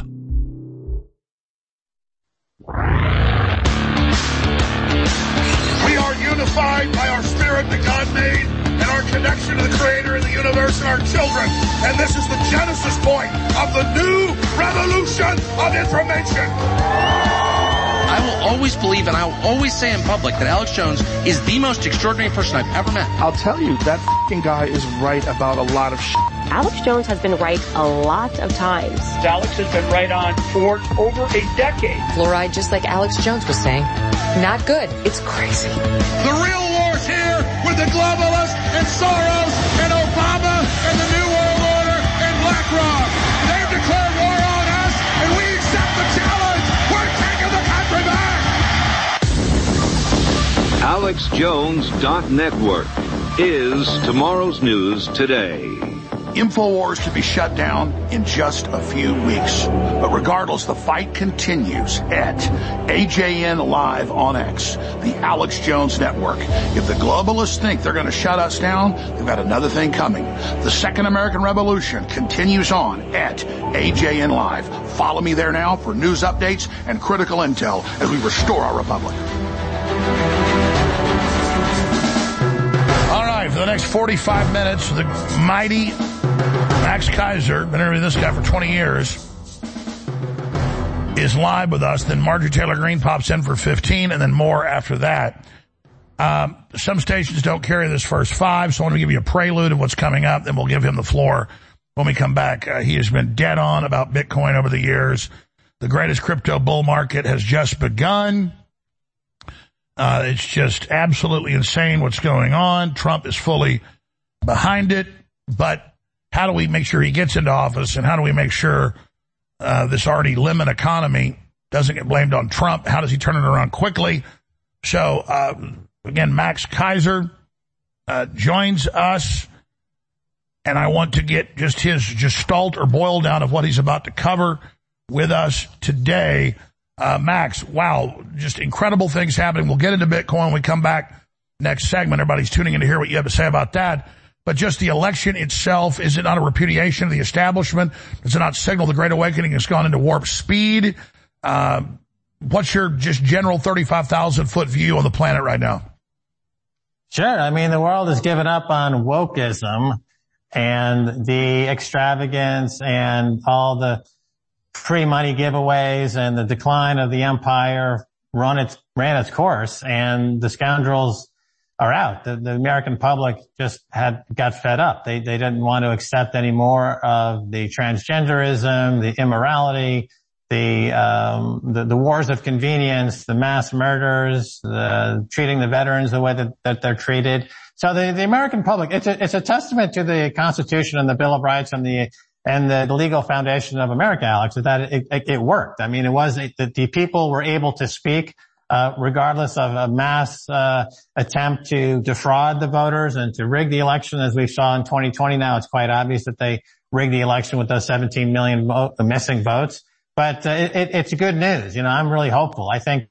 We are unified by our spirit that God made and our connection to the Creator and the universe and our children. And this is the genesis point of the new revolution of information. I will always believe and I will always say in public that Alex Jones is the most extraordinary person I've ever met. I'll tell you, that f***ing guy is right about a lot of shit. Alex Jones has been right a lot of times. Alex has been right on for over a decade. Fluoride, just like Alex Jones was saying, not good. It's crazy. The real war's here with the globalists and Soros and Obama and the New World Order and BlackRock. They've declared war on us and we accept the challenge. We're taking the country back. AlexJones.network is tomorrow's news today. InfoWars to be shut down in just a few weeks. But regardless, the fight continues at AJN Live on X, the Alex Jones Network. If the globalists think they're going to shut us down, they've got another thing coming. The Second American Revolution continues on at AJN Live. Follow me there now for news updates and critical intel as we restore our republic. All right, for the next 45 minutes, the mighty Max Kaiser, been interviewing this guy for 20 years, is live with us. Then Marjorie Taylor Greene pops in for 15, and then more after that. Some stations don't carry this first 5, so I want to give you a prelude of what's coming up, then we'll give him the floor when we come back. He has been dead on about Bitcoin over the years. The greatest crypto bull market has just begun. It's just absolutely insane what's going on. Trump is fully behind it, but how do we make sure he gets into office, and how do we make sure this already lemon economy doesn't get blamed on Trump? How does he turn it around quickly? So, again, Max Kaiser joins us, and I want to get just his gestalt or boil down of what he's about to cover with us today. Max, wow, just incredible things happening. We'll get into Bitcoin when we come back next segment. Everybody's tuning in to hear what you have to say about that. But just the election itself, is it not a repudiation of the establishment? Does it not signal the Great Awakening has gone into warp speed? What's your just general 35,000-foot view on the planet right now? Sure. I mean, the world has given up on wokeism and the extravagance and all the free money giveaways and the decline of the empire ran its course, and the scoundrels are out. The American public just got fed up. They didn't want to accept any more of the transgenderism, the immorality, the wars of convenience, the mass murders, treating the veterans the way that they're treated. So the American public, it's a testament to the Constitution and the Bill of Rights and the legal foundation of America, Alex, that it worked. I mean, it was that the people were able to speak, regardless of a mass attempt to defraud the voters and to rig the election, as we saw in 2020. Now it's quite obvious that they rigged the election with those 17 million missing votes. But it's good news. You know, I'm really hopeful. I think.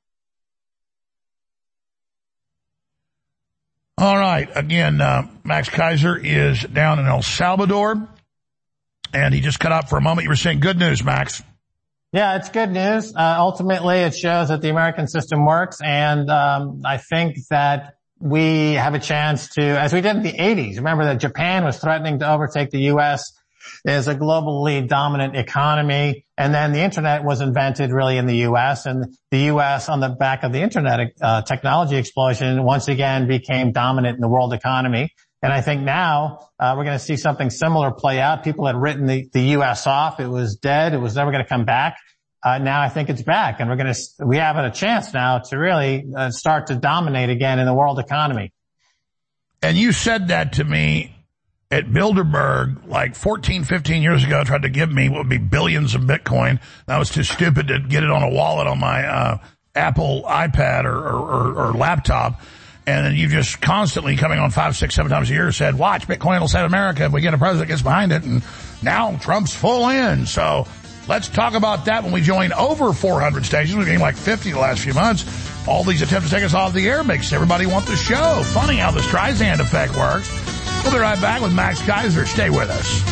All right. Again, Max Kaiser is down in El Salvador, and he just cut out for a moment. You were saying good news, Max. Yeah, it's good news. Ultimately, it shows that the American system works, and I think that we have a chance to, as we did in the 80s, remember that Japan was threatening to overtake the U.S. as a globally dominant economy. And then the internet was invented really in the U.S. and the U.S. on the back of the internet technology explosion once again became dominant in the world economy. And I think now we're going to see something similar play out. People had written the U.S. off. It was dead. It was never going to come back. Now I think it's back, and we have a chance now to really start to dominate again in the world economy. And you said that to me at Bilderberg like 14, 15 years ago, tried to give me what would be billions of Bitcoin. And I was too stupid to get it on a wallet on my Apple iPad or laptop. And then you just constantly coming on 5, 6, 7 times a year said, watch, Bitcoin will save America if we get a president that gets behind it. And now Trump's full in. So let's talk about that when we join over 400 stations. We've gained like 50 the last few months. All these attempts to take us off the air makes everybody want the show. Funny how the Streisand effect works. We'll be right back with Max Keiser. Stay with us.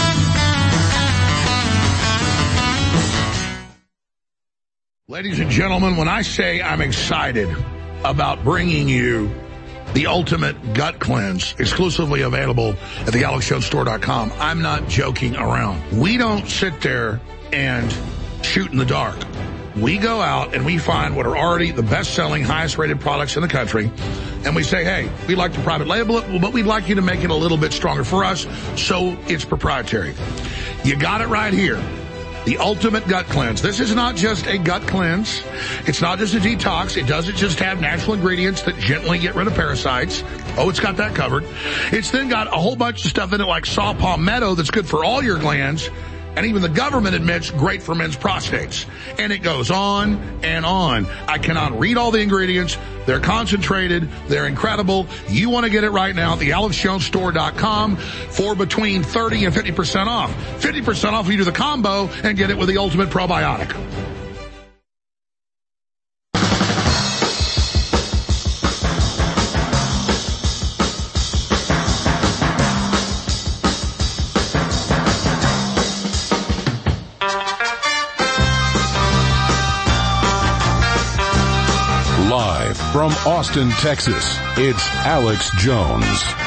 Ladies and gentlemen, when I say I'm excited about bringing you the ultimate gut cleanse, exclusively available at thealexjonesstore.com, I'm not joking around. We don't sit there and shoot in the dark. We go out and we find what are already the best-selling, highest-rated products in the country, and we say, hey, we'd like to private label it, but we'd like you to make it a little bit stronger for us, so it's proprietary. You got it right here. The ultimate gut cleanse. This is not just a gut cleanse. It's not just a detox. It doesn't just have natural ingredients that gently get rid of parasites. Oh, it's got that covered. It's then got a whole bunch of stuff in it like saw palmetto that's good for all your glands. And even the government admits great for men's prostates. And it goes on and on. I cannot read all the ingredients. They're concentrated. They're incredible. You want to get it right now at thealexjonesstore.com for between 30 and 50% off. 50% off if you do the combo and get it with the ultimate probiotic. Live from Austin, Texas, it's Alex Jones.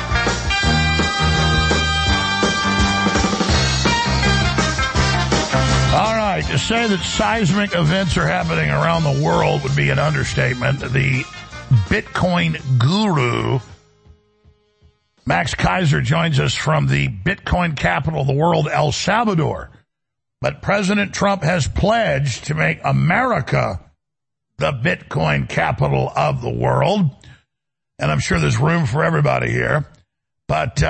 All right, to say that seismic events are happening around the world would be an understatement. The Bitcoin guru, Max Keiser, joins us from the Bitcoin capital of the world, El Salvador. But President Trump has pledged to make America the Bitcoin capital of the world. And I'm sure there's room for everybody here. But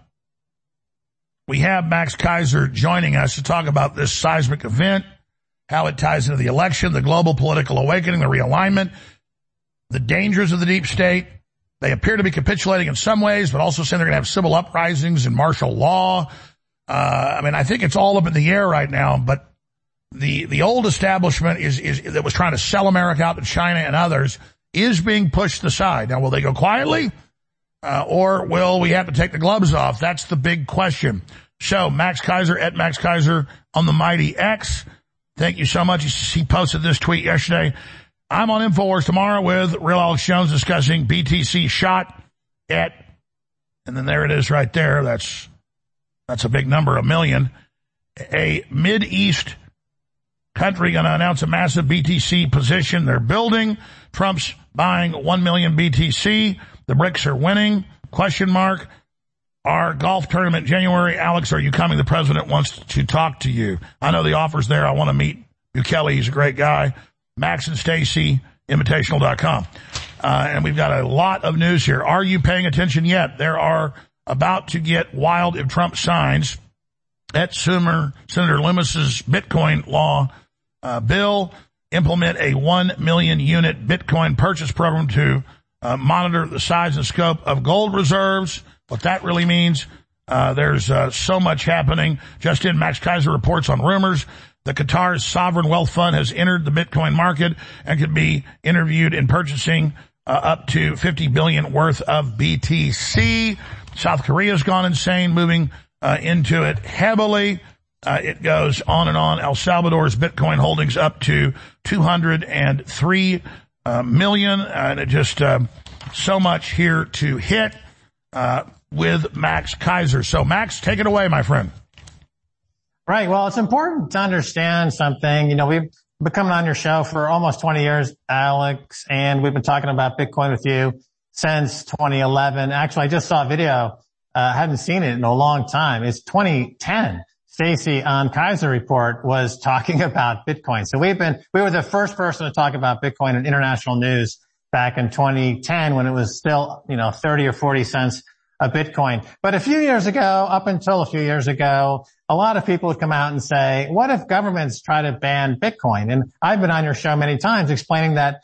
we have Max Keiser joining us to talk about this seismic event, how it ties into the election, the global political awakening, the realignment, the dangers of the deep state. They appear to be capitulating in some ways, but also saying they're going to have civil uprisings and martial law. I think it's all up in the air right now, but the old establishment is that was trying to sell America out to China and others is being pushed aside. Now, will they go quietly? Or will we have to take the gloves off? That's the big question. So, Max Keiser, at Max Keiser on the mighty X. Thank you so much. He posted this tweet yesterday. I'm on InfoWars tomorrow with Real Alex Jones discussing BTC shot at, and then there it is right there. That's a big number, 1 million. A Mid-East country going to announce a massive BTC position they're building. Trump's buying 1 million BTC. The BRICS are winning. Question mark. Our golf tournament January. Alex, are you coming? The president wants to talk to you. I know the offer's there. I want to meet Bukele. He's a great guy. Max and Stacy, Invitational.com. And we've got a lot of news here. Are you paying attention yet? There are about to get wild if Trump signs at Senator Lummis's Bitcoin law bill, implement a 1 million unit Bitcoin purchase program to monitor the size and scope of gold reserves. What that really means, there's so much happening. Just in, Max Keiser reports on rumors that Qatar's sovereign wealth fund has entered the Bitcoin market and could be interviewed in purchasing up to $50 billion worth of BTC. South Korea's gone insane, moving into it heavily. It goes on and on. El Salvador's Bitcoin holdings up to 203 million. And it just, so much here to hit with Max Keiser. So, Max, take it away, my friend. Right. Well, it's important to understand something. You know, we've been coming on your show for almost 20 years, Alex, and we've been talking about Bitcoin with you since 2011. Actually, I just saw a video. Hadn't seen it in a long time. It's 2010. Stacy on Keiser Report was talking about Bitcoin. So we were the first person to talk about Bitcoin in international news back in 2010 when it was still, 30 or 40 cents a Bitcoin. But a few years ago, up until a few years ago, a lot of people would come out and say, what if governments try to ban Bitcoin? And I've been on your show many times explaining that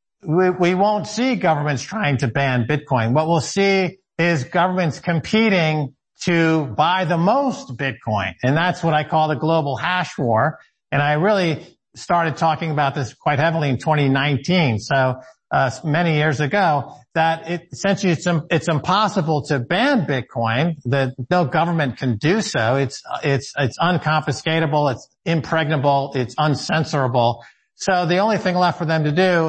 we won't see governments trying to ban Bitcoin. What we'll see is governments competing to buy the most Bitcoin. And that's what I call the global hash war. And I really started talking about this quite heavily in 2019. So, many years ago, that essentially it's impossible to ban Bitcoin, that no government can do so. It's unconfiscatable, it's impregnable, it's uncensorable. So the only thing left for them to do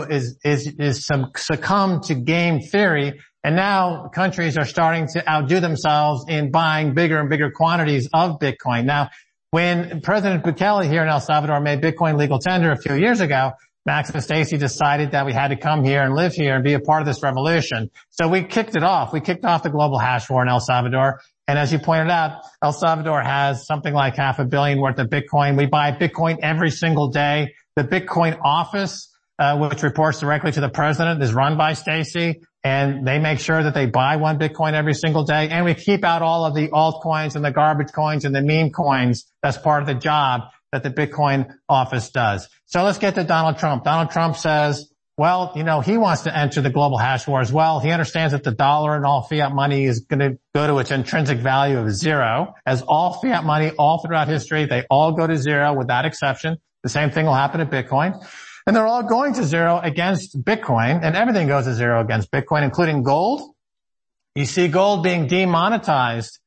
is succumb to game theory. And now countries are starting to outdo themselves in buying bigger and bigger quantities of Bitcoin. Now, when President Bukele here in El Salvador made Bitcoin legal tender a few years ago, Max and Stacy decided that we had to come here and live here and be a part of this revolution. So we kicked it off. We kicked off the global hash war in El Salvador. And as you pointed out, El Salvador has something like $500 million worth of Bitcoin. We buy Bitcoin every single day. The Bitcoin office, which reports directly to the president, is run by Stacy, and they make sure that they buy one Bitcoin every single day. And we keep out all of the altcoins and the garbage coins and the meme coins. That's part of the job that the Bitcoin office does. So let's get to Donald Trump. Donald Trump says, well, he wants to enter the global hash war as well. He understands that the dollar and all fiat money is going to go to its intrinsic value of zero. As all fiat money all throughout history, they all go to zero without exception. The same thing will happen to Bitcoin. And they're all going to zero against Bitcoin, and everything goes to zero against Bitcoin, including gold. You see gold being demonetized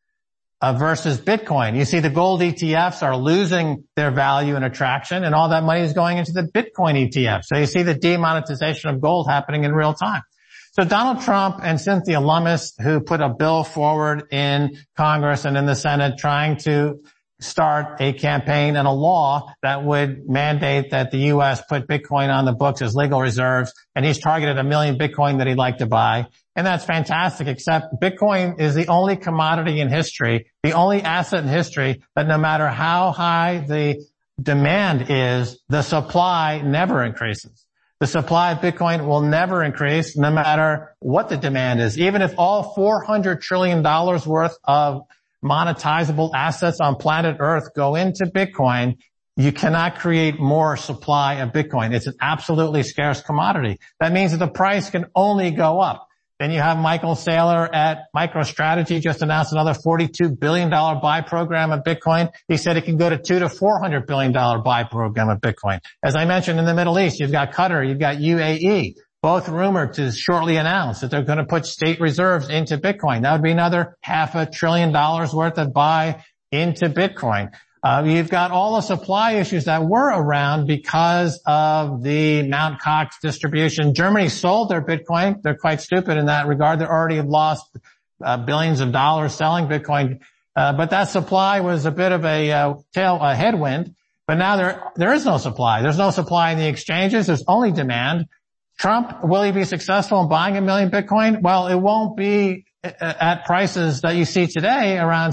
versus Bitcoin. You see the gold ETFs are losing their value and attraction, and all that money is going into the Bitcoin ETF. So you see the demonetization of gold happening in real time. So Donald Trump and Cynthia Lummis, who put a bill forward in Congress and in the Senate trying to start a campaign and a law that would mandate that the U.S. put Bitcoin on the books as legal reserves, and he's targeted 1 million Bitcoin that he'd like to buy. And that's fantastic, except Bitcoin is the only commodity in history, the only asset in history that no matter how high the demand is, the supply never increases. The supply of Bitcoin will never increase no matter what the demand is. Even if all $400 trillion worth of monetizable assets on planet Earth go into Bitcoin, you cannot create more supply of Bitcoin. It's an absolutely scarce commodity. That means that the price can only go up. Then you have Michael Saylor at MicroStrategy just announced another $42 billion buy program of Bitcoin. He said it can go to $200 to $400 billion buy program of Bitcoin. As I mentioned, in the Middle East, you've got Qatar, you've got UAE, both rumored to shortly announce that they're going to put state reserves into Bitcoin. That would be another $500 billion worth of buy into Bitcoin. You've got all the supply issues that were around because of the Mt. Gox distribution. Germany sold their Bitcoin. They're quite stupid in that regard. They already have lost billions of dollars selling Bitcoin. But that supply was a bit of a headwind. But now there is no supply. There's no supply in the exchanges. There's only demand. Trump, will he be successful in buying 1 million Bitcoin? Well, it won't be at prices that you see today, around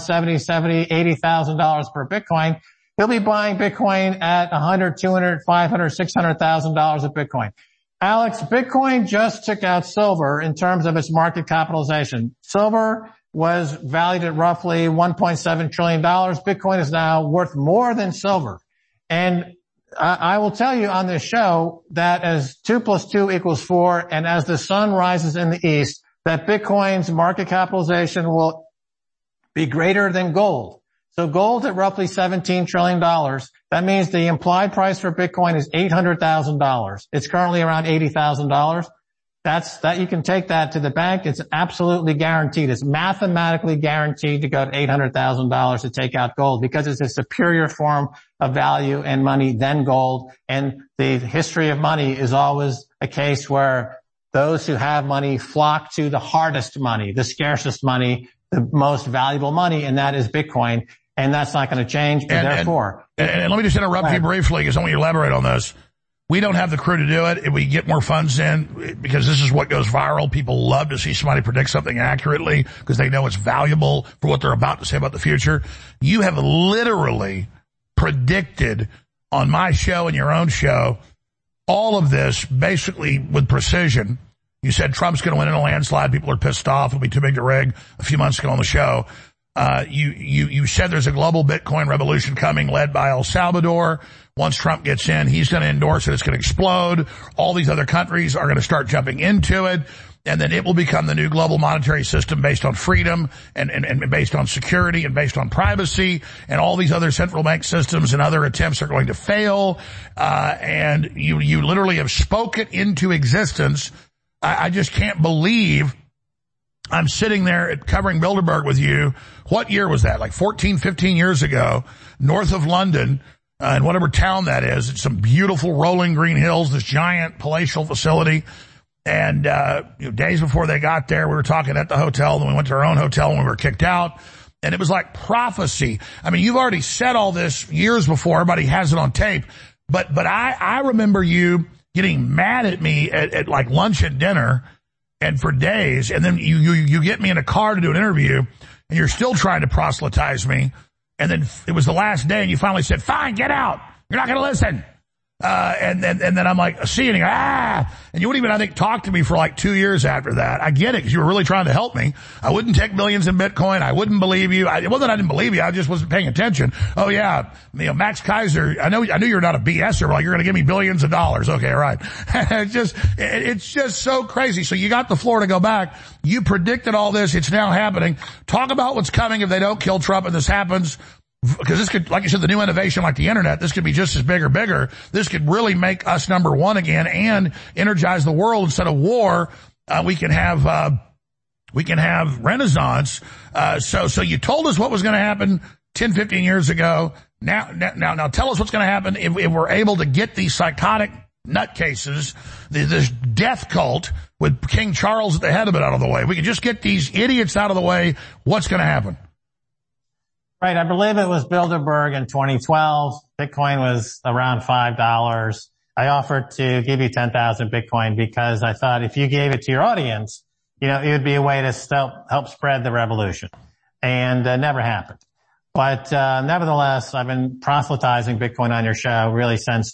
$80,000 per Bitcoin. He'll be buying Bitcoin at $100,000, $200,000, $500,000, $600,000 of Bitcoin. Alex, Bitcoin just took out silver in terms of its market capitalization. Silver was valued at roughly $1.7 trillion. Bitcoin is now worth more than silver. And I will tell you on this show that as 2 + 2 = 4, and as the sun rises in the east, that Bitcoin's market capitalization will be greater than gold. So gold at roughly $17 trillion. That means the implied price for Bitcoin is $800,000. It's currently around $80,000. That you can take that to the bank. It's absolutely guaranteed. It's mathematically guaranteed to go to $800,000 to take out gold because it's a superior form of value and money than gold. And the history of money is always a case where those who have money flock to the hardest money, the scarcest money, the most valuable money, and that is Bitcoin. And that's not going to change. And therefore, and let me just interrupt you briefly because I want you to elaborate on this. We don't have the crew to do it. If we get more funds in, because this is what goes viral. People love to see somebody predict something accurately because they know it's valuable for what they're about to say about the future. You have literally predicted on my show and your own show all of this basically with precision. You said Trump's going to win in a landslide. People are pissed off. It'll be too big to rig a few months ago on the show. You said there's a global Bitcoin revolution coming led by El Salvador. Once Trump gets in, he's going to endorse it. It's going to explode. All these other countries are going to start jumping into it. And then it will become the new global monetary system based on freedom and based on security and based on privacy. And all these other central bank systems and other attempts are going to fail. And you literally have spoken into existence. I just can't believe I'm sitting there covering Bilderberg with you. What year was that? Like 14, 15 years ago, north of London, in whatever town that is. It's some beautiful rolling green hills, this giant palatial facility. And, days before they got there, we were talking at the hotel, then we went to our own hotel and we were kicked out. And it was like prophecy. I mean, you've already said all this years before. Everybody has it on tape. But I remember you getting mad at me at like lunch and dinner and for days. And then you get me in a car to do an interview and you're still trying to proselytize me. And then it was the last day and you finally said, fine, get out. You're not going to listen. And then I'm like, see you, and you go, and you wouldn't even, I think, talk to me for like 2 years after that. I get it, because you were really trying to help me. I wouldn't take millions in Bitcoin. I wouldn't believe you. It wasn't I didn't believe you. I just wasn't paying attention. Oh yeah, Max Kaiser, I knew you're not a BSer. Like, you're going to give me billions of dollars. Okay, right. It's just so crazy. So you got the floor to go back. You predicted all this. It's now happening. Talk about what's coming if they don't kill Trump and this happens. Because this could, like you said, the new innovation like the internet, this could be just as big or bigger. This could really make us number one again and energize the world. Instead of war, we can have renaissance. So you told us what was going to happen 10, 15 years ago. Now tell us what's going to happen if we're able to get these psychotic nutcases, this death cult with King Charles at the head of it out of the way. We can just get these idiots out of the way. What's going to happen? Right. I believe it was Bilderberg in 2012. Bitcoin was around $5. I offered to give you 10,000 Bitcoin because I thought if you gave it to your audience, it would be a way to help spread the revolution. And never happened. But nevertheless, I've been proselytizing Bitcoin on your show really since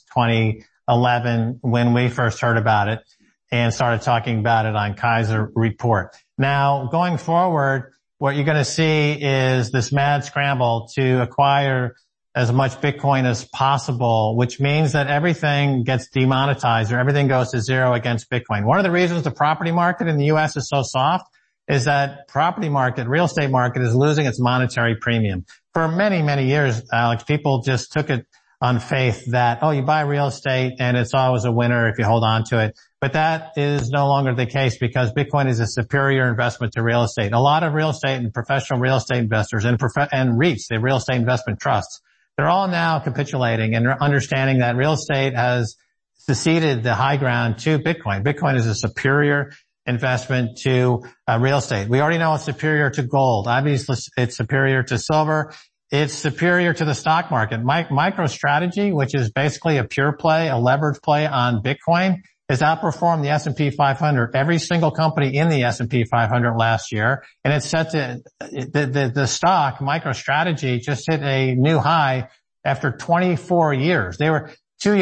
2011 when we first heard about it and started talking about it on Kaiser Report. Now, going forward, what you're going to see is this mad scramble to acquire as much Bitcoin as possible, which means that everything gets demonetized or everything goes to zero against Bitcoin. One of the reasons the property market in the U.S. is so soft is that real estate market is losing its monetary premium. For many, many years, Alex, people just took it on faith that, you buy real estate and it's always a winner if you hold on to it. But that is no longer the case because Bitcoin is a superior investment to real estate. A lot of real estate and professional real estate investors and REITs, the real estate investment trusts, they're all now capitulating and understanding that real estate has seceded the high ground to Bitcoin. Bitcoin is a superior investment to real estate. We already know it's superior to gold. Obviously, it's superior to silver. It's superior to the stock market. MicroStrategy, which is basically a pure play, a leverage play on Bitcoin, has outperformed the S&P 500, every single company in the S&P 500 last year. And it's set to, the stock, MicroStrategy, just hit a new high after 24 years. They were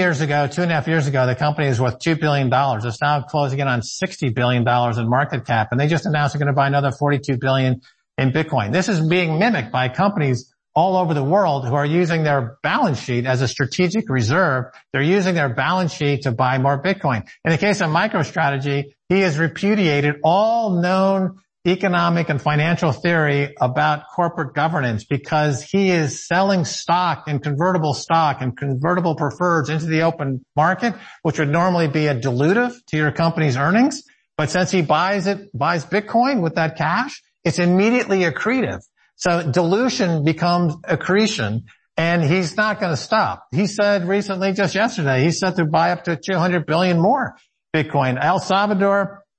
2.5 years ago, the company was worth $2 billion. It's now closing in on $60 billion in market cap. And they just announced they're going to buy another $42 billion in Bitcoin. This is being mimicked by companies all over the world who are using their balance sheet as a strategic reserve. They're using their balance sheet to buy more Bitcoin. In the case of MicroStrategy, he has repudiated all known economic and financial theory about corporate governance because he is selling stock and convertible preferreds into the open market, which would normally be a dilutive to your company's earnings. But since he buys Bitcoin with that cash, it's immediately accretive. So dilution becomes accretion, and he's not going to stop. He said recently, just yesterday, he's set to buy up to 200 billion more Bitcoin. El Salvador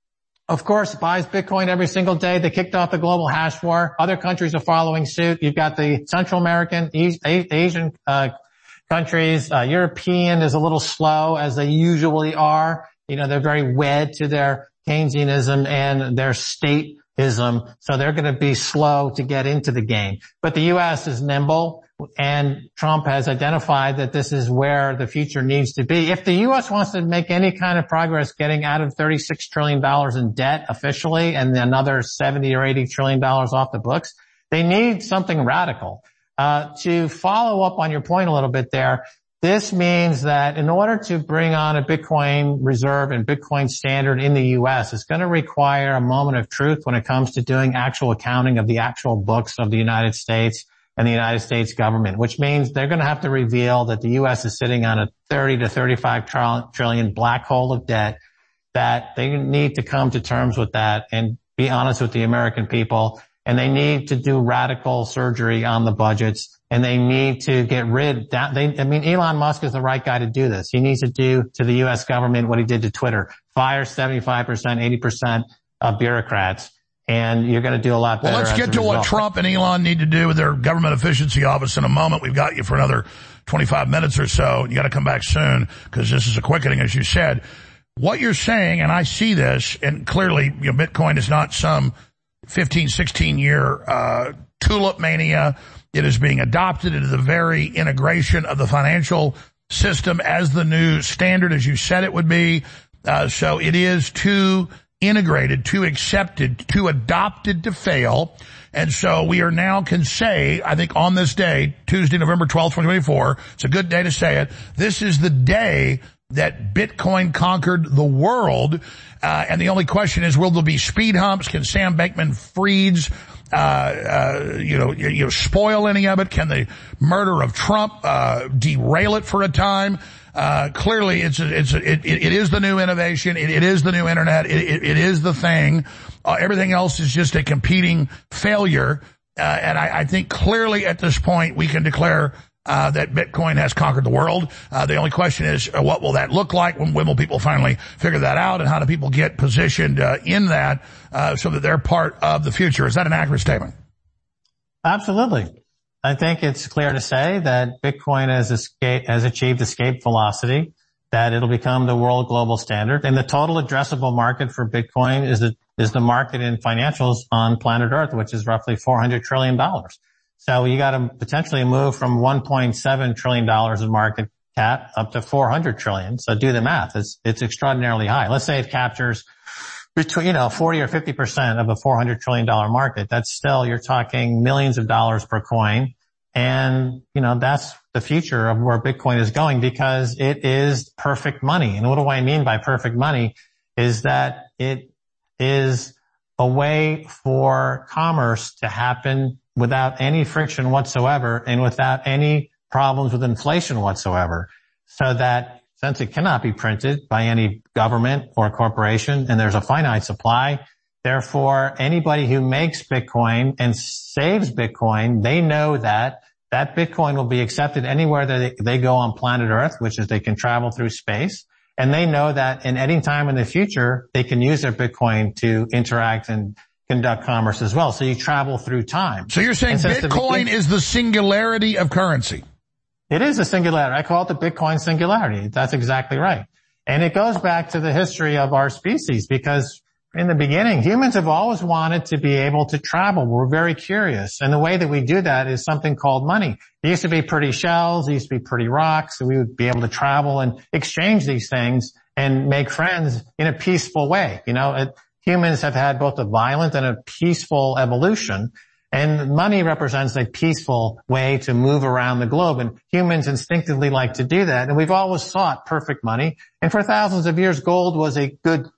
of course, buys Bitcoin every single day. They kicked off the global hash war. Other countries are following suit. You've got the Central American, Asian countries. European is a little slow, as they usually are. They're very wed to their Keynesianism and their stateism, so they're going to be slow to get into the game. But the U.S. is nimble, and Trump has identified that this is where the future needs to be. If the U.S. wants to make any kind of progress getting out of $36 trillion in debt officially and another $70 or $80 trillion off the books, they need something radical. To follow up on your point a little bit there, this means that in order to bring on a Bitcoin reserve and Bitcoin standard in the U.S., it's going to require a moment of truth when it comes to doing actual accounting of the actual books of the United States and the United States government, which means they're going to have to reveal that the U.S. is sitting on a 30 to 35 trillion black hole of debt, that they need to come to terms with that and be honest with the American people. And they need to do radical surgery on the budgets, and they need to get rid. Elon Musk is the right guy to do this. He needs to do to the U.S. government what he did to Twitter: fire 75%, 80% of bureaucrats, and you're going to do a lot better. Well, let's get to what Trump and Elon need to do with their government efficiency office in a moment. We've got you for another 25 minutes or so. You got to come back soon because this is a quickening, as you said. What you're saying, and I see this, and clearly, Bitcoin is not some 15, 16-year tulip mania. It is being adopted into the very integration of the financial system as the new standard, as you said it would be. So it is too integrated, too accepted, too adopted to fail. And so we are now can say, I think on this day, Tuesday, November 12th, 2024, it's a good day to say it, this is the day that Bitcoin conquered the world. And the only question is, will there be speed humps? Can Sam Bankman-Fried's, spoil any of it? Can the murder of Trump, derail it for a time? Clearly it is the new innovation. It is the new internet. It is the thing. Everything else is just a competing failure. And I think clearly at this point we can declare that Bitcoin has conquered the world. The only question is, what will that look like? When will people finally figure that out? And how do people get positioned in that so that they're part of the future? Is that an accurate statement? Absolutely. I think it's clear to say that Bitcoin has achieved escape velocity, that it'll become the world global standard. And the total addressable market for Bitcoin is the market in financials on planet Earth, which is roughly $400 trillion. So you got to potentially move from $1.7 trillion in market cap up to 400 trillion. So do the math. It's extraordinarily high. Let's say it captures between, 40 or 50% of a $400 trillion market. That's still, you're talking millions of dollars per coin. And, that's the future of where Bitcoin is going, because it is perfect money. And what do I mean by perfect money is that it is a way for commerce to happen without any friction whatsoever and without any problems with inflation whatsoever. So that since it cannot be printed by any government or corporation and there's a finite supply, therefore anybody who makes Bitcoin and saves Bitcoin, they know that Bitcoin will be accepted anywhere that they go on planet Earth, which is they can travel through space. And they know that in any time in the future, they can use their Bitcoin to interact and conduct commerce as well. So you travel through time. So you're saying Bitcoin is the singularity of currency? It is a singularity. I call it the Bitcoin singularity. That's exactly right. And it goes back to the history of our species, because in the beginning, humans have always wanted to be able to travel. We're very curious. And the way that we do that is something called money. It used to be pretty shells. It used to be pretty rocks. So we would be able to travel and exchange these things and make friends in a peaceful way. Humans have had both a violent and a peaceful evolution, and money represents a peaceful way to move around the globe, and humans instinctively like to do that. And we've always sought perfect money. And for thousands of years, gold was a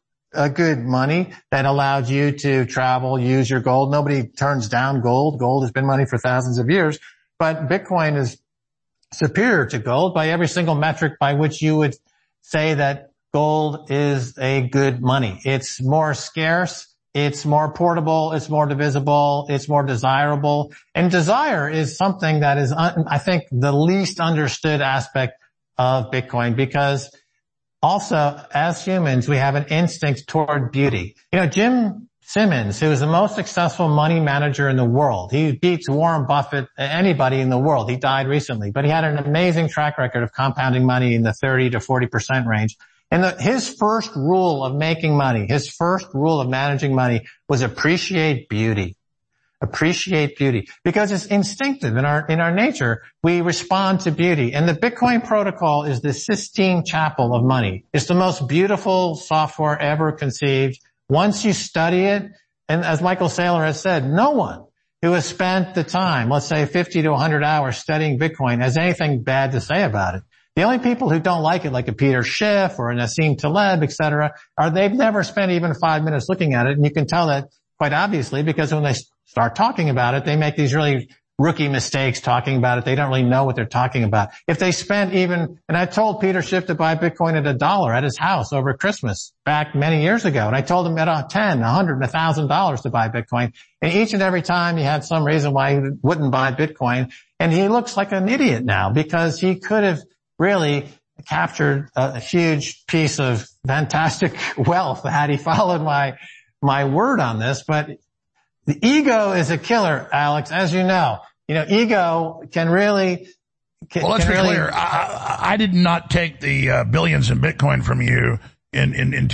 good money that allowed you to travel, use your gold. Nobody turns down gold. Gold has been money for thousands of years, but Bitcoin is superior to gold by every single metric by which you would say that gold is a good money. It's more scarce. It's more portable. It's more divisible. It's more desirable. And desire is something that is, I think, the least understood aspect of Bitcoin, because also, as humans, we have an instinct toward beauty. You know, Jim Simmons, who is the most successful money manager in the world. He beats Warren Buffett, anybody in the world. He died recently, but he had an amazing track record of compounding money in the 30 to 40% range. And his first rule of making money, his first rule of managing money was appreciate beauty. Appreciate beauty. Because it's instinctive in our nature. We respond to beauty. And the Bitcoin protocol is the Sistine Chapel of money. It's the most beautiful software ever conceived. Once you study it, and as Michael Saylor has said, no one who has spent the time, let's say 50 to 100 hours studying Bitcoin, has anything bad to say about it. The only people who don't like it, like a Peter Schiff or a Nassim Taleb, etc., they've never spent even 5 minutes looking at it. And you can tell that quite obviously because when they start talking about it, they make these really rookie mistakes talking about it. They don't really know what they're talking about. If they spent even, and I told Peter Schiff to buy Bitcoin at $1 at his house over Christmas back many years ago. And I told him at $10, $100, $1,000 to buy Bitcoin. And each and every time he had some reason why he wouldn't buy Bitcoin. And he looks like an idiot now because he could have really captured a huge piece of fantastic wealth had he followed my word on this. But the ego is a killer, Alex, as you know. You know, ego can really... Well, let's be clear. I did not take the billions in Bitcoin from you in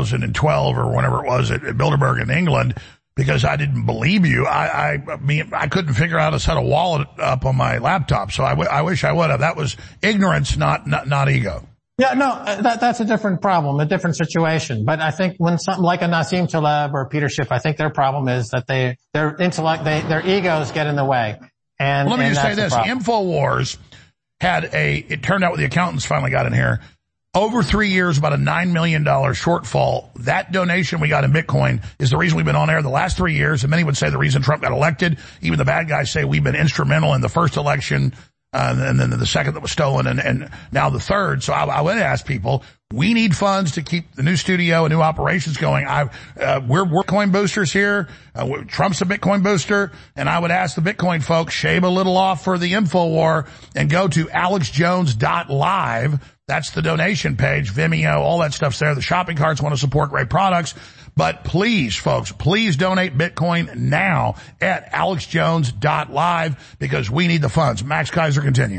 2012 or whenever it was at Bilderberg in England because I didn't believe you. I mean, I couldn't figure out how to set a wallet up on my laptop, so I wish I would have. That was ignorance, not ego. Yeah, no, that's a different problem, a different situation. But I think when something like a Nassim Taleb or Peter Schiff, I think their problem is that their intellect, their egos get in the way. And let me just say this. InfoWars had it turned out when the accountants finally got in here, over 3 years, about a $9 million shortfall. That donation we got in Bitcoin is the reason we've been on air the last 3 years. And many would say the reason Trump got elected. Even the bad guys say we've been instrumental in the first election. And then the second that was stolen and now the third. So I would ask people, we need funds to keep the new studio and new operations going. We're Bitcoin boosters here. Trump's a Bitcoin booster. And I would ask the Bitcoin folks, shave a little off for the InfoWar and go to alexjones.live. That's the donation page, Vimeo, all that stuff's there. The shopping carts want to support great products. But please, folks, please donate Bitcoin now at alexjones.live because we need the funds. Max Keiser, continue.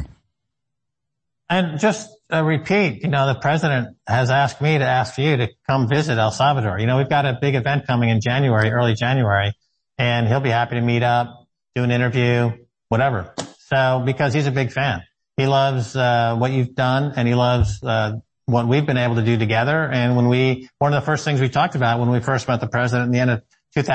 And just repeat, the president has asked me to ask you to come visit El Salvador. We've got a big event coming in January, early January, and he'll be happy to meet up, do an interview, whatever. So, because he's a big fan. He loves what you've done, and he loves what we've been able to do together. And one of the first things we talked about when we first met the president in the end of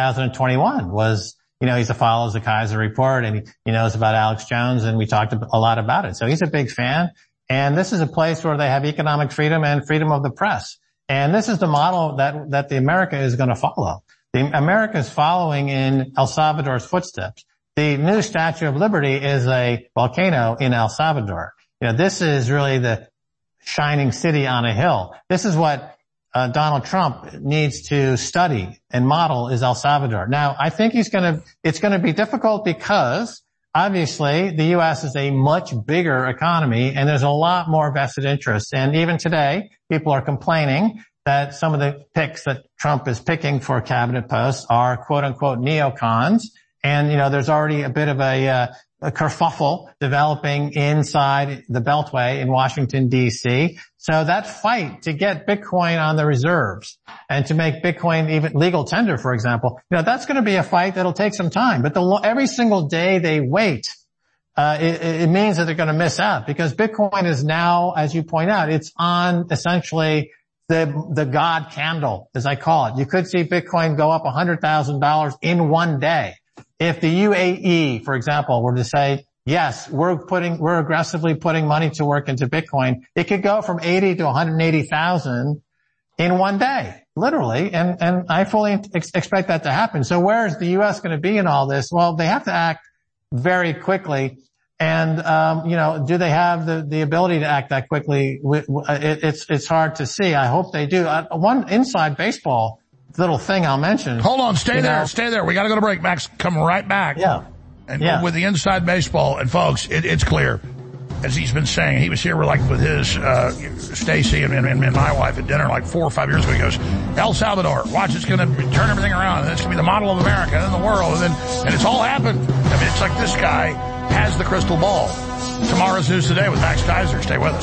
2021 was, he follows the Keiser report and he knows about Alex Jones, and we talked a lot about it. So he's a big fan. And this is a place where they have economic freedom and freedom of the press. And this is the model that the America is going to follow. The America is following in El Salvador's footsteps. The new Statue of Liberty is a volcano in El Salvador. This is really the shining city on a hill. This is what Donald Trump needs to study and model is El Salvador. Now, I think it's going to be difficult because obviously the U.S. is a much bigger economy and there's a lot more vested interest. And even today, people are complaining that some of the picks that Trump is picking for cabinet posts are quote unquote neocons. And, there's already a bit of a kerfuffle developing inside the Beltway in Washington, D.C. So that fight to get Bitcoin on the reserves and to make Bitcoin even legal tender, for example, that's going to be a fight that'll take some time. But every single day they wait, it means that they're going to miss out because Bitcoin is now, as you point out, it's on essentially the God candle, as I call it. You could see Bitcoin go up $100,000 in one day. If the UAE, for example, were to say, yes, we're aggressively putting money to work into Bitcoin, it could go from 80 to 180,000 in one day, literally. And I fully expect that to happen. So where is the U.S. going to be in all this? Well, they have to act very quickly. And, do they have the ability to act that quickly? It's hard to see. I hope they do. One inside baseball little thing I'll mention. Hold on, stay there. We got to go to break, Max. Come right back. Yeah. And with the inside baseball, and folks, it's clear. as he's been saying, he was here with his Stacy and my wife at dinner like 4 or 5 years ago. He goes, El Salvador, watch, it's going to turn everything around, and it's going to be the model of America and the world, and it's all happened. I mean, it's like this guy has the crystal ball. Tomorrow's News Today with Max Kaiser. Stay with us.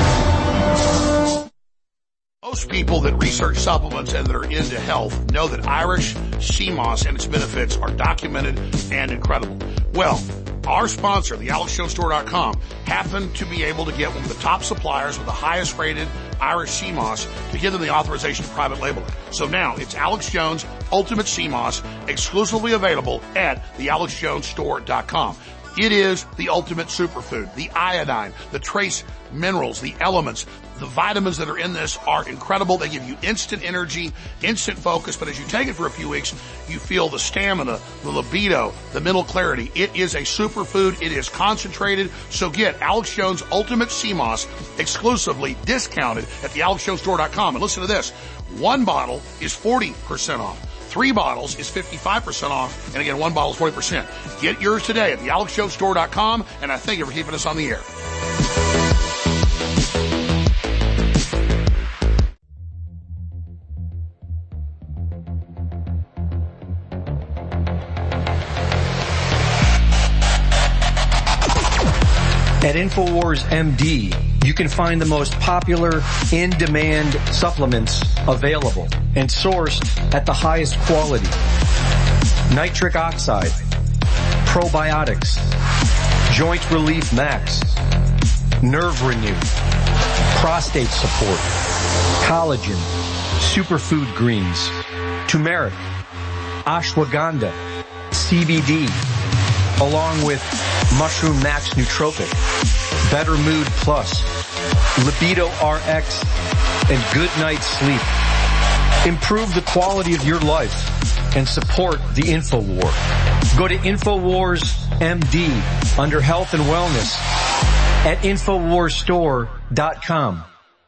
Most people that research supplements and that are into health know that Irish sea moss and its benefits are documented and incredible. Well, our sponsor, the AlexJonesStore.com, happened to be able to get one of the top suppliers with the highest rated Irish sea moss to give them the authorization to private label it. So now it's Alex Jones Ultimate Sea Moss, exclusively available at the AlexJonesStore.com. It is the ultimate superfood. The iodine, the trace minerals, the elements, the vitamins that are in this are incredible. They give you instant energy, instant focus, but as you take it for a few weeks, you feel the stamina, the libido, the mental clarity. It is a superfood. It is concentrated. So get Alex Jones Ultimate Sea Moss exclusively discounted at the AlexJonesStore.com. And listen to this. 1 bottle is 40% off. 3 bottles is 55% off. And again, 1 bottle is 40%. Get yours today at the AlexJonesStore.com. And I thank you for keeping us on the air. At InfoWars MD, you can find the most popular in-demand supplements available and sourced at the highest quality. Nitric oxide, probiotics, Joint Relief Max, Nerve Renew, prostate support, collagen, superfood greens, turmeric, ashwagandha, CBD, along with Mushroom Max Nootropic, Better Mood Plus, Libido RX, and Good Night's Sleep. Improve the quality of your life and support the InfoWar. Go to InfoWars MD under Health and Wellness at InfoWarsStore.com.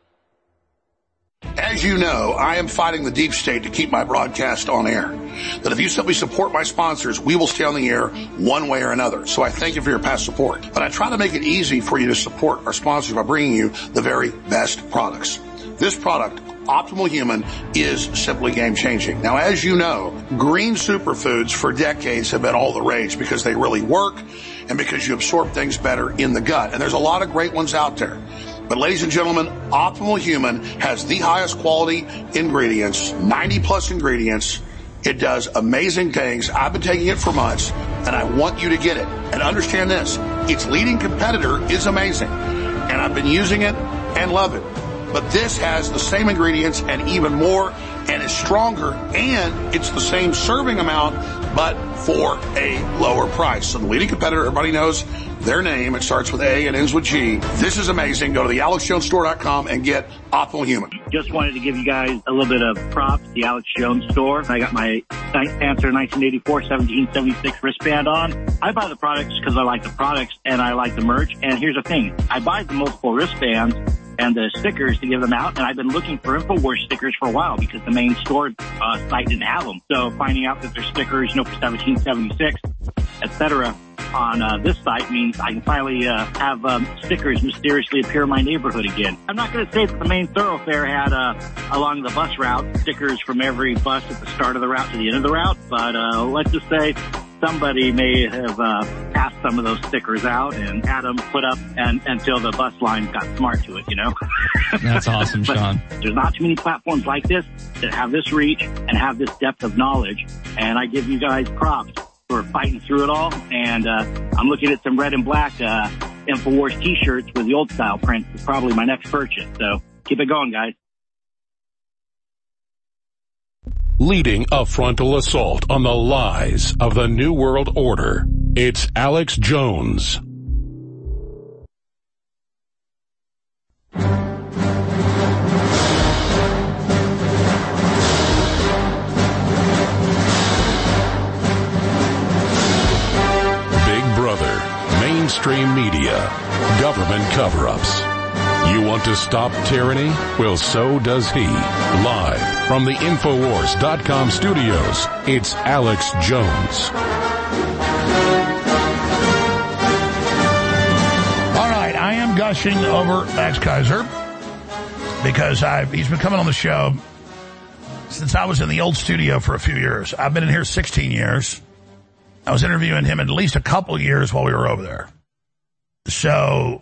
As you know, I am fighting the deep state to keep my broadcast on air. That if you simply support my sponsors, we will stay on the air one way or another. So I thank you for your past support. But I try to make it easy for you to support our sponsors by bringing you the very best products. This product, Optimal Human, is simply game-changing. Now, as you know, green superfoods for decades have been all the rage because they really work and because you absorb things better in the gut. And there's a lot of great ones out there. But ladies and gentlemen, Optimal Human has the highest quality ingredients, 90-plus ingredients. It does amazing things. I've been taking it for months, and I want you to get it. And understand this, its leading competitor is amazing, and I've been using it and love it. But this has the same ingredients and even more, and is stronger, and it's the same serving amount, but for a lower price. So the leading competitor, everybody knows their name. It starts with A and ends with G. This is amazing. Go to the AlexJonesStore.com and get Optimal Human. Just wanted to give you guys a little bit of props. The Alex Jones Store. I got my Panther 1984-1776 wristband on. I buy the products because I like the products and I like the merch. And here's the thing. I buy the multiple wristbands and the stickers to give them out, and I've been looking for InfoWars stickers for a while because the main store site didn't have them. So finding out that there's stickers, for 1776, etc., on this site means I can finally have stickers mysteriously appear in my neighborhood again. I'm not going to say that the main thoroughfare had along the bus route stickers from every bus at the start of the route to the end of the route, but let's just say somebody may have passed some of those stickers out and had them put up until the bus line got smart to it, That's awesome, Sean. There's not too many platforms like this that have this reach and have this depth of knowledge, and I give you guys props for fighting through it all. And I'm looking at some red and black InfoWars t-shirts with the old style print. It's probably my next purchase, so keep it going, guys. Leading a frontal assault on the lies of the New World Order, it's Alex Jones. Big Brother, mainstream media, government cover-ups. You want to stop tyranny? Well, so does he. Live from the Infowars.com studios, it's Alex Jones. All right, I gushing over Max Keiser because he's been coming on the show since I was in the old studio for a few years. I've been in here 16 years. I was interviewing him at least a couple years while we were over there. So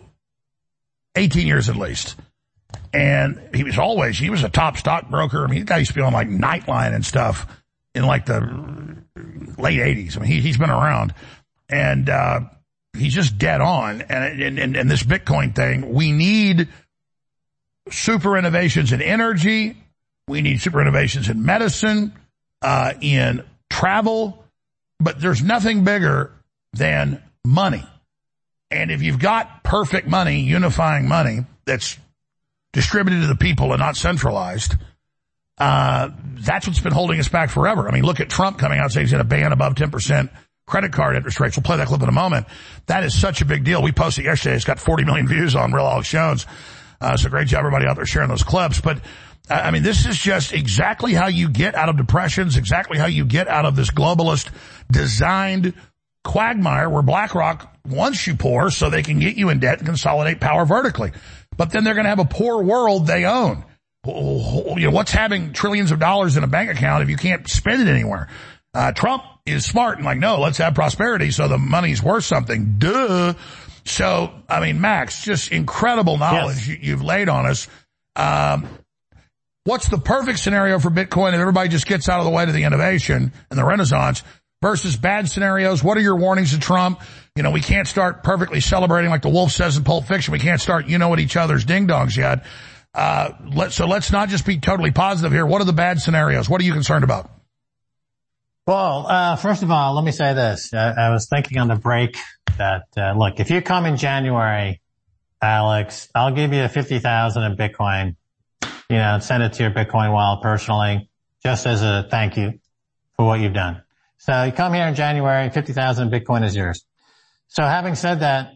18 years at least. And he was a top stockbroker. I mean, the guy used to be on like Nightline and stuff in like the late 80s. I mean, he's been around. And he's just dead on. And this Bitcoin thing, we need super innovations in energy. We need super innovations in medicine, in travel. But there's nothing bigger than money. And if you've got perfect money, unifying money that's distributed to the people and not centralized, that's what's been holding us back forever. I mean, look at Trump coming out saying he's going to ban above 10% credit card interest rates. We'll play that clip in a moment. That is such a big deal. We posted yesterday. It's got 40 million views on Real Alex Jones. So great job, everybody out there sharing those clips. But, I mean, this is just exactly how you get out of depressions, exactly how you get out of this globalist designed quagmire where BlackRock wants you poor so they can get you in debt and consolidate power vertically. But then they're going to have a poor world they own. You know, what's having trillions of dollars in a bank account if you can't spend it anywhere? Trump is smart and like, no, let's have prosperity so the money's worth something. Duh. So, I mean, Max, just incredible knowledge you've laid on us. What's the perfect scenario for Bitcoin if everybody just gets out of the way to the innovation and the renaissance versus bad scenarios? What are your warnings to Trump? You know, we can't start perfectly celebrating like the wolf says in Pulp Fiction. We can't start, at each other's ding-dongs yet. So let's not just be totally positive here. What are the bad scenarios? What are you concerned about? Well, first of all, let me say this. I was thinking on the break that, look, if you come in January, Alex, I'll give you 50,000 in Bitcoin, send it to your Bitcoin wallet personally, just as a thank you for what you've done. So you come here in January, 50,000 Bitcoin is yours. So having said that,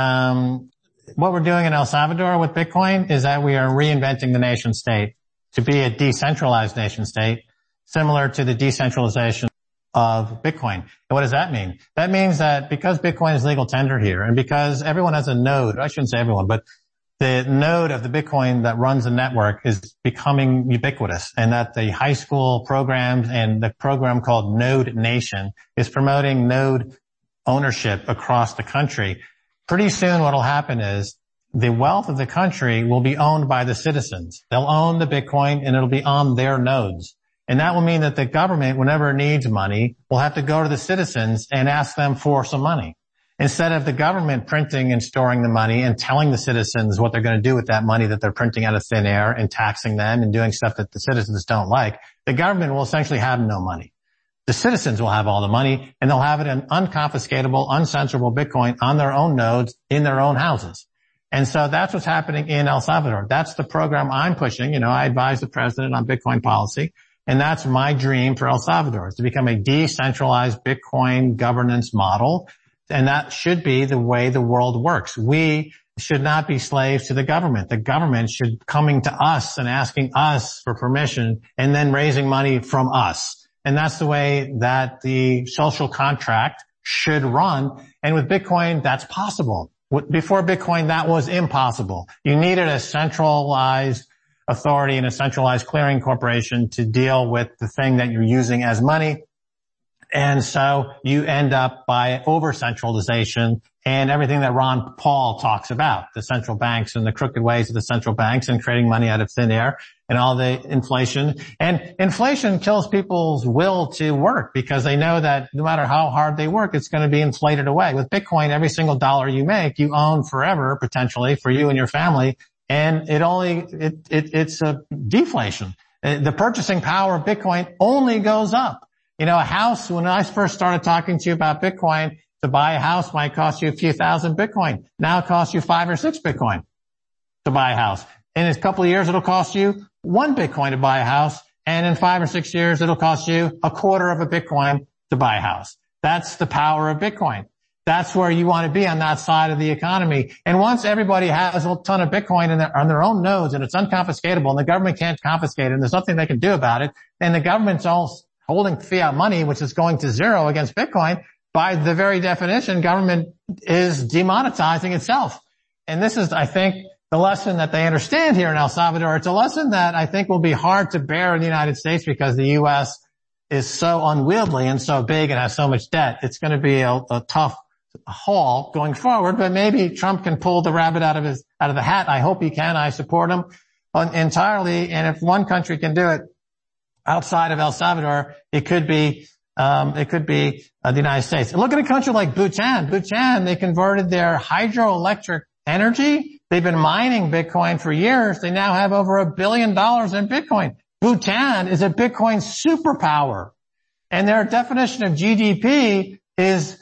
what we're doing in El Salvador with Bitcoin is that we are reinventing the nation state to be a decentralized nation state, similar to the decentralization of Bitcoin. And what does that mean? That means that because Bitcoin is legal tender here and because everyone has a node, I shouldn't say everyone, but the node of the Bitcoin that runs the network is becoming ubiquitous, and that the high school programs and the program called Node Nation is promoting node ownership across the country. Pretty soon what will happen is the wealth of the country will be owned by the citizens. They'll own the Bitcoin and it'll be on their nodes. And that will mean that the government, whenever it needs money, will have to go to the citizens and ask them for some money. Instead of the government printing and storing the money and telling the citizens what they're going to do with that money that they're printing out of thin air and taxing them and doing stuff that the citizens don't like, the government will essentially have no money. The citizens will have all the money, and they'll have it in unconfiscatable, uncensorable Bitcoin on their own nodes in their own houses. And so that's what's happening in El Salvador. That's the program I'm pushing. I advise the president on Bitcoin policy, and that's my dream for El Salvador, is to become a decentralized Bitcoin governance model. And that should be the way the world works. We should not be slaves to the government. The government should coming to us and asking us for permission and then raising money from us. And that's the way that the social contract should run. And with Bitcoin, that's possible. Before Bitcoin, that was impossible. You needed a centralized authority and a centralized clearing corporation to deal with the thing that you're using as money. And so you end up by over-centralization and everything that Ron Paul talks about, the central banks and the crooked ways of the central banks and creating money out of thin air and all the inflation. And inflation kills people's will to work because they know that no matter how hard they work, it's going to be inflated away. With Bitcoin, every single dollar you make, you own forever, potentially, for you and your family. And it's a deflation. The purchasing power of Bitcoin only goes up. A house, when I first started talking to you about Bitcoin, to buy a house might cost you a few thousand Bitcoin. Now it costs you 5 or 6 Bitcoin to buy a house. In a couple of years, it'll cost you 1 Bitcoin to buy a house. And in 5 or 6 years, it'll cost you a quarter of a Bitcoin to buy a house. That's the power of Bitcoin. That's where you want to be on that side of the economy. And once everybody has a ton of Bitcoin on their own nodes and it's unconfiscatable and the government can't confiscate it and there's nothing they can do about it, then the government's all holding fiat money, which is going to zero against Bitcoin. By the very definition, government is demonetizing itself. and this is, I think, the lesson that they understand here in El Salvador. It's a lesson that I think will be hard to bear in the United States because the U.S. is so unwieldy and so big and has so much debt. It's going to be a tough haul going forward, but maybe Trump can pull the rabbit out of the hat. I hope he can. I support him entirely. And if one country can do it outside of El Salvador, it could be the United States. And look at a country like Bhutan. Bhutan, they converted their hydroelectric energy. They've been mining Bitcoin for years. They now have over $1 billion in Bitcoin. Bhutan is a Bitcoin superpower. And their definition of GDP is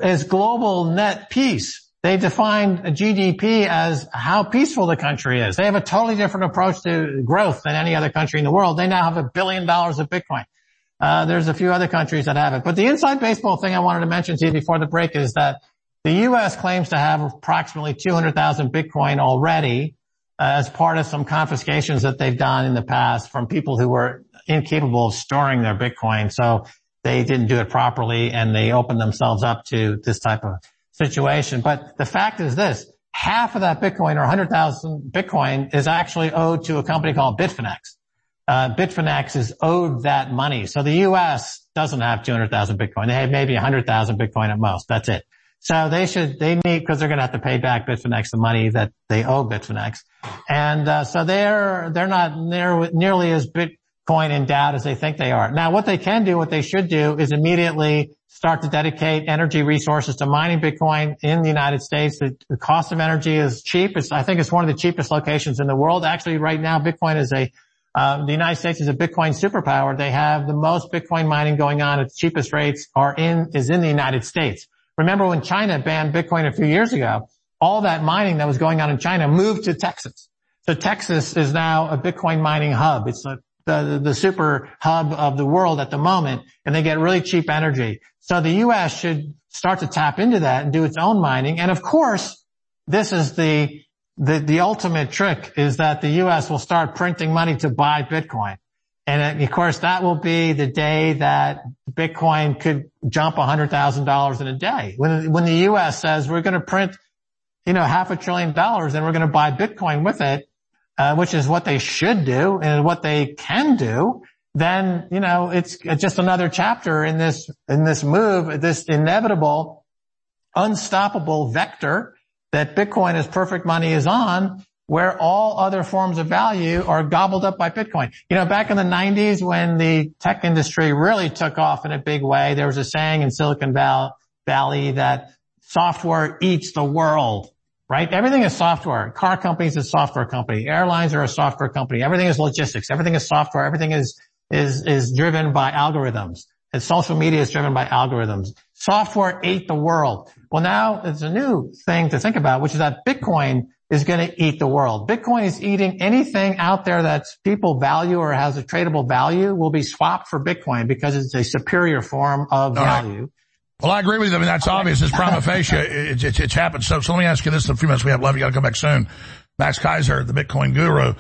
global net peace. They defined GDP as how peaceful the country is. They have a totally different approach to growth than any other country in the world. They now have $1 billion of Bitcoin. There's a few other countries that have it. But the inside baseball thing I wanted to mention to you before the break is that the U.S. claims to have approximately 200,000 Bitcoin already as part of some confiscations that they've done in the past from people who were incapable of storing their Bitcoin. So they didn't do it properly and they opened themselves up to this type of situation. But the fact is this, half of that Bitcoin or 100,000 Bitcoin is actually owed to a company called Bitfinex. Bitfinex is owed that money. So the U.S. doesn't have 200,000 Bitcoin. They have maybe 100,000 Bitcoin at most. That's it. So they need, because they're going to have to pay back Bitfinex the money that they owe Bitfinex. And, so they're not nearly as Bitcoin endowed as they think they are. Now, what they can do, what they should do is immediately start to dedicate energy resources to mining Bitcoin in the United States. The cost of energy is cheap. I think it's one of the cheapest locations in the world. Actually, right now, Bitcoin is the United States is a Bitcoin superpower. They have the most Bitcoin mining going on at the cheapest rates is in the United States. Remember when China banned Bitcoin a few years ago, all that mining that was going on in China moved to Texas. So Texas is now a Bitcoin mining hub. It's the super hub of the world at the moment, and they get really cheap energy. So the U.S. should start to tap into that and do its own mining. And of course, this is the ultimate trick is that the U.S. will start printing money to buy Bitcoin. And of course, that will be the day that Bitcoin could jump $100,000 in a day. When the U.S. says we're going to print, $500 billion and we're going to buy Bitcoin with it, which is what they should do and what they can do, then, it's just another chapter in this move, this inevitable, unstoppable vector that Bitcoin as perfect money is on, where all other forms of value are gobbled up by Bitcoin. Back in the 90s when the tech industry really took off in a big way, there was a saying in Silicon Valley that software eats the world, right? Everything is software. Car companies is a software company. Airlines are a software company. Everything is logistics. Everything is software. Everything is driven by algorithms. And social media is driven by algorithms. Software ate the world. Well, now it's a new thing to think about, which is that Bitcoin is going to eat the world. Bitcoin is eating anything out there that people value or has a tradable value will be swapped for Bitcoin because it's a superior form of value. Well, I agree with you. I mean, that's obvious. It's prima facie. It's happened. So let me ask you this in a few minutes we have left. You got to come back soon. Max Keiser, the Bitcoin guru.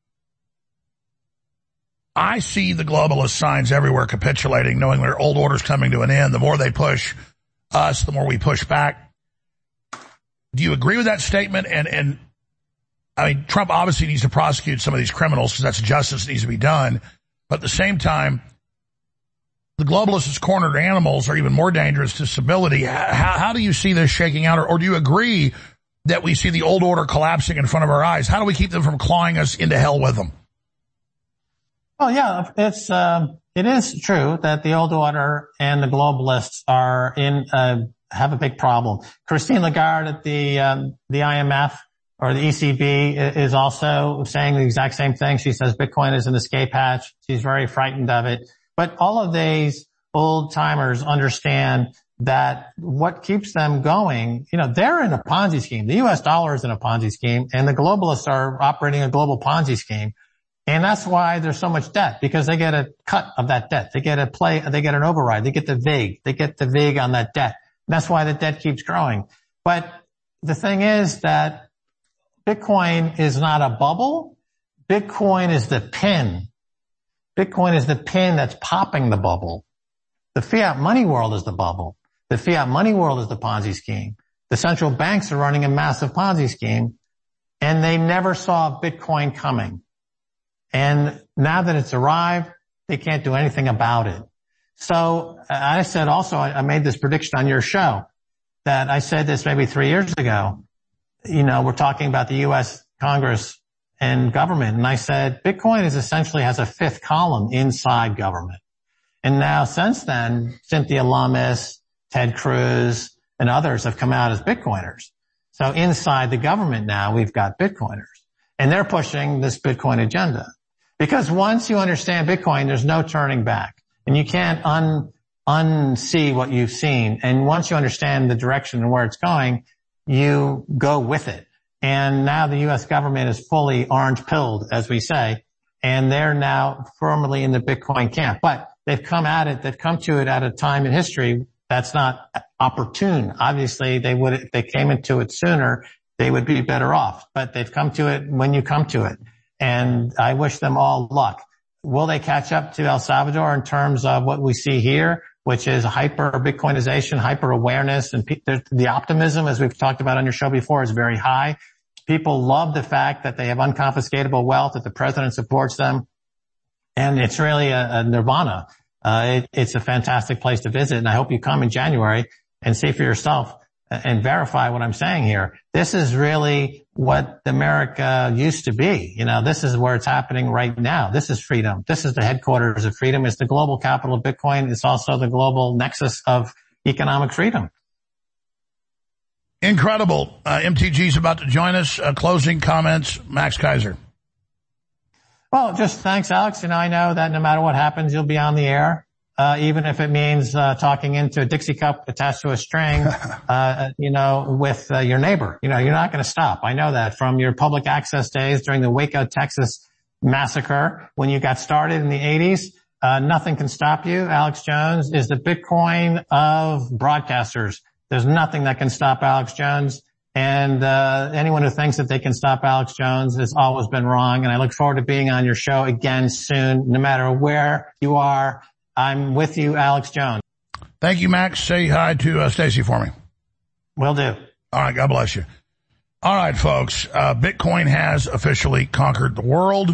I see the globalist signs everywhere capitulating, knowing their old order's coming to an end. The more they push us, the more we push back. Do you agree with that statement? And I mean, Trump obviously needs to prosecute some of these criminals because that's justice that needs to be done. But at the same time, the globalists' cornered animals are even more dangerous to stability. How do you see this shaking out? Or do you agree that we see the old order collapsing in front of our eyes? How do we keep them from clawing us into hell with them? Well, yeah, it is true that the old order and the globalists are have a big problem. Christine Lagarde at the IMF or the ECB is also saying the exact same thing. She says Bitcoin is an escape hatch. She's very frightened of it. But all of these old timers understand that what keeps them going, they're in a Ponzi scheme. The US dollar is in a Ponzi scheme and the globalists are operating a global Ponzi scheme. And that's why there's so much debt, because they get a cut of that debt. They get an override. They get the VIG on that debt. And that's why the debt keeps growing. But the thing is that Bitcoin is not a bubble. Bitcoin is the pin. Bitcoin is the pin that's popping the bubble. The fiat money world is the bubble. The fiat money world is the Ponzi scheme. The central banks are running a massive Ponzi scheme, and they never saw Bitcoin coming. And now that it's arrived, they can't do anything about it. So I said also, I made this prediction on your show that I said this maybe 3 years ago. You know, we're talking about the U.S. Congress and government. And I said, Bitcoin is essentially has a fifth column inside government. And now since then, Cynthia Lummis, Ted Cruz, and others have come out as Bitcoiners. So inside the government now, we've got Bitcoiners. And they're pushing this Bitcoin agenda. Because once you understand Bitcoin, there's no turning back. And you can't unsee what you've seen. And once you understand the direction and where it's going, you go with it. And now the U.S. government is fully orange-pilled, as we say, and they're now firmly in the Bitcoin camp. But they've come to it at a time in history that's not opportune. Obviously, they would, if they came into it sooner, they would be better off. But they've come to it when you come to it. And I wish them all luck. Will they catch up to El Salvador in terms of what we see here, which is hyper-Bitcoinization, hyper-awareness, and the optimism, as we've talked about on your show before, is very high. People love the fact that they have unconfiscatable wealth, that the president supports them, and it's really a nirvana. It's a fantastic place to visit, and I hope you come in January and see for yourself and verify what I'm saying here. This is really what America used to be. You know, this is where it's happening right now. This is freedom. This is the headquarters of freedom. It's the global capital of Bitcoin. It's also the global nexus of economic freedom. Incredible. MTG's about to join us. Closing comments, Max Keiser. Well, just thanks, Alex. You know, I know that no matter what happens, you'll be on the air. Even if it means talking into a Dixie cup attached to a string, with your neighbor. You know, you're not going to stop. I know that from your public access days during the Waco, Texas massacre when you got started in the 80s. Nothing can stop you. Alex Jones is the Bitcoin of broadcasters. There's nothing that can stop Alex Jones. And anyone who thinks that they can stop Alex Jones has always been wrong. And I look forward to being on your show again soon, no matter where you are. I'm with you, Alex Jones. Thank you, Max. Say hi to Stacy for me. Will do. All right. God bless you. All right, folks. Bitcoin has officially conquered the world.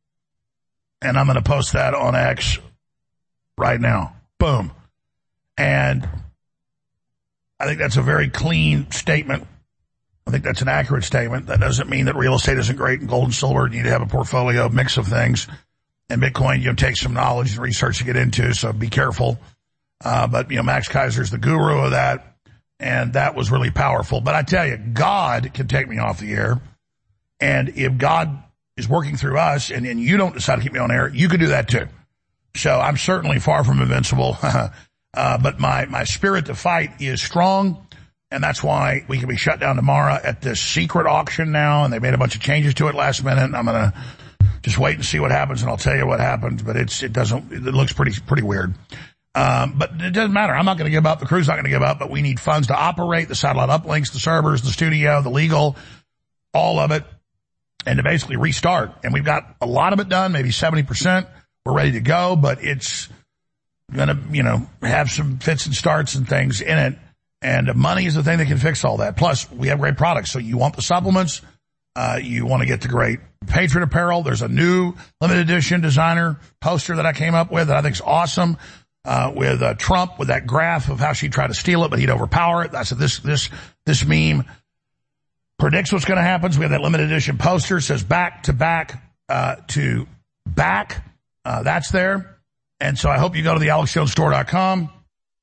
And I'm going to post that on X right now. Boom. And I think that's a very clean statement. I think that's an accurate statement. That doesn't mean that real estate isn't great and gold and silver. You need to have a portfolio, mix of things. And Bitcoin, takes some knowledge and research to get into, so be careful. But Max Keiser's the guru of that, and that was really powerful. But I tell you, God can take me off the air. And if God is working through us and you don't decide to keep me on air, you can do that too. So I'm certainly far from invincible. But my spirit to fight is strong. And that's why we can be shut down tomorrow at this secret auction now. And they made a bunch of changes to it last minute. And I'm going to just wait and see what happens. And I'll tell you what happens. But it looks pretty weird. But it doesn't matter. I'm not going to give up. The crew's not going to give up. But we need funds to operate the satellite uplinks, the servers, the studio, the legal, all of it. And to basically restart. And we've got a lot of it done, maybe 70%. We're ready to go. But it's going to, have some fits and starts and things in it. And money is the thing that can fix all that. Plus, we have great products. So you want the supplements. You want to get the great Patriot apparel. There's a new limited edition designer poster that I came up with that I think is awesome. With Trump, with that graph of how she'd try to steal it, but he'd overpower it. I said, this meme predicts what's going to happen. So we have that limited edition poster. It says back to back, to back. That's there. And so I hope you go to the AlexJonesStore.com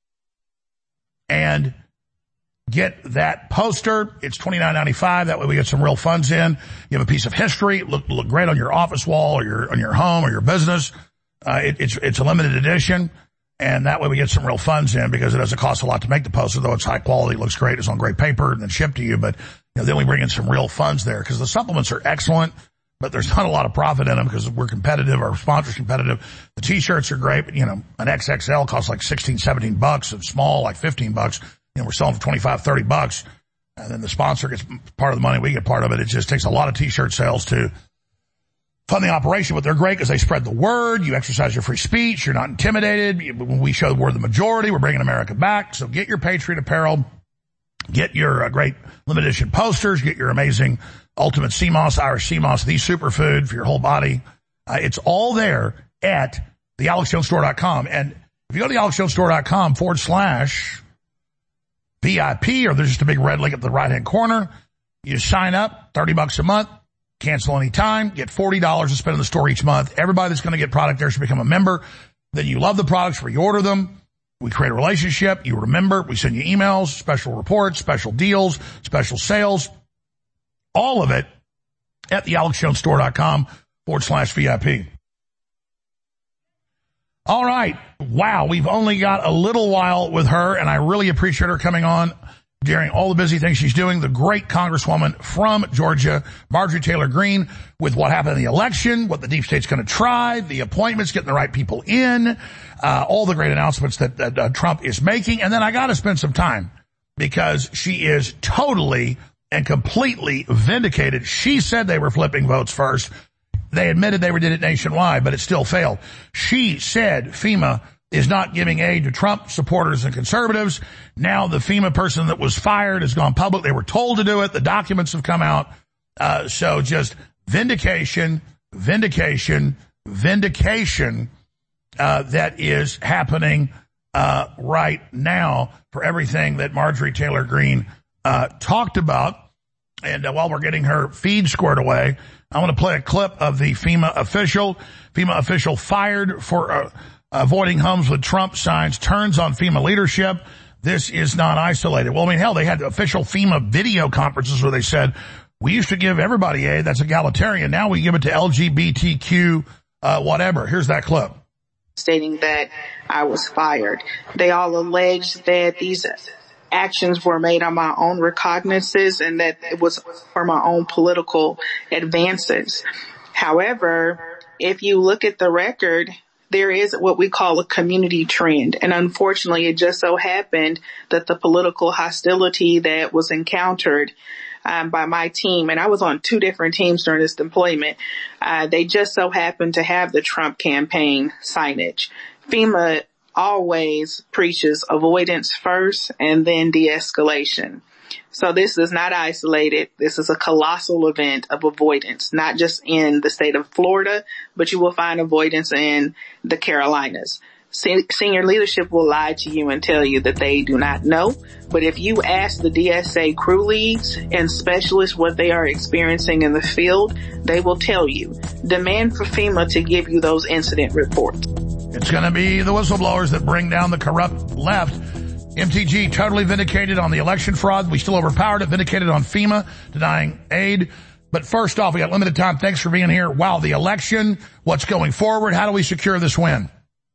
and get that poster. It's $29.95. That way we get some real funds in. You have a piece of history. Look great on your office wall or on your home or your business. It's a limited edition. And that way we get some real funds in because it doesn't cost a lot to make the poster, though it's high quality, looks great, it's on great paper and then shipped to you. But then we bring in some real funds there because the supplements are excellent, but there's not a lot of profit in them because we're competitive, our sponsor's competitive. The t-shirts are great, but an XXL costs like $16, $17, and small like $15. We're selling for $25, $30, and then the sponsor gets part of the money, we get part of it. It just takes a lot of t-shirt sales to fund the operation, but they're great because they spread the word. You exercise your free speech. You're not intimidated. When we show we're the majority, we're bringing America back. So get your Patriot apparel. Get your great limited edition posters. Get your amazing Ultimate Sea Moss, Irish Sea Moss, the superfood for your whole body. It's all there at thealexjonestore.com. And if you go to thealexjonestore.com/VIP, or there's just a big red link at the right-hand corner, you sign up, $30 a month, cancel any time, get $40 to spend in the store each month. Everybody that's going to get product there should become a member. Then you love the products, reorder them. We create a relationship. You remember. We send you emails, special reports, special deals, special sales. All of it at thealexjonestore.com/VIP. All right. Wow. We've only got a little while with her, and I really appreciate her coming on during all the busy things she's doing. The great Congresswoman from Georgia, Marjorie Taylor Greene, with what happened in the election, what the deep state's going to try, the appointments, getting the right people in, all the great announcements that Trump is making. And then I got to spend some time because she is totally and completely vindicated. She said they were flipping votes first. They admitted they did it nationwide, but it still failed. She said FEMA is not giving aid to Trump supporters and conservatives. Now the FEMA person that was fired has gone public. They were told to do it. The documents have come out. So just vindication, that is happening right now for everything that Marjorie Taylor Greene talked about. And while we're getting her feed squared away, I want to play a clip of the FEMA official. FEMA official fired for avoiding homes with Trump signs, turns on FEMA leadership. This is not isolated. Well, I mean, hell, they had official FEMA video conferences where they said, we used to give everybody aid. That's egalitarian. Now we give it to LGBTQ, whatever. Here's that clip. Stating that I was fired. They all alleged that these actions were made on my own recognizances and that it was for my own political advances. However, if you look at the record, there is what we call a community trend. And unfortunately, it just so happened that the political hostility that was encountered by my team, and I was on 2 different teams during this deployment, they just so happened to have the Trump campaign signage. FEMA always preaches avoidance first and then de-escalation. So this is not isolated. This is a colossal event of avoidance, not just in the state of Florida, but you will find avoidance in the Carolinas. Senior leadership will lie to you and tell you that they do not know. But if you ask the DSA crew leads and specialists what they are experiencing in the field, they will tell you. Demand for FEMA to give you those incident reports. It's going to be the whistleblowers that bring down the corrupt left. MTG totally vindicated on the election fraud. We still overpowered it, vindicated on FEMA, denying aid. But first off, we got limited time. Thanks for being here. Wow, the election, what's going forward? How do we secure this win?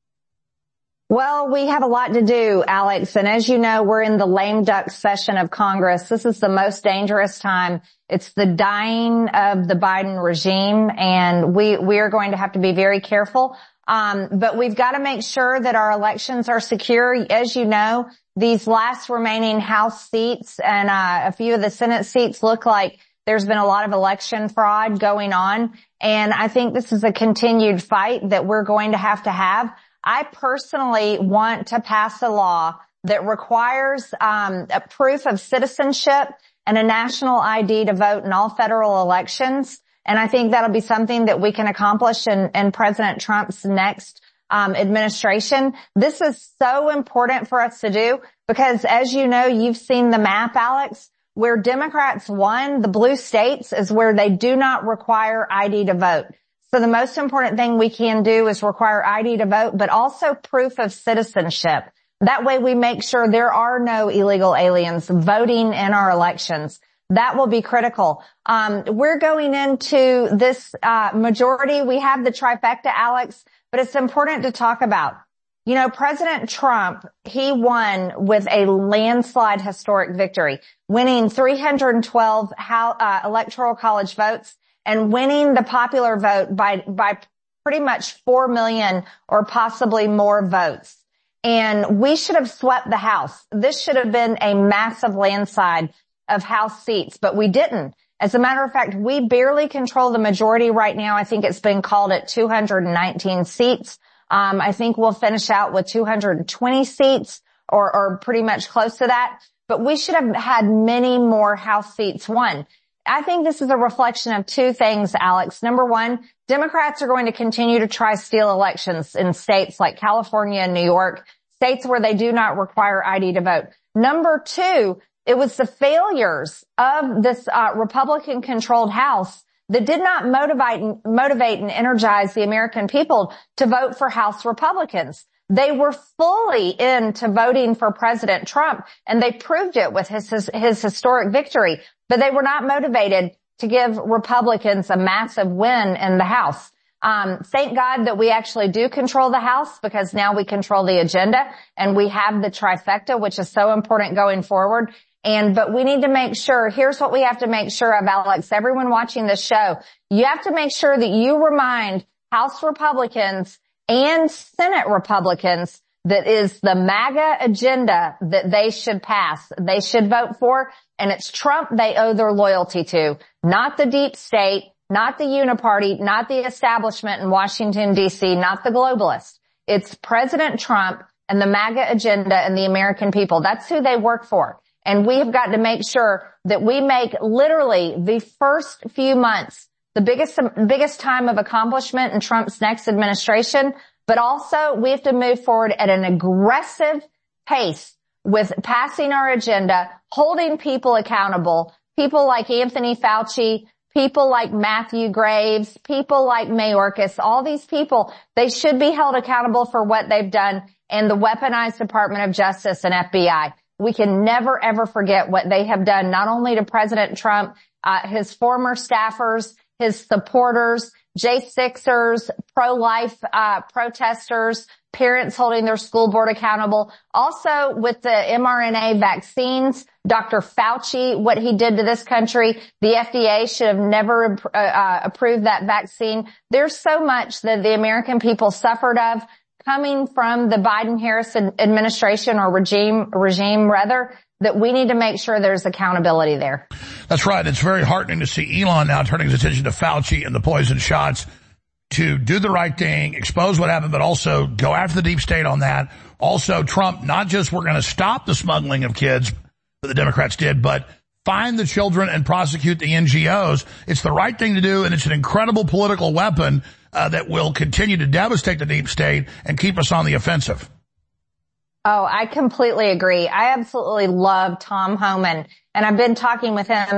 Well, we have a lot to do, Alex. And as you know, we're in the lame duck session of Congress. This is the most dangerous time. It's the dying of the Biden regime, and we are going to have to be very careful. But we've got to make sure that our elections are secure. As you know, these last remaining House seats and a few of the Senate seats look like there's been a lot of election fraud going on. And I think this is a continued fight that we're going to have. I personally want to pass a law that requires a proof of citizenship and a national ID to vote in all federal elections. And I think that'll be something that we can accomplish in President Trump's next administration. This is so important for us to do because, as you know, you've seen the map, Alex, where Democrats won, the blue states, is where they do not require ID to vote. So the most important thing we can do is require ID to vote, but also proof of citizenship. That way we make sure there are no illegal aliens voting in our elections. That will be critical. We're going into this majority. We have the trifecta, Alex, but it's important to talk about. You know, President Trump, he won with a landslide historic victory, winning 312 electoral college votes and winning the popular vote by pretty much 4 million or possibly more votes. And we should have swept the House. This should have been a massive landslide of House seats, but we didn't. As a matter of fact, we barely control the majority right now. I think it's been called at 219 seats. I think we'll finish out with 220 seats or pretty much close to that. but we should have had many more House seats won. I think this is a reflection of two things, Alex. Number one, Democrats are going to continue to try steal elections in states like California and New York, states where they do not require ID to vote. Number two, it was the failures of this Republican-controlled House that did not motivate and energize the American people to vote for House Republicans. They were fully into voting for President Trump, and they proved it with his historic victory. But they were not motivated to give Republicans a massive win in the House. Thank God that we actually do control the House, because now we control the agenda and we have the trifecta, which is so important going forward. But we need to make sure, here's what we have to make sure of, Alex, everyone watching this show, you have to make sure that you remind House Republicans and Senate Republicans that is the MAGA agenda that they should pass, they should vote for, and it's Trump they owe their loyalty to, not the deep state, not the uniparty, not the establishment in Washington, D.C., not the globalists. It's President Trump and the MAGA agenda and the American people. That's who they work for. And we have got to make sure that we make literally the first few months the biggest time of accomplishment in Trump's next administration. But also we have to move forward at an aggressive pace with passing our agenda, holding people accountable, people like Anthony Fauci, people like Matthew Graves, people like Mayorkas, all these people, they should be held accountable for what they've done, and the weaponized Department of Justice and FBI. We can never, ever forget what they have done, not only to President Trump, his former staffers, his supporters, J6ers, pro-life protesters, parents holding their school board accountable. Also with the mRNA vaccines, Dr. Fauci, what he did to this country, the FDA should have never approved that vaccine. There's so much that the American people suffered of coming from the Biden-Harris administration, or regime rather, that we need to make sure there's accountability there. That's right. It's very heartening to see Elon now turning his attention to Fauci and the poison shots to do the right thing, expose what happened, but also go after the deep state on that. Also, Trump, not just we're going to stop the smuggling of kids that the Democrats did, but find the children and prosecute the NGOs. It's the right thing to do, and it's an incredible political weapon that will continue to devastate the deep state and keep us on the offensive. Oh, I completely agree. I absolutely love Tom Homan, and I've been talking with him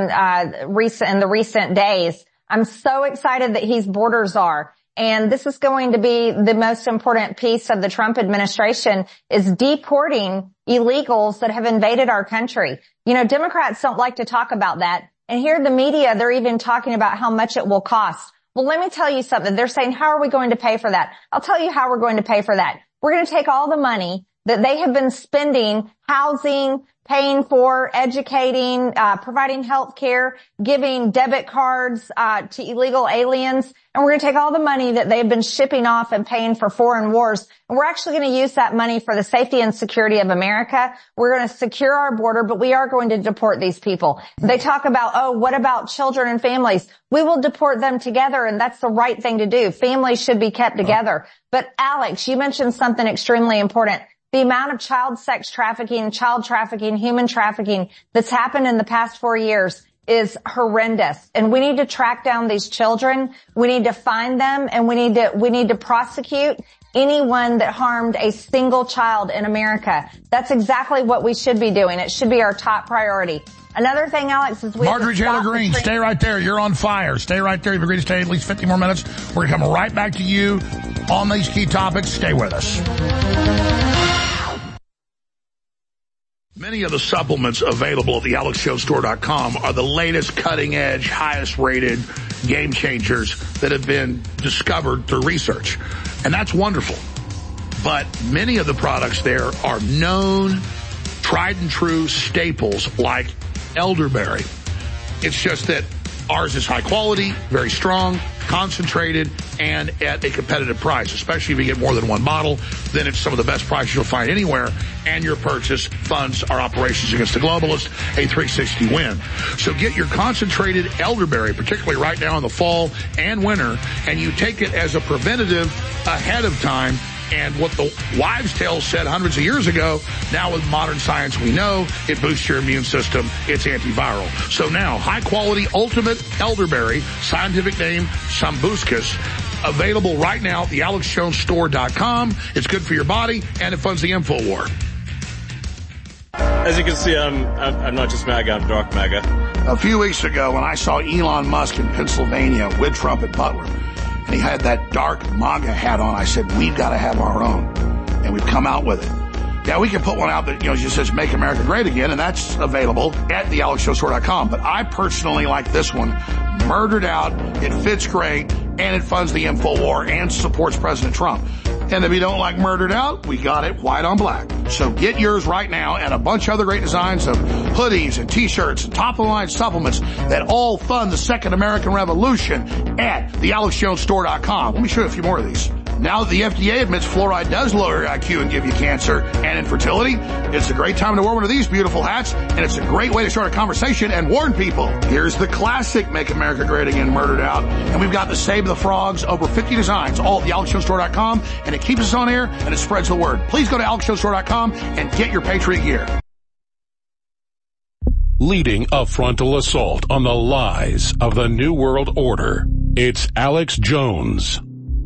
in the recent days. I'm so excited that he's border czar. And this is going to be the most important piece of the Trump administration, is deporting illegals that have invaded our country. You know, Democrats don't like to talk about that. And here in the media, they're even talking about how much it will cost. Well, let me tell you something. They're saying, how are we going to pay for that? I'll tell you how we're going to pay for that. We're going to take all the money that they have been spending, housing, paying for, educating, providing health care, giving debit cards to illegal aliens, and we're going to take all the money that they've been shipping off and paying for foreign wars, and we're actually going to use that money for the safety and security of America. We're going to secure our border, but we are going to deport these people. They talk about, oh, what about children and families? We will deport them together, and that's the right thing to do. Families should be kept together. But Alex, you mentioned something extremely important. The amount of child sex trafficking, child trafficking, human trafficking that's happened in the past 4 years is horrendous. And we need to track down these children. We need to find them, and we need to prosecute anyone that harmed a single child in America. That's exactly what we should be doing. It should be our top priority. Another thing, Alex, is Marjorie Taylor Greene, stay right there. You're on fire. Stay right there. You've agreed to stay at least 50 more minutes. We're going to come right back to you on these key topics. Stay with us. Many of the supplements available at the AlexJonesStore.com are the latest, cutting-edge, highest-rated game changers that have been discovered through research. And that's wonderful. But many of the products there are known, tried-and-true staples like elderberry. It's just that ours is high quality, very strong, concentrated, and at a competitive price. Especially if you get more than one bottle, then it's some of the best prices you'll find anywhere, and your purchase funds our operations against the globalists, a 360 win. So get your concentrated elderberry, particularly right now in the fall and winter, and you take it as a preventative ahead of time, And what the wives' tale said hundreds of years ago, now with modern science we know, it boosts your immune system, it's antiviral. So now, high-quality Ultimate Elderberry, scientific name Sambucus, available right now at the AlexJonesStore.com. It's good for your body, and it funds the InfoWar. As you can see, I'm not just MAGA, I'm dark MAGA. A few weeks ago, when I saw Elon Musk in Pennsylvania with Trump at Butler, and he had that dark MAGA hat on, I said, we've got to have our own. And we've come out with it. Yeah, we can put one out that, just says Make America Great Again, and that's available at the AlexJonesStore.com. But I personally like this one. Murdered Out. It fits great, and it funds the InfoWar and supports President Trump. And if you don't like Murdered Out, we got it white on black. So get yours right now, and a bunch of other great designs of hoodies and T-shirts and top-of-the-line supplements that all fund the Second American Revolution at the AlexJonesStore.com. Let me show you a few more of these. Now that the FDA admits fluoride does lower your IQ and give you cancer and infertility, it's a great time to wear one of these beautiful hats, and it's a great way to start a conversation and warn people. Here's the classic Make America Great Again Murdered Out, and we've got the Save the Frogs, over 50 designs, all at the AlexJonesStore.com, and it keeps us on air and it spreads the word. Please go to AlexJonesStore.com and get your Patriot gear. Leading a frontal assault on the lies of the New World Order, it's Alex Jones.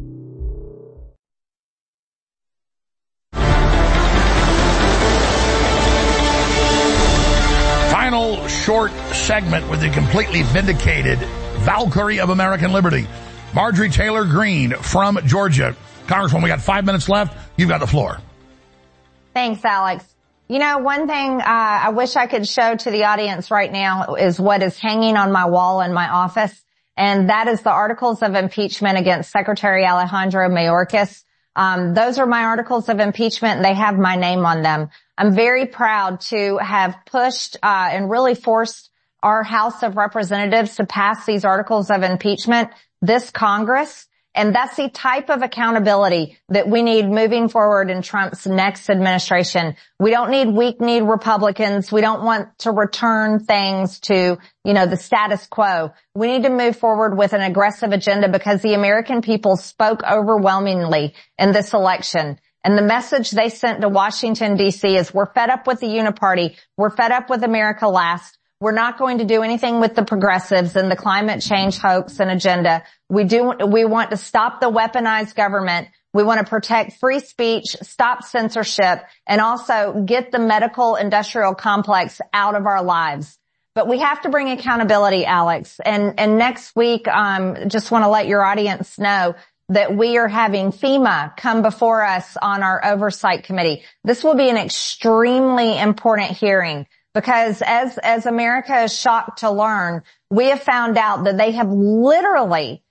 Final short segment with the completely vindicated Valkyrie of American Liberty, Marjorie Taylor Greene from Georgia. Congresswoman, we got 5 minutes left. You've got the floor. Thanks, Alex. One thing I wish I could show to the audience right now is what is hanging on my wall in my office, and that is the articles of impeachment against Secretary Alejandro Mayorkas. Those are my articles of impeachment, and they have my name on them. I'm very proud to have pushed and really forced our House of Representatives to pass these articles of impeachment this Congress. And that's the type of accountability that we need moving forward in Trump's next administration. We don't need weak-kneed Republicans. We don't want to return things to, the status quo. We need to move forward with an aggressive agenda because the American people spoke overwhelmingly in this election. And the message they sent to Washington, D.C. is we're fed up with the uniparty. We're fed up with America Last. We're not going to do anything with the progressives and the climate change hoax and agenda. We want to stop the weaponized government. We want to protect free speech, stop censorship, and also get the medical industrial complex out of our lives. But we have to bring accountability, Alex. And next week, just want to let your audience know that we are having FEMA come before us on our oversight committee. This will be an extremely important hearing. Because as America is shocked to learn, we have found out that they have literally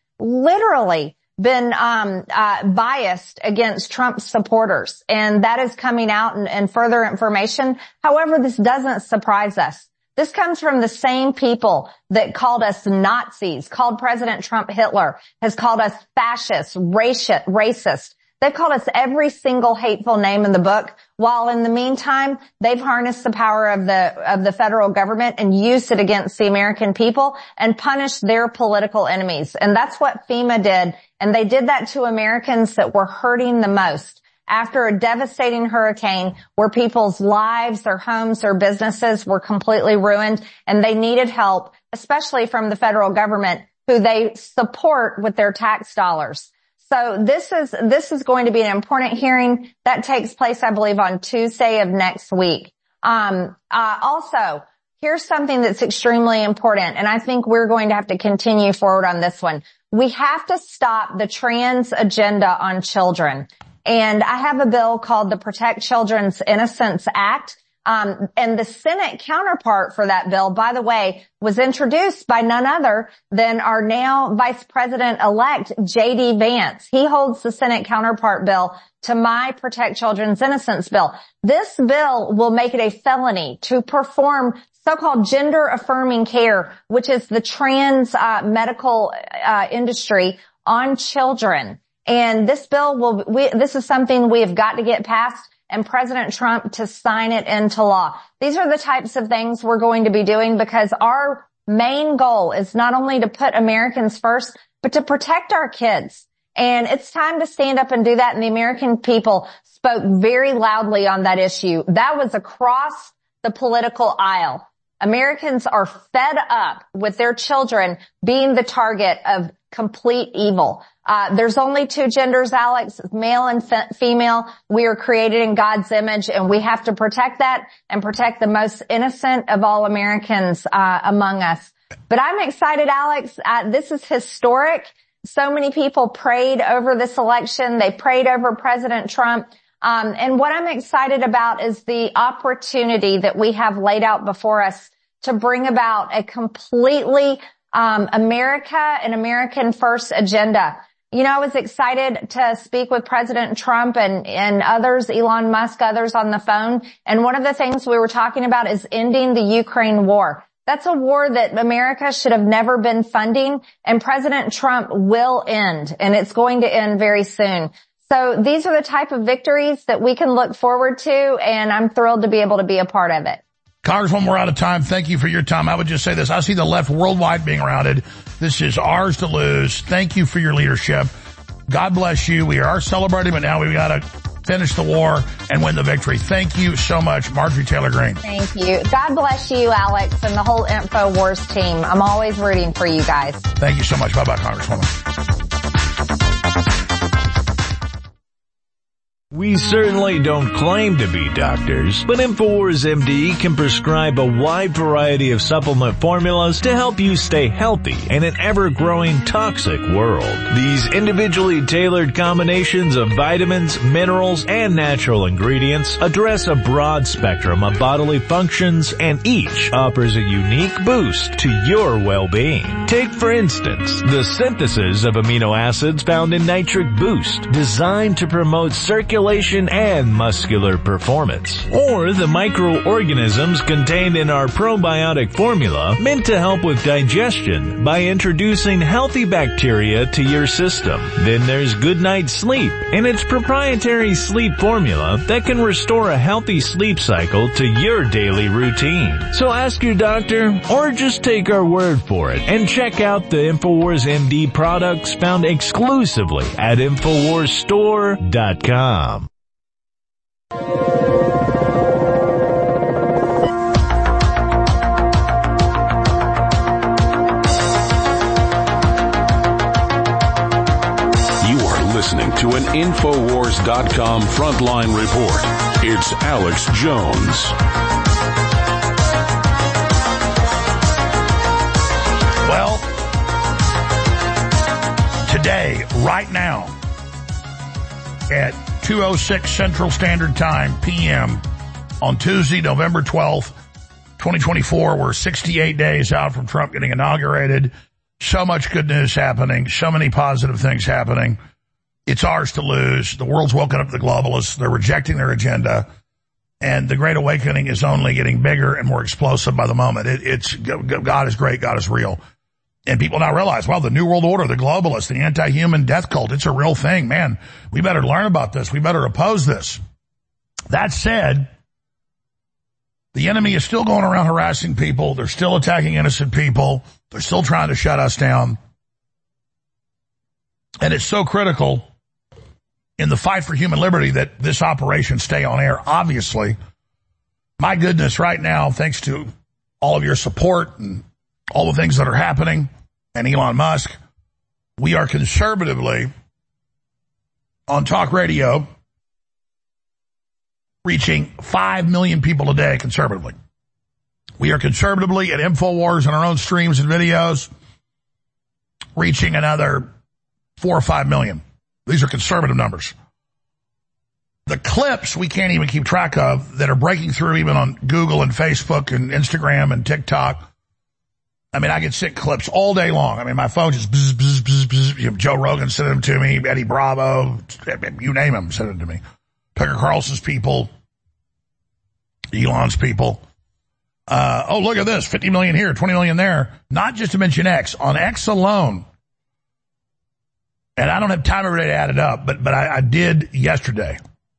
been biased against Trump's supporters. And that is coming out in further information. However, this doesn't surprise us. This comes from the same people that called us Nazis, called President Trump Hitler, has called us fascist, racist. They've called us every single hateful name in the book, while in the meantime, they've harnessed the power of the federal government and used it against the American people and punished their political enemies. And that's what FEMA did. And they did that to Americans that were hurting the most after a devastating hurricane where people's lives, their homes, their businesses were completely ruined, and they needed help, especially from the federal government, who they support with their tax dollars. So this is going to be an important hearing that takes place, I believe, on Tuesday of next week. Also, here's something that's extremely important, and I think we're going to have to continue forward on this one. We have to stop the trans agenda on children. And I have a bill called the Protect Children's Innocence Act. And the Senate counterpart for that bill, by the way, was introduced by none other than our now Vice President-elect, J.D. Vance. He holds the Senate counterpart bill to my Protect Children's Innocence bill. This bill will make it a felony to perform so-called gender-affirming care, which is the trans medical industry, on children. And this bill this is something we have got to get past, and President Trump to sign it into law. These are the types of things we're going to be doing because our main goal is not only to put Americans first, but to protect our kids. And it's time to stand up and do that. And the American people spoke very loudly on that issue. That was across the political aisle. Americans are fed up with their children being the target of complete evil. There's only two genders, Alex, male and female. We are created in God's image, and we have to protect that and protect the most innocent of all Americans among us. But I'm excited, Alex. This is historic. So many people prayed over this election. They prayed over President Trump. And what I'm excited about is the opportunity that we have laid out before us to bring about a completely America and American first agenda. You know, I was excited to speak with President Trump and others, Elon Musk, others on the phone. And one of the things we were talking about is ending the Ukraine war. That's a war that America should have never been funding, and President Trump will end, and it's going to end very soon. So these are the type of victories that we can look forward to, and I'm thrilled to be able to be a part of it. Congresswoman, we're out of time. Thank you for your time. I would just say this. I see the left worldwide being routed. This is ours to lose. Thank you for your leadership. God bless you. We are celebrating, but now we've got to finish the war and win the victory. Thank you so much, Marjorie Taylor Greene. Thank you. God bless you, Alex, and the whole InfoWars team. I'm always rooting for you guys. Thank you so much. Bye-bye, Congresswoman. We certainly don't claim to be doctors, but InfoWars MD can prescribe a wide variety of supplement formulas to help you stay healthy in an ever-growing toxic world. These individually tailored combinations of vitamins, minerals, and natural ingredients address a broad spectrum of bodily functions, and each offers a unique boost to your well-being. Take, for instance, the synthesis of amino acids found in Nitric Boost, designed to promote circulation and muscular performance. Or the microorganisms contained in our probiotic formula, meant to help with digestion by introducing healthy bacteria to your system. Then there's Good Night Sleep and its proprietary sleep formula that can restore a healthy sleep cycle to your daily routine. So ask your doctor, or just take our word for it and check out the InfoWars MD products found exclusively at InfoWarsStore.com. Listening to an Infowars.com frontline report. It's Alex Jones. Well, today, right now, at 2:06 Central Standard Time, p.m., on Tuesday, November 12th, 2024, we're 68 days out from Trump getting inaugurated. So much good news happening, so many positive things happening. It's ours to lose. The world's woken up to the globalists. They're rejecting their agenda. And the Great Awakening is only getting bigger and more explosive by the moment. It's God is great. God is real. And people now realize, well, the New World Order, the globalists, the anti-human death cult, it's a real thing. Man, we better learn about this. We better oppose this. That said, the enemy is still going around harassing people. They're still attacking innocent people. They're still trying to shut us down. And it's so critical in the fight for human liberty that this operation stay on air. Obviously, my goodness, right now, thanks to all of your support and all the things that are happening, and Elon Musk, we are conservatively on talk radio reaching 5 million people a day conservatively. We are conservatively at InfoWars and our own streams and videos reaching another 4 or 5 million. These are conservative numbers. The clips we can't even keep track of that are breaking through even on Google and Facebook and Instagram and TikTok. I mean, I get sick clips all day long. I mean, my phone just bzz, bzz, bzz, bzz. Joe Rogan sent them to me, Eddie Bravo, you name them, sent them to me. Tucker Carlson's people, Elon's people. Oh, look at this, 50 million here, 20 million there. Not just to mention X. On X alone, and I don't have time every day to add it up, but I did yesterday.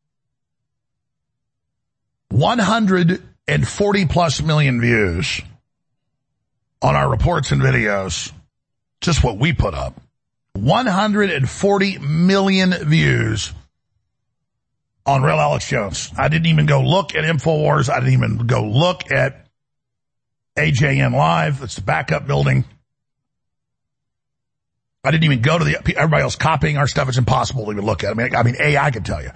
140 plus million views on our reports and videos, just what we put up. 140 million views on Real Alex Jones. I didn't even go look at InfoWars. I didn't even go look at AJN Live. That's the backup building. I didn't even go to everybody else copying our stuff. It's impossible to even look at. I mean, AI can tell you.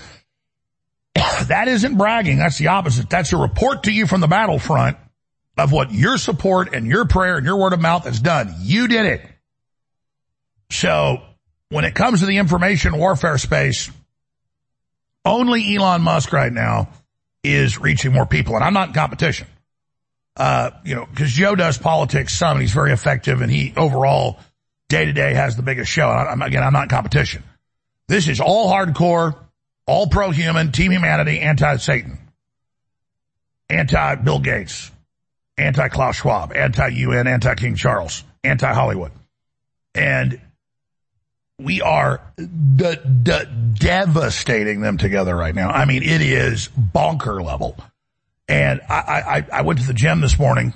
That isn't bragging. That's the opposite. That's a report to you from the battlefront of what your support and your prayer and your word of mouth has done. You did it. So when it comes to the information warfare space, only Elon Musk right now is reaching more people. And I'm not in competition. Because Joe does politics some, and he's very effective, and he overall day to day has the biggest show. I'm not in competition. This is all hardcore, all pro-human, team humanity, anti-Satan, anti-Bill Gates, anti-Klaus Schwab, anti-UN, anti-King Charles, anti-Hollywood. And we are devastating them together right now. I mean, it is bonker level. And I went to the gym this morning,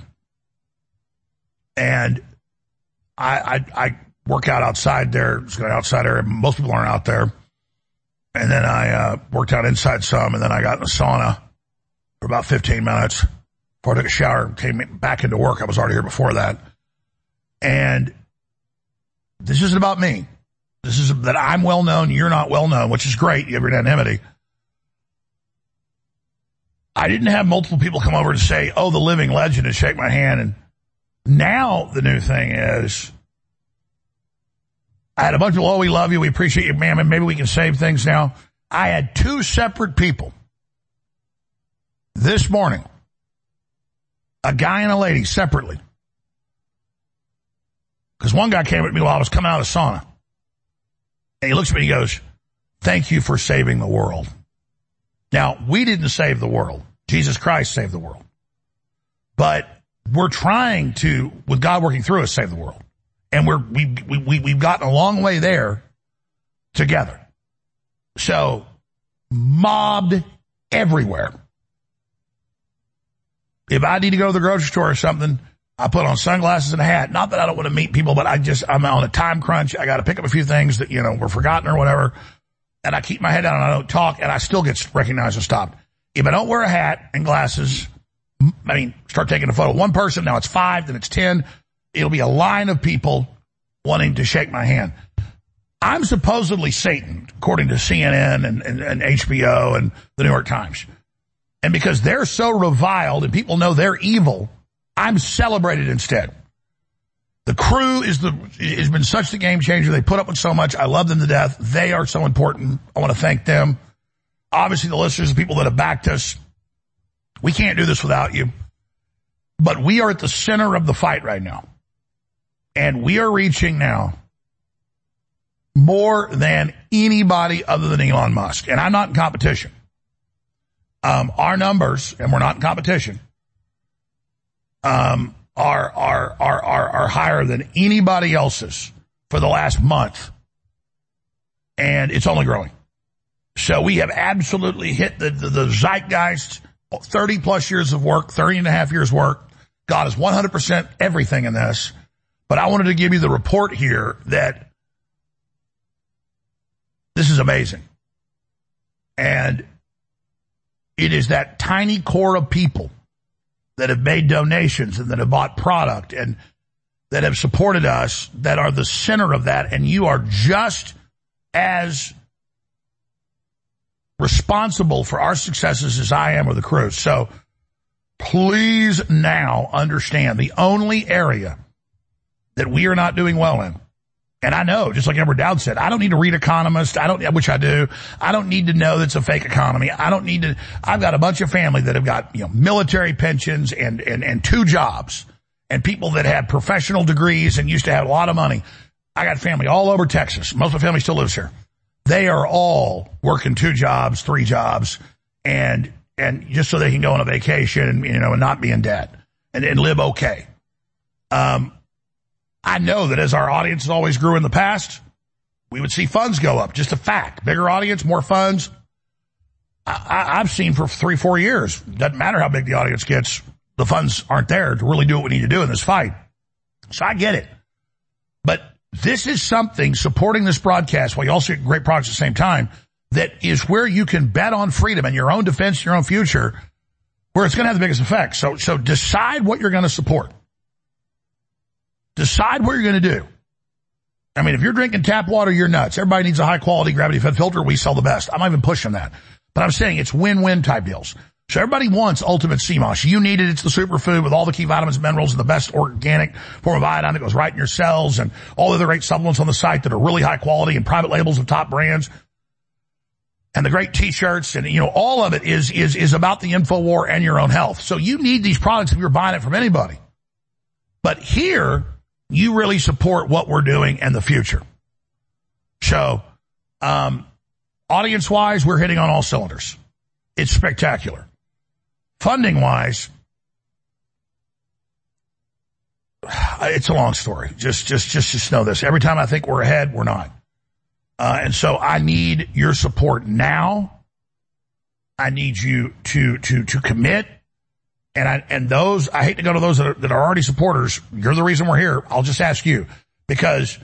and I work out outside there. It's got outside area. Most people aren't out there. And then I worked out inside some, and then I got in the sauna for about 15 minutes before I took a shower, came back into work. I was already here before that. And this isn't about me. This is that I'm well known, you're not well known, which is great. You have your anonymity. I didn't have multiple people come over to say, oh, the living legend, and shake my hand. And now the new thing is, I had a bunch of, oh, we love you, we appreciate you, ma'am, and maybe we can save things now. I had two separate people this morning, a guy and a lady separately. Because one guy came at me while I was coming out of the sauna. And he looks at me and he goes, thank you for saving the world. Now, we didn't save the world. Jesus Christ saved the world. But we're trying to, with God working through us, save the world. And we've gotten a long way there together. So, mobbed everywhere. If I need to go to the grocery store or something, I put on sunglasses and a hat. Not that I don't want to meet people, but I'm on a time crunch. I got to pick up a few things that, were forgotten or whatever. And I keep my head down and I don't talk, and I still get recognized and stopped. If I don't wear a hat and glasses, start taking a photo of one person, now it's 5, then it's 10. It'll be a line of people wanting to shake my hand. I'm supposedly Satan, according to CNN and HBO and the New York Times. And because they're so reviled and people know they're evil, I'm celebrated instead. The crew has been such the game changer. They put up with so much. I love them to death. They are so important. I want to thank them. Obviously, the listeners, the people that have backed us. We can't do this without you. But we are at the center of the fight right now. And we are reaching now more than anybody other than Elon Musk. And I'm not in competition. Our numbers, and we're not in competition, are higher than anybody else's for the last month. And it's only growing. So we have absolutely hit the zeitgeist, 30 plus years of work, 30 and a half years work. God is 100% everything in this. But I wanted to give you the report here that this is amazing. And it is that tiny core of people that have made donations and that have bought product and that have supported us that are the center of that. And you are just as responsible for our successes as I am with the crew. So please now understand the only area that we are not doing well in. And I know, just like Edward Dowd said, I don't need to read Economist, which I do. I don't need to know that it's a fake economy. I've got a bunch of family that have got, military pensions and 2 jobs, and people that have professional degrees and used to have a lot of money. I got family all over Texas. Most of my family still lives here. They are all working 2 jobs, 3 jobs, and just so they can go on a vacation, and not be in debt and live okay. I know that as our audience has always grew in the past, we would see funds go up. Just a fact. Bigger audience, more funds. I've seen for 3-4 years, doesn't matter how big the audience gets, the funds aren't there to really do what we need to do in this fight. So I get it. But this is something, supporting this broadcast while you also get great products at the same time, that is where you can bet on freedom and your own defense, your own future, where it's going to have the biggest effect. So decide what you're going to support. Decide what you're going to do. I mean, if you're drinking tap water, you're nuts. Everybody needs a high-quality gravity-fed filter. We sell the best. I'm not even pushing that. But I'm saying it's win-win type deals. So everybody wants Ultimate Sea Moss. You need it. It's the superfood with all the key vitamins and minerals and the best organic form of iodine that goes right in your cells and all the other great supplements on the site that are really high quality and private labels of top brands. And the great t-shirts and, all of it is about the InfoWar and your own health. So you need these products if you're buying it from anybody. But here, you really support what we're doing and the future. So, audience-wise, we're hitting on all cylinders. It's spectacular. Funding-wise, it's a long story. Just know this. Every time I think we're ahead, we're not. And so I need your support now. I need you to commit. And those, I hate to go to those that are already supporters. You're the reason we're here. I'll just ask you, because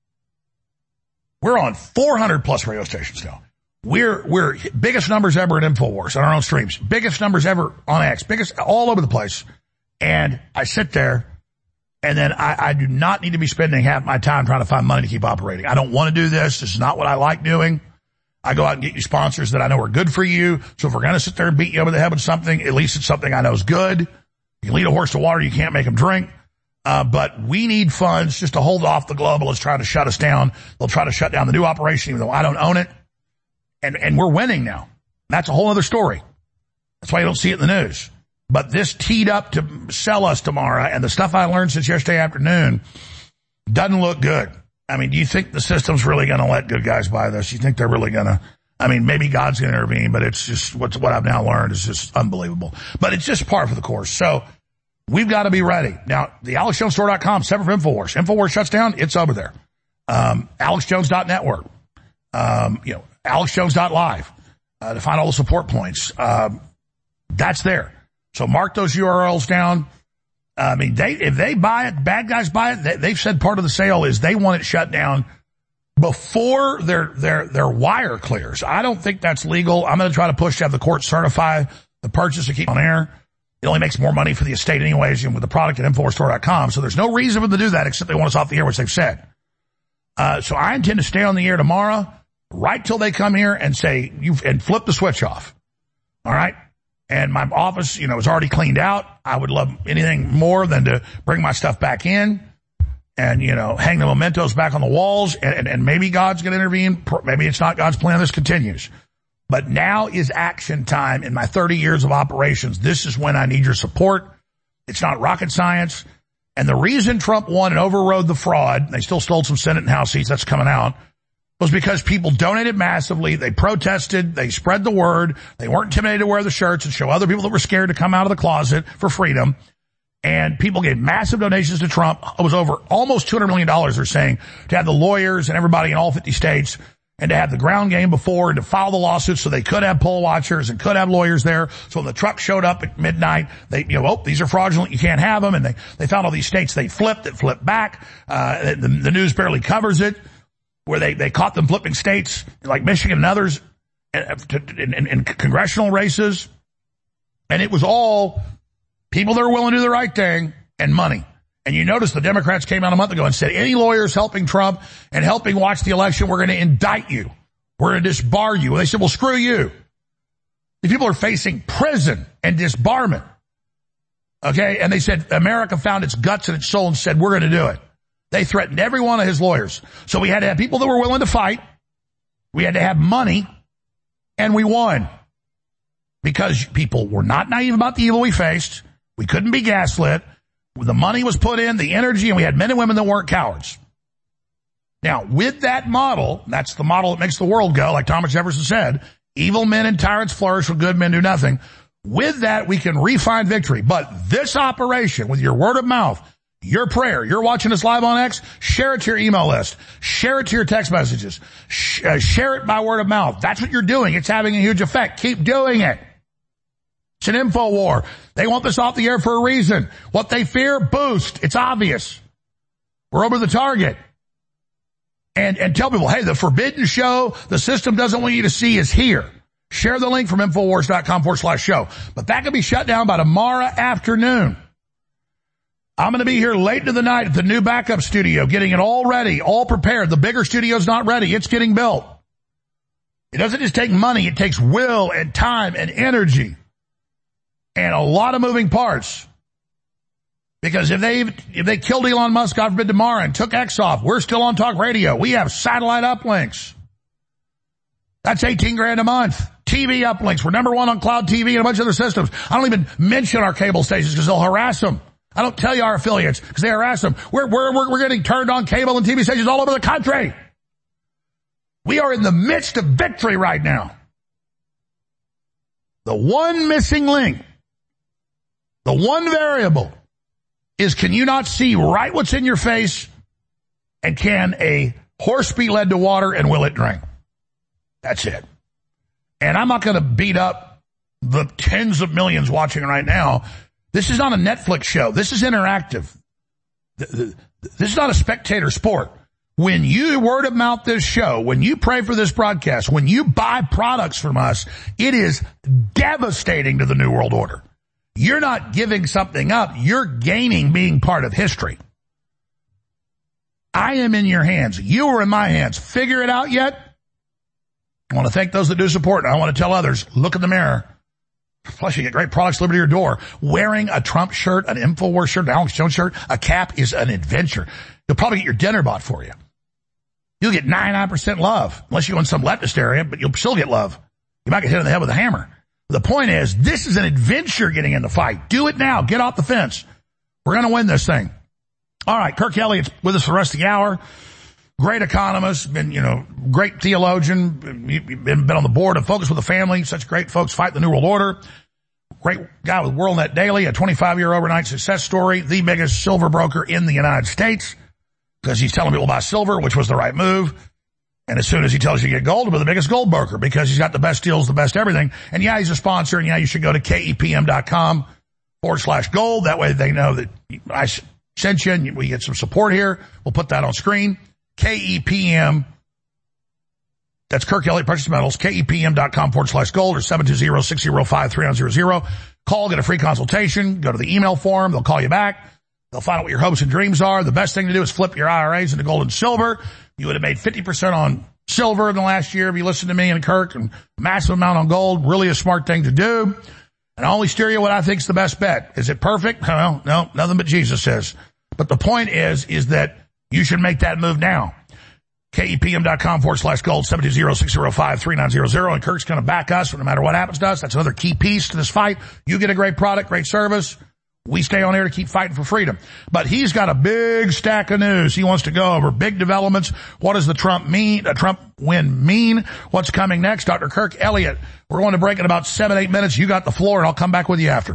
we're on 400 plus radio stations now. We're biggest numbers ever at InfoWars on our own streams. Biggest numbers ever on X. Biggest all over the place. And I sit there and then I do not need to be spending half my time trying to find money to keep operating. I don't want to do this. This is not what I like doing. I go out and get you sponsors that I know are good for you. So if we're going to sit there and beat you over the head with something, at least it's something I know is good. You can lead a horse to water. You can't make him drink. But we need funds just to hold off the globalists trying to shut us down. They'll try to shut down the new operation, even though I don't own it. And we're winning now. That's a whole other story. That's why you don't see it in the news. But this teed up to sell us tomorrow, and the stuff I learned since yesterday afternoon doesn't look good. I mean, do you think the system's really going to let good guys buy this? You think they're really going to? I mean, maybe God's going to intervene, but it's just what I've now learned is just unbelievable. But it's just par for the course. So we've got to be ready. Now, the AlexJonesStore.com, separate from InfoWars. InfoWars shuts down, it's over there. AlexJones.network. AlexJones.live to find all the support points. That's there. So mark those URLs down. I mean, if they buy it, bad guys buy it. They've said part of the sale is they want it shut down before their wire clears. I don't think that's legal. I'm going to try to push to have the court certify the purchase to keep on air. It only makes more money for the estate anyways, with the product at InfoWarsStore.com. So there's no reason for them to do that except they want us off the air, which they've said. So I intend to stay on the air tomorrow, right till they come here and say, and flip the switch off. All right? And my office, is already cleaned out. I would love anything more than to bring my stuff back in and, hang the mementos back on the walls and maybe God's going to intervene. Maybe it's not God's plan. This continues. But now is action time in my 30 years of operations. This is when I need your support. It's not rocket science. And the reason Trump won and overrode the fraud, they still stole some Senate and House seats, that's coming out, was because people donated massively. They protested. They spread the word. They weren't intimidated to wear the shirts and show other people that were scared to come out of the closet for freedom. And people gave massive donations to Trump. It was over almost $200 million, they're saying, to have the lawyers and everybody in all 50 states and to have the ground game before and to file the lawsuits so they could have poll watchers and could have lawyers there. So when the truck showed up at midnight, they, these are fraudulent. You can't have them. And they found all these states they flipped. It flipped back. The news barely covers it, where they caught them flipping states like Michigan and others in congressional races. And it was all people that are willing to do the right thing and money. And you notice the Democrats came out a month ago and said, any lawyers helping Trump and helping watch the election, we're going to indict you. We're going to disbar you. And they said, well, screw you. These people are facing prison and disbarment. Okay? And they said, America found its guts and its soul and said, we're going to do it. They threatened every one of his lawyers. So we had to have people that were willing to fight. We had to have money. And we won. Because people were not naive about the evil we faced. We couldn't be gaslit. The money was put in, the energy, and we had men and women that weren't cowards. Now, with that model, that's the model that makes the world go, like Thomas Jefferson said, evil men and tyrants flourish while good men do nothing. With that, we can refine victory. But this operation, with your word of mouth, your prayer, you're watching us live on X, share it to your email list, share it to your text messages, share it by word of mouth. That's what you're doing. It's having a huge effect. Keep doing it. It's an info war. They want this off the air for a reason. What they fear, boost. It's obvious. We're over the target. and tell people, hey, the forbidden show the system doesn't want you to see is here. Share the link from Infowars.com/show. But that could be shut down by tomorrow afternoon. I'm going to be here late into the night at the new backup studio, getting it all ready, all prepared. The bigger studio's not ready. It's getting built. It doesn't just take money. It takes will and time and energy and a lot of moving parts. Because if they killed Elon Musk, God forbid, tomorrow and took X off, we're still on talk radio. We have satellite uplinks. That's $18,000 a month. TV uplinks. We're number one on cloud TV and a bunch of other systems. I don't even mention our cable stations because they'll harass them. I don't tell you our affiliates because they harass them. We're getting turned on cable and TV stations all over the country. We are in the midst of victory right now. The one missing link, the one variable is, can you not see right what's in your face, and can a horse be led to water and will it drink? That's it. And I'm not going to beat up the tens of millions watching right now. This is not a Netflix show. This is interactive. This is not a spectator sport. When you word of mouth this show, when you pray for this broadcast, when you buy products from us, it is devastating to the New World Order. You're not giving something up. You're gaining being part of history. I am in your hands. You are in my hands. Figure it out yet? I want to thank those that do support. And I want to tell others, look in the mirror. Plus, you get great products delivered to your door. Wearing a Trump shirt, an InfoWars shirt, an Alex Jones shirt, a cap is an adventure. You'll probably get your dinner bought for you. You'll get 99% love, unless you go in some leftist area, but you'll still get love. You might get hit in the head with a hammer. The point is, this is an adventure getting in the fight. Do it now. Get off the fence. We're going to win this thing. All right, Kirk Elliott's with us for the rest of the hour. Great economist, great theologian, been on the board of Focus with the Family, such great folks fight the New World Order. Great guy with WorldNet Daily, a 25-year overnight success story, the biggest silver broker in the United States, because he's telling people to buy silver, which was the right move. And as soon as he tells you to get gold, he'll be the biggest gold broker because he's got the best deals, the best everything. And yeah, he's a sponsor, and yeah, you should go to KEPM.com/gold. That way they know that I sent you and we get some support here. We'll put that on screen. KEPM. That's Kirk Elliott Precious Metals. KEPM.com/gold or 720-605-3900. Call, get a free consultation. Go to the email form. They'll call you back. They'll find out what your hopes and dreams are. The best thing to do is flip your IRAs into gold and silver. You would have made 50% on silver in the last year if you listened to me and Kirk, and massive amount on gold. Really a smart thing to do. And I only steer you what I think is the best bet. Is it perfect? No, nothing but Jesus says. But the point is that you should make that move now. KEPM.com/gold, 720-605-3900. And Kirk's going to back us no matter what happens to us. That's another key piece to this fight. You get a great product, great service. We stay on air to keep fighting for freedom. But he's got a big stack of news he wants to go over. Big developments. What does the Trump win mean? What's coming next? Dr. Kirk Elliott. We're going to break in about 7-8 minutes. You got the floor, and I'll come back with you after.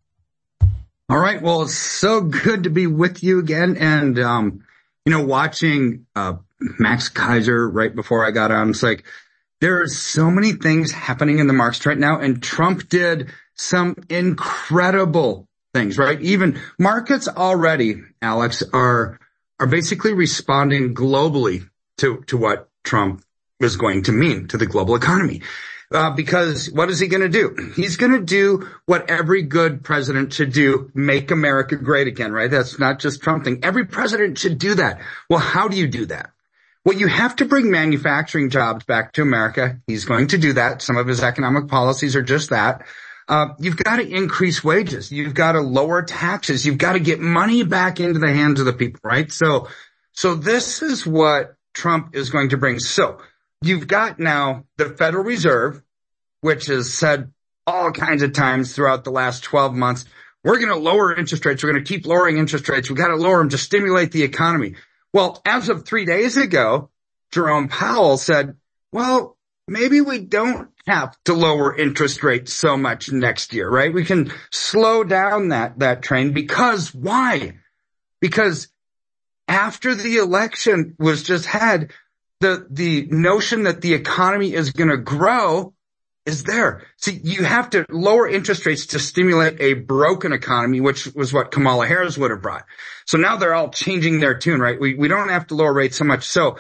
All right. Well, it's so good to be with you again. And, watching Max Kaiser right before I got on, it's like there are so many things happening in the markets right now. And Trump did some incredible things, right? Even markets already, Alex, are basically responding globally to what Trump is going to mean to the global economy. Because what is he going to do? He's going to do what every good president should do, make America great again, right? That's not just Trump thing. Every president should do that. Well, how do you do that? Well, you have to bring manufacturing jobs back to America. He's going to do that. Some of his economic policies are just that. You've got to increase wages. You've got to lower taxes. You've got to get money back into the hands of the people, right? So this is what Trump is going to bring. So you've got now the Federal Reserve, which has said all kinds of times throughout the last 12 months, we're going to lower interest rates. We're going to keep lowering interest rates. We've got to lower them to stimulate the economy. Well, as of 3 days ago, Jerome Powell said, well, maybe we don't have to lower interest rates so much next year, right? We can slow down that train because why? Because after the election was just had, the notion that the economy is going to grow is there. See, you have to lower interest rates to stimulate a broken economy, which was what Kamala Harris would have brought. So now they're all changing their tune, right? We don't have to lower rates so much. So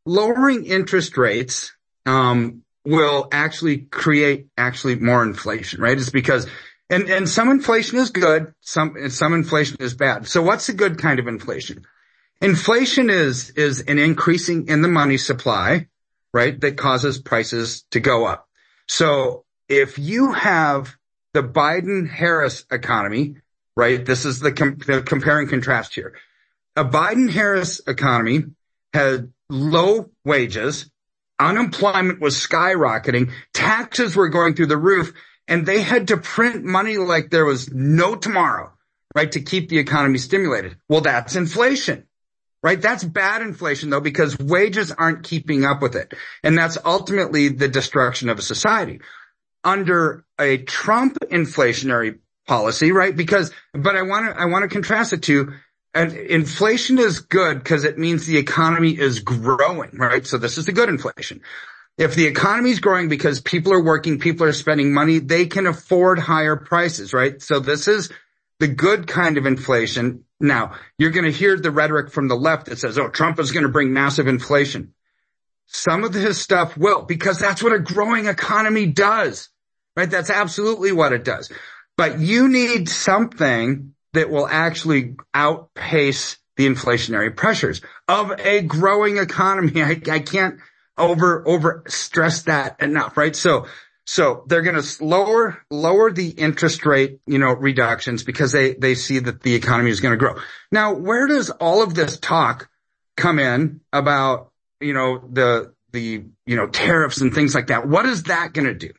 lowering interest rates, will actually create more inflation, right? It's because, and some inflation is good, some inflation is bad. So what's the good kind of inflation? Inflation is an increasing in the money supply, right? That causes prices to go up. So if you have the Biden-Harris economy, right? This is the compare and contrast here. A Biden-Harris economy had low wages, unemployment was skyrocketing, taxes were going through the roof, and they had to print money like there was no tomorrow, right, to keep the economy stimulated. Well, that's inflation, right? That's bad inflation, though, because wages aren't keeping up with it. And that's ultimately the destruction of a society. Under a Trump inflationary policy, right? But I want to contrast the two. And inflation is good because it means the economy is growing, right? So this is the good inflation. If the economy is growing because people are working, people are spending money, they can afford higher prices, right? So this is the good kind of inflation. Now, you're going to hear the rhetoric from the left that says, oh, Trump is going to bring massive inflation. Some of his stuff will, because that's what a growing economy does, right? That's absolutely what it does. But you need something that will actually outpace the inflationary pressures of a growing economy. I can't over stress that enough, right? So they're going to lower the interest rate, reductions because they see that the economy is going to grow. Now, where does all of this talk come in about, the tariffs and things like that? What is that going to do?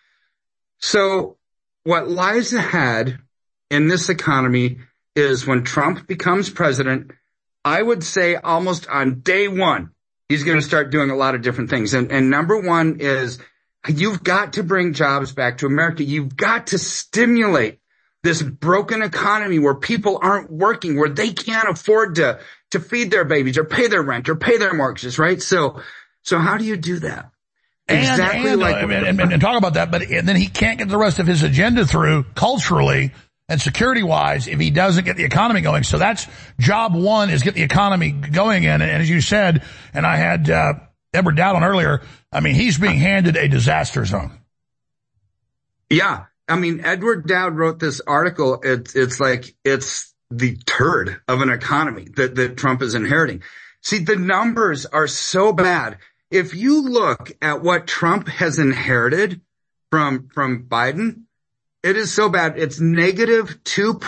So what lies ahead in this economy is when Trump becomes president, I would say almost on day one, he's going to start doing a lot of different things. And number one is you've got to bring jobs back to America. You've got to stimulate this broken economy where people aren't working, where they can't afford to feed their babies or pay their rent or pay their mortgages, right? So how do you do that? And talk about that, but then he can't get the rest of his agenda through culturally and security-wise if he doesn't get the economy going. So that's job one, is get the economy going. And as you said, and I had Edward Dowd on earlier, I mean, he's being handed a disaster zone. Yeah. I mean, Edward Dowd wrote this article. It's like it's the turd of an economy that Trump is inheriting. See, the numbers are so bad. If you look at what Trump has inherited from Biden, it is so bad. It's negative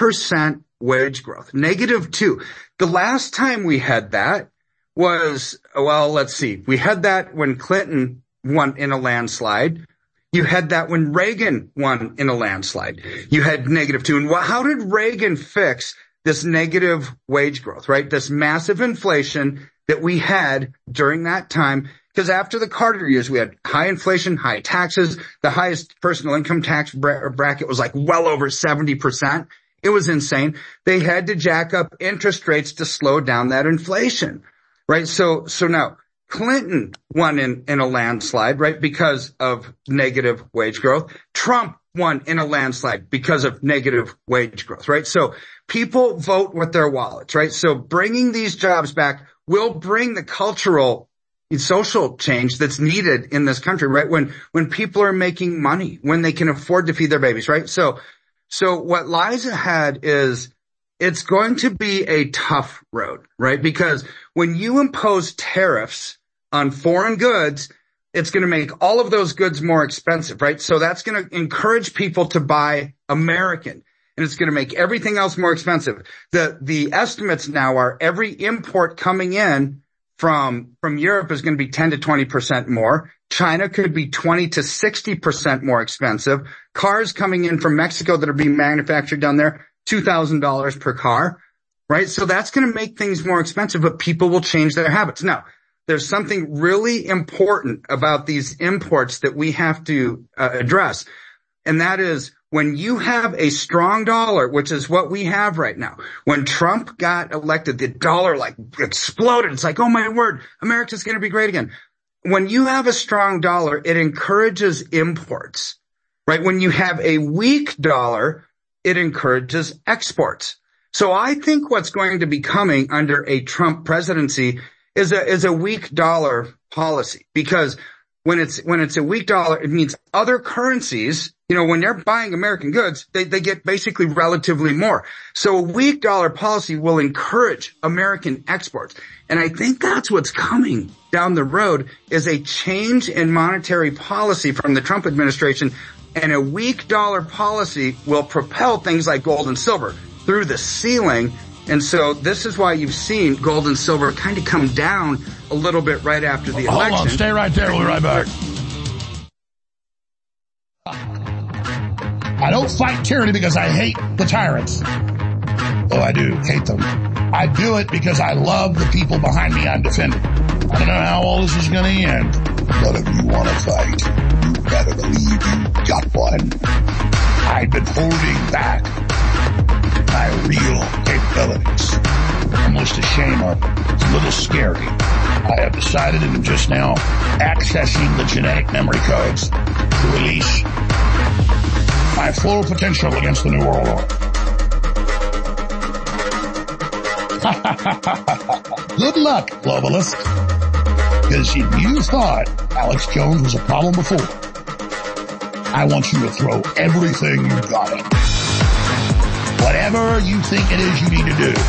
2% wage growth. Negative 2. The last time we had that was, well, let's see. We had that when Clinton won in a landslide. You had that when Reagan won in a landslide. You had negative 2. And how did Reagan fix this negative wage growth, right? This massive inflation that we had during that time. Because after the Carter years, we had high inflation, high taxes. The highest personal income tax bracket was like well over 70%. It was insane. They had to jack up interest rates to slow down that inflation, right? So now Clinton won in a landslide, right? Because of negative wage growth. Trump won in a landslide because of negative wage growth, right? So people vote with their wallets, right? So bringing these jobs back will bring the cultural social change that's needed in this country, right? When people are making money, when they can afford to feed their babies, right? So what lies ahead is it's going to be a tough road, right? Because when you impose tariffs on foreign goods, it's going to make all of those goods more expensive, right? So that's going to encourage people to buy American, and it's going to make everything else more expensive. The estimates now are every import coming in from Europe is going to be 10 to 20% more. China could be 20 to 60% more expensive. Cars coming in from Mexico that are being manufactured down there, $2,000 per car, right? So that's going to make things more expensive, but people will change their habits. Now, there's something really important about these imports that we have to address, and that is when you have a strong dollar, which is what we have right now. When Trump got elected, the dollar like exploded. It's like, oh my word, America's going to be great again. When you have a strong dollar, it encourages imports, right? When you have a weak dollar, it encourages exports. So I think what's going to be coming under a Trump presidency is a weak dollar policy, because when it's a weak dollar, it means other currencies, when they're buying American goods, they get basically relatively more. So a weak dollar policy will encourage American exports. And I think that's what's coming down the road, is a change in monetary policy from the Trump administration, and a weak dollar policy will propel things like gold and silver through the ceiling. And so this is why you've seen gold and silver kind of come down a little bit right after the election. Hold on, stay right there. We'll be right back. I don't fight tyranny because I hate the tyrants. Oh, I do hate them. I do it because I love the people behind me I'm defending. I don't know how all this is going to end, but if you want to fight, you better believe you got one. I've been holding back my real capabilities. Almost ashamed of it. It's a little scary. I have decided and am just now accessing the genetic memory codes to release my full potential against the New World Order. Good luck, globalist. Because if you thought Alex Jones was a problem before, I want you to throw everything you've got at it. Whatever you think it is you need to do.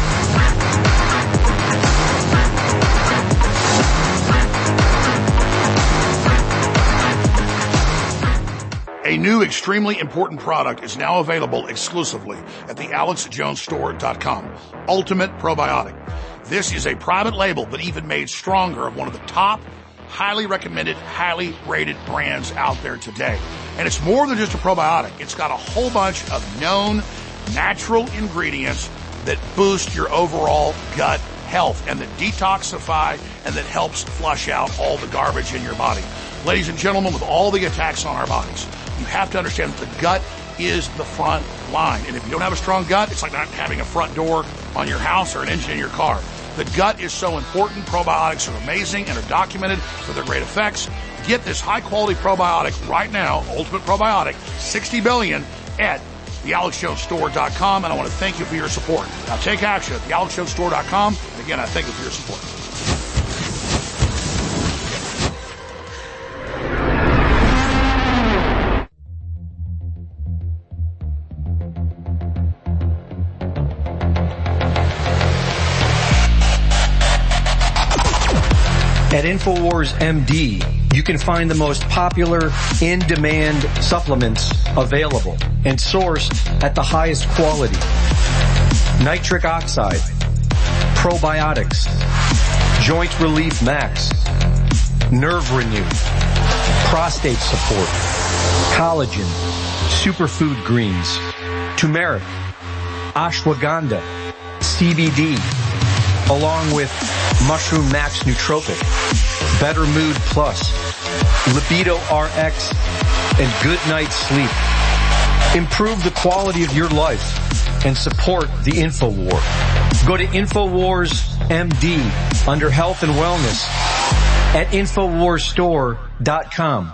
A new extremely important product is now available exclusively at the AlexJonesStore.com. Ultimate Probiotic. This is a private label, but even made stronger, of one of the top, highly recommended, highly rated brands out there today. And it's more than just a probiotic. It's got a whole bunch of known natural ingredients that boost your overall gut health and that detoxify and that helps flush out all the garbage in your body. Ladies and gentlemen, with all the attacks on our bodies, you have to understand that the gut is the front line. And if you don't have a strong gut, it's like not having a front door on your house or an engine in your car. The gut is so important. Probiotics are amazing and are documented for their great effects. Get this high-quality probiotic right now, Ultimate Probiotic, 60 billion, at thealexjonesstore.com, and I want to thank you for your support. Now take action at thealexjonesstore.com, and again, I thank you for your support. At InfoWars MD, you can find the most popular in-demand supplements available and sourced at the highest quality. Nitric oxide, probiotics, Joint Relief Max, Nerve Renew, prostate support, collagen, superfood greens, turmeric, ashwagandha, CBD, along with Mushroom Max Nootropic, Better Mood Plus, Libido RX, and Good Night Sleep. Improve the quality of your life and support the InfoWar. Go to InfoWars MD under Health and Wellness at InfoWarsStore.com.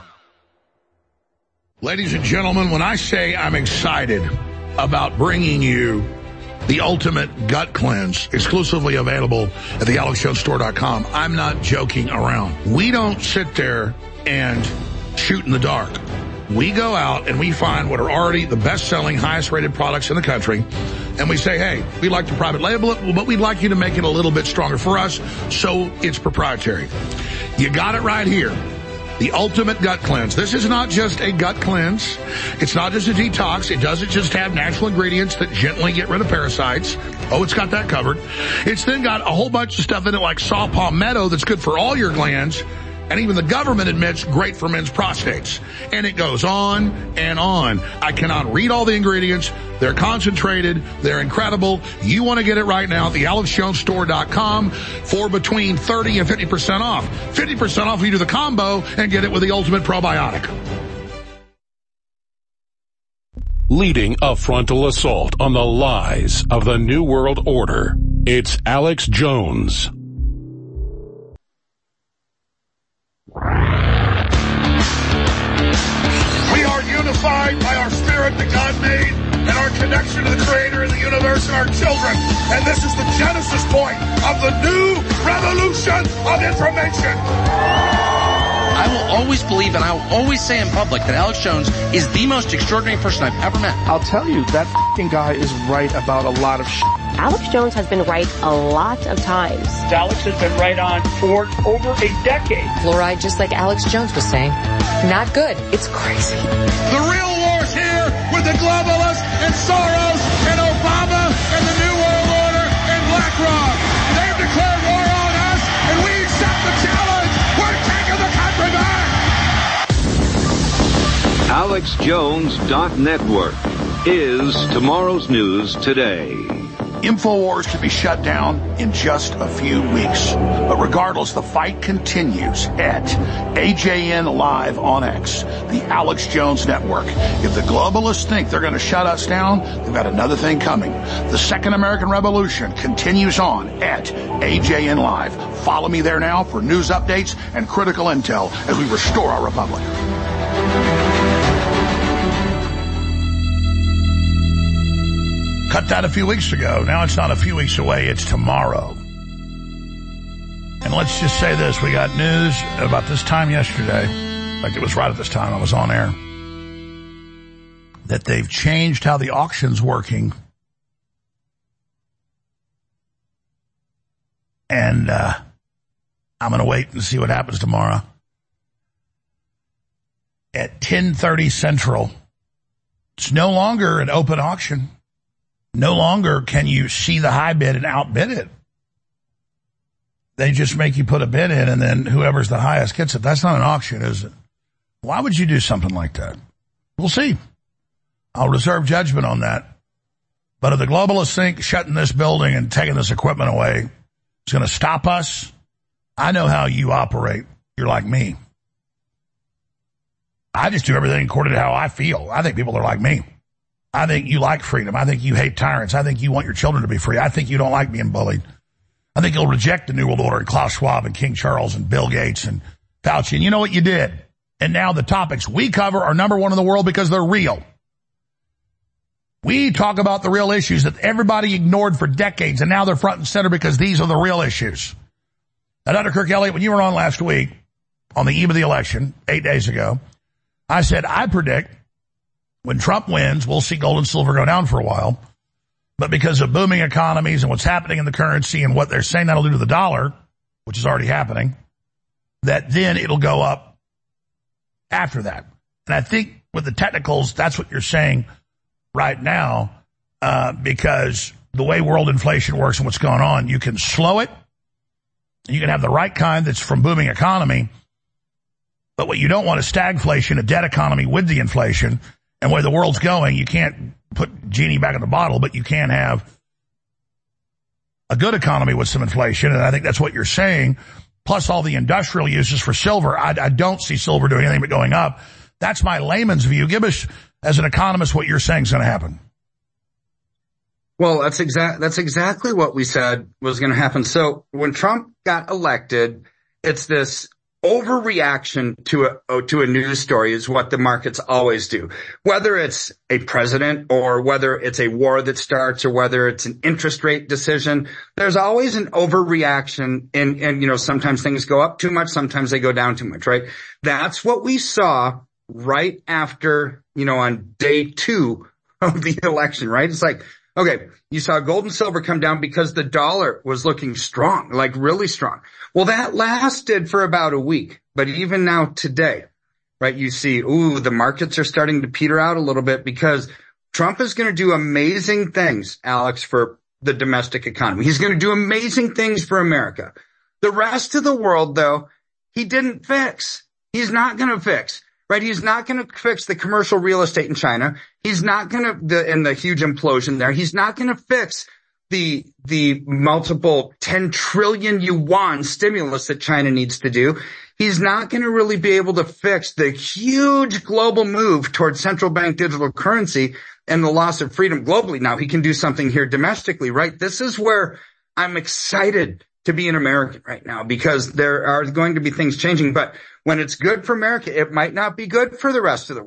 Ladies and gentlemen, when I say I'm excited about bringing you the Ultimate Gut Cleanse, exclusively available at the AlexJonesStore.com, I'm not joking around. We don't sit there and shoot in the dark. We go out and we find what are already the best-selling, highest-rated products in the country, and we say, hey, we'd like to private label it, but we'd like you to make it a little bit stronger for us, so it's proprietary. You got it right here. The Ultimate Gut Cleanse. This is not just a gut cleanse. It's not just a detox. It doesn't just have natural ingredients that gently get rid of parasites. Oh, it's got that covered. It's then got a whole bunch of stuff in it like saw palmetto that's good for all your glands. And even the government admits great for men's prostates. And it goes on and on. I cannot read all the ingredients. They're concentrated. They're incredible. You want to get it right now at thealexjonesstore.com for between 30 and 50% off. 50% off if you do the combo and get it with the Ultimate Probiotic. Leading a frontal assault on the lies of the New World Order, it's Alex Jones. We are unified by our spirit that God made. and our connection to the Creator and the universe and our children. And this is the genesis point of the new revolution of information. I will always believe, and I will always say in public, that Alex Jones is the most extraordinary person I've ever met. I'll tell you, that f***ing guy is right about a lot of shit. Alex Jones has been right a lot of times. Alex has been right on for over a decade. Fluoride, just like Alex Jones was saying, not good. It's crazy. The real war's here with the globalists and Soros and Obama and the New World Order and BlackRock. They've declared war on us, and we accept the challenge. We're taking the country back. AlexJones.network is tomorrow's news today. InfoWars could be shut down in just a few weeks. But regardless, the fight continues at AJN Live on X, the Alex Jones Network. If the globalists think they're going to shut us down, they've got another thing coming. The Second American Revolution continues on at AJN Live. Follow me there now for news updates and critical intel as we restore our republic. Cut that a few weeks ago. Now it's not a few weeks away, it's tomorrow. And let's just say this, we got news about this time yesterday, in fact it was right at this time I was on air, that they've changed how the auction's working. And I'm going to wait and see what happens tomorrow. At 10:30 Central, it's no longer an open auction. No longer can you see the high bid and outbid it. They just make you put a bid in and then whoever's the highest gets it. That's not an auction, is it? Why would you do something like that? We'll see. I'll reserve judgment on that. But if the globalists think shutting this building and taking this equipment away is going to stop us, I know how you operate. You're like me. I just do everything according to how I feel. I think people are like me. I think you like freedom. I think you hate tyrants. I think you want your children to be free. I think you don't like being bullied. I think you'll reject the New World Order and Klaus Schwab and King Charles and Bill Gates and Fauci. And you know what you did? And now the topics we cover are number one in the world because they're real. We talk about the real issues that everybody ignored for decades, and now they're front and center because these are the real issues. Now, Dr. Kirk Elliott, when you were on last week, on the eve of the election, 8 days ago, I said, I predict when Trump wins, we'll see gold and silver go down for a while. But because of booming economies and what's happening in the currency and what they're saying that'll do to the dollar, which is already happening, that then it'll go up after that. And I think with the technicals, that's what you're saying right now, because the way world inflation works and what's going on, you can slow it. You can have the right kind that's from booming economy. But what you don't want is stagflation, a dead economy with the inflation. And where the world's going, you can't put genie back in the bottle, but you can have a good economy with some inflation. And I think that's what you're saying. Plus all the industrial uses for silver. I don't see silver doing anything but going up. That's my layman's view. Give us, as an economist, what you're saying is going to happen. Well, that's exactly what we said was going to happen. So when Trump got elected, it's this overreaction to a news story is what the markets always do. Whether it's a president or whether it's a war that starts or whether it's an interest rate decision, there's always an overreaction and you know, sometimes things go up too much, sometimes they go down too much, right? That's what we saw right after, you know, on day 2 of the election, right? It's like, okay, you saw gold and silver come down because the dollar was looking strong, like really strong. Well, that lasted for about a week. But even now today, right, you see, the markets are starting to peter out a little bit because Trump is going to do amazing things, Alex, for the domestic economy. He's going to do amazing things for America. The rest of the world, though, he didn't fix. He's not going to fix. Right, he's not going to fix the commercial real estate in China. He's not going to, and the huge implosion there. He's not going to fix the multiple 10 trillion yuan stimulus that China needs to do. He's not going to really be able to fix the huge global move towards central bank digital currency and the loss of freedom globally. Now he can do something here domestically, right? This is where I'm excited to be an American right now because there are going to be things changing, but when it's good for America, it might not be good for the rest of the world,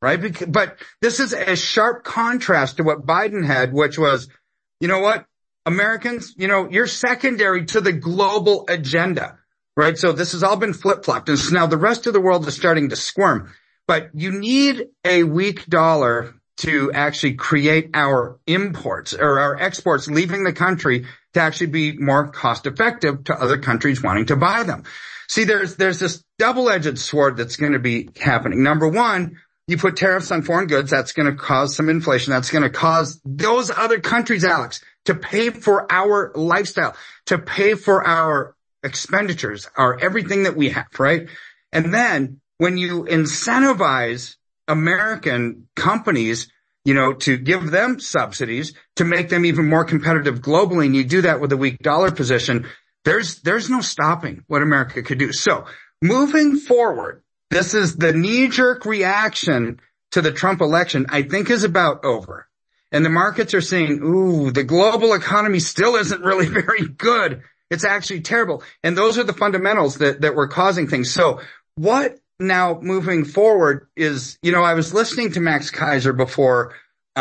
right? But this is a sharp contrast to what Biden had, which was, you know what, Americans, you're secondary to the global agenda, right? So this has all been flip-flopped. And so now the rest of the world is starting to squirm. But you need a weak dollar to actually create our imports or our exports leaving the country to actually be more cost effective to other countries wanting to buy them. See, there's this double-edged sword that's going to be happening. Number one, you put tariffs on foreign goods, that's going to cause some inflation. That's going to cause those other countries, Alex, to pay for our lifestyle, to pay for our expenditures, our everything that we have, right? And then when you incentivize American companies, to give them subsidies to make them even more competitive globally, and you do that with a weak dollar position, there's no stopping what America could do. So moving forward, this is the knee-jerk reaction to the Trump election, I think, is about over. And the markets are saying, ooh, the global economy still isn't really very good. It's actually terrible. And those are the fundamentals that were causing things. So what now moving forward is, I was listening to Max Keiser before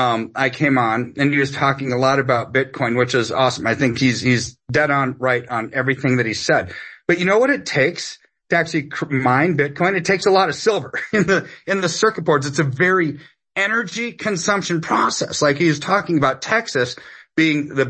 I came on, and he was talking a lot about Bitcoin, which is awesome. I think he's dead on right on everything that he said. But you know what it takes to actually mine Bitcoin? It takes a lot of silver in the circuit boards. It's a very energy consumption process. Like he was talking about Texas being the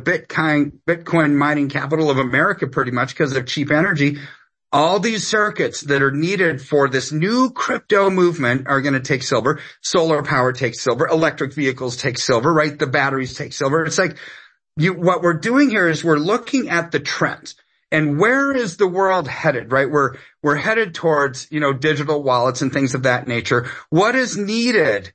Bitcoin mining capital of America pretty much because of cheap energy. All these circuits that are needed for this new crypto movement are going to take silver. Solar power takes silver. Electric vehicles take silver, right? The batteries take silver. It's like what we're doing here is we're looking at the trends. And where is the world headed, right? We're headed towards, digital wallets and things of that nature. What is needed,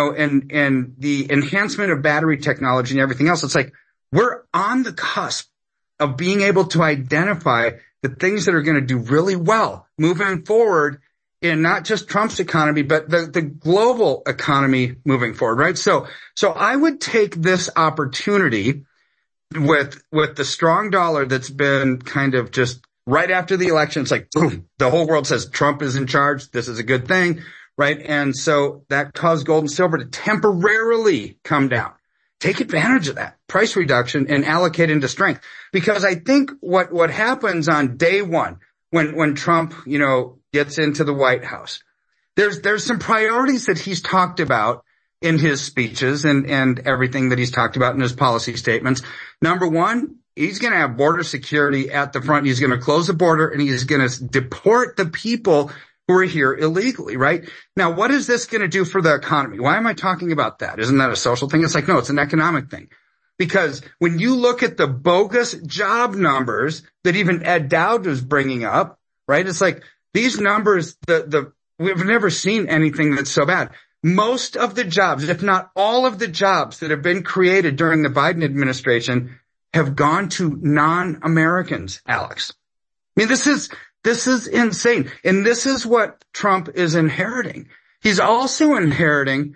and the enhancement of battery technology and everything else? It's like we're on the cusp of being able to identify the things that are going to do really well moving forward in not just Trump's economy, but the global economy moving forward, right? So I would take this opportunity with the strong dollar that's been kind of just right after the election. It's like, boom, the whole world says Trump is in charge. This is a good thing, right? And so that caused gold and silver to temporarily come down. Take advantage of that price reduction and allocate into strength. Because I think what happens on day one when Trump, gets into the White House, there's some priorities that he's talked about in his speeches and everything that he's talked about in his policy statements. Number one, he's going to have border security at the front. He's going to close the border and he's going to deport the people who are here illegally, right? Now, what is this going to do for the economy? Why am I talking about that? Isn't that a social thing? It's like, no, it's an economic thing. Because when you look at the bogus job numbers that even Ed Dowd was bringing up, right? It's like these numbers, we've never seen anything that's so bad. Most of the jobs, if not all of the jobs that have been created during the Biden administration have gone to non-Americans, Alex. I mean, this is insane. And this is what Trump is inheriting. He's also inheriting,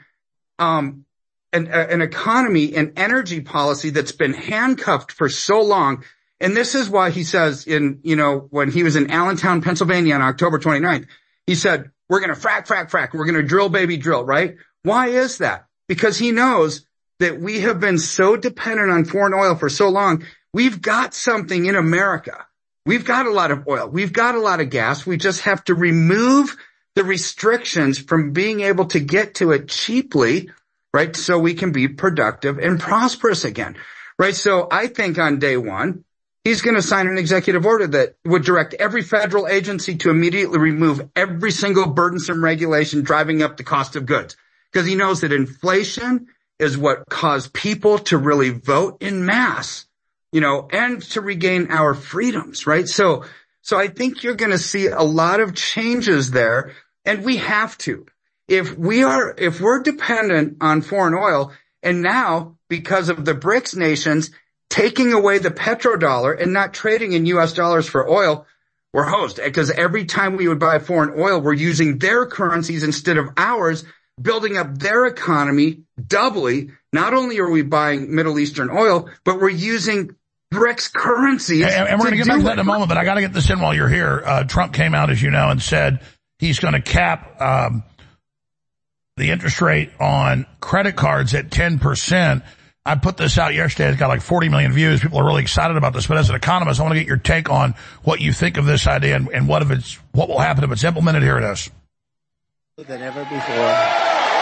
an economy and energy policy that's been handcuffed for so long. And this is why he says when he was in Allentown, Pennsylvania on October 29th, he said, we're going to frack. We're going to drill, baby, drill, right? Why is that? Because he knows that we have been so dependent on foreign oil for so long. We've got something in America. We've got a lot of oil. We've got a lot of gas. We just have to remove the restrictions from being able to get to it cheaply, right? So we can be productive and prosperous again, right? So I think on day one, he's going to sign an executive order that would direct every federal agency to immediately remove every single burdensome regulation driving up the cost of goods. Because he knows that inflation is what caused people to really vote in mass, and to regain our freedoms, right? So I think you're going to see a lot of changes there, and we have to. If we're dependent on foreign oil, and now because of the BRICS nations taking away the petrodollar and not trading in U.S. dollars for oil, we're hosed. Because every time we would buy foreign oil, we're using their currencies instead of ours, building up their economy doubly. Not only are we buying Middle Eastern oil, but we're using BRICS currencies. And we're going to get back to that in a moment, but I got to get this in while you're here. Trump came out, as you know, and said he's going to cap the interest rate on credit cards at 10%. I put this out yesterday. It's got like 40 million views. People are really excited about this. But as an economist, I want to get your take on what you think of this idea and what will happen if it's implemented. Here it is. Than ever before.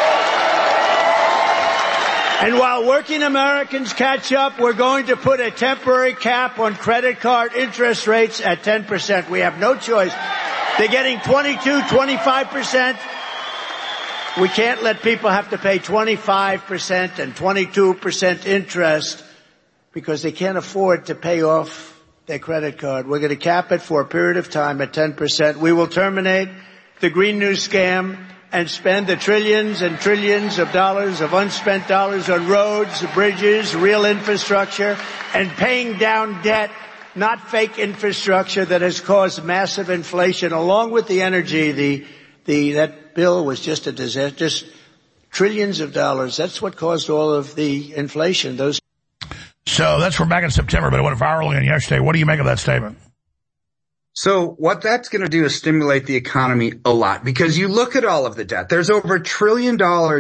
And while working Americans catch up, we're going to put a temporary cap on credit card interest rates at 10%. We have no choice. They're getting 22, 25%. We can't let people have to pay 25% and 22% interest because they can't afford to pay off their credit card. We're going to cap it for a period of time at 10%. We will terminate the Green New Scam and spend the trillions and trillions of dollars of unspent dollars on roads, bridges, real infrastructure, and paying down debt, not fake infrastructure that has caused massive inflation, along with the energy. That bill was just a disaster, just trillions of dollars. That's what caused all of the inflation. So that's from back in September, but it went viral again yesterday. What do you make of that statement? So what that's going to do is stimulate the economy a lot, because you look at all of the debt. There's over $1 trillion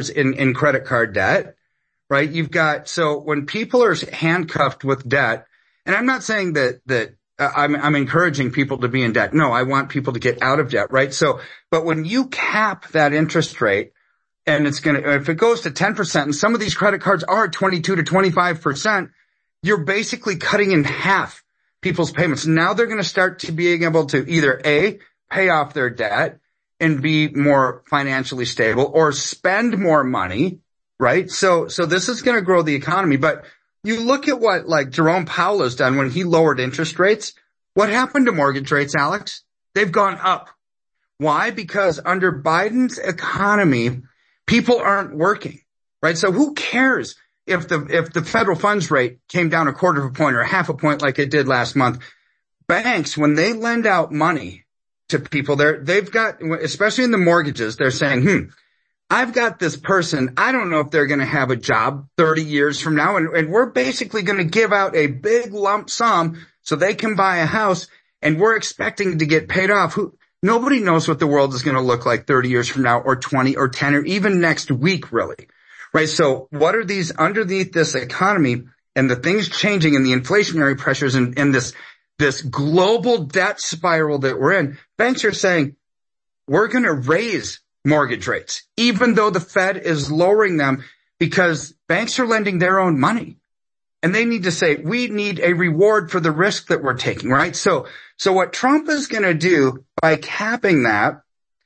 in credit card debt, right? So when people are handcuffed with debt, and I'm not saying that I'm encouraging people to be in debt. No, I want people to get out of debt, right? So, but when you cap that interest rate, and if it goes to 10%, and some of these credit cards are 22 to 25%, you're basically cutting in half people's payments. Now they're going to start to being able to either A, pay off their debt and be more financially stable, or spend more money, right? So this is going to grow the economy. But you look at what like Jerome Powell has done when he lowered interest rates. What happened to mortgage rates, Alex? They've gone up. Why? Because under Biden's economy, people aren't working, right? So who cares if the federal funds rate came down 1/4 of a point or 1/2 a point like it did last month? Banks, when they lend out money to people, they've got, especially in the mortgages, they're saying, I've got this person, I don't know if they're going to have a job 30 years from now, and we're basically going to give out a big lump sum so they can buy a house, and we're expecting to get paid off. Nobody knows what the world is going to look like 30 years from now, or 20 or 10, or even next week, really. Right? So what are these underneath this economy and the things changing and the inflationary pressures and this global debt spiral that we're in? Banks are saying, we're going to raise mortgage rates, even though the Fed is lowering them, because banks are lending their own money. And they need to say, we need a reward for the risk that we're taking, right? So what Trump is going to do by capping that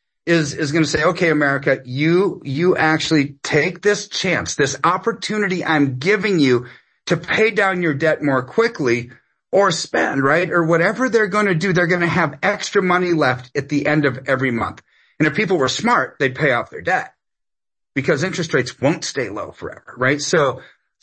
is going to say, okay, America, you actually take this chance, this opportunity I'm giving you to pay down your debt more quickly, or spend, right? Or whatever they're going to do, they're going to have extra money left at the end of every month. And if people were smart, they'd pay off their debt, because interest rates won't stay low forever, right? So,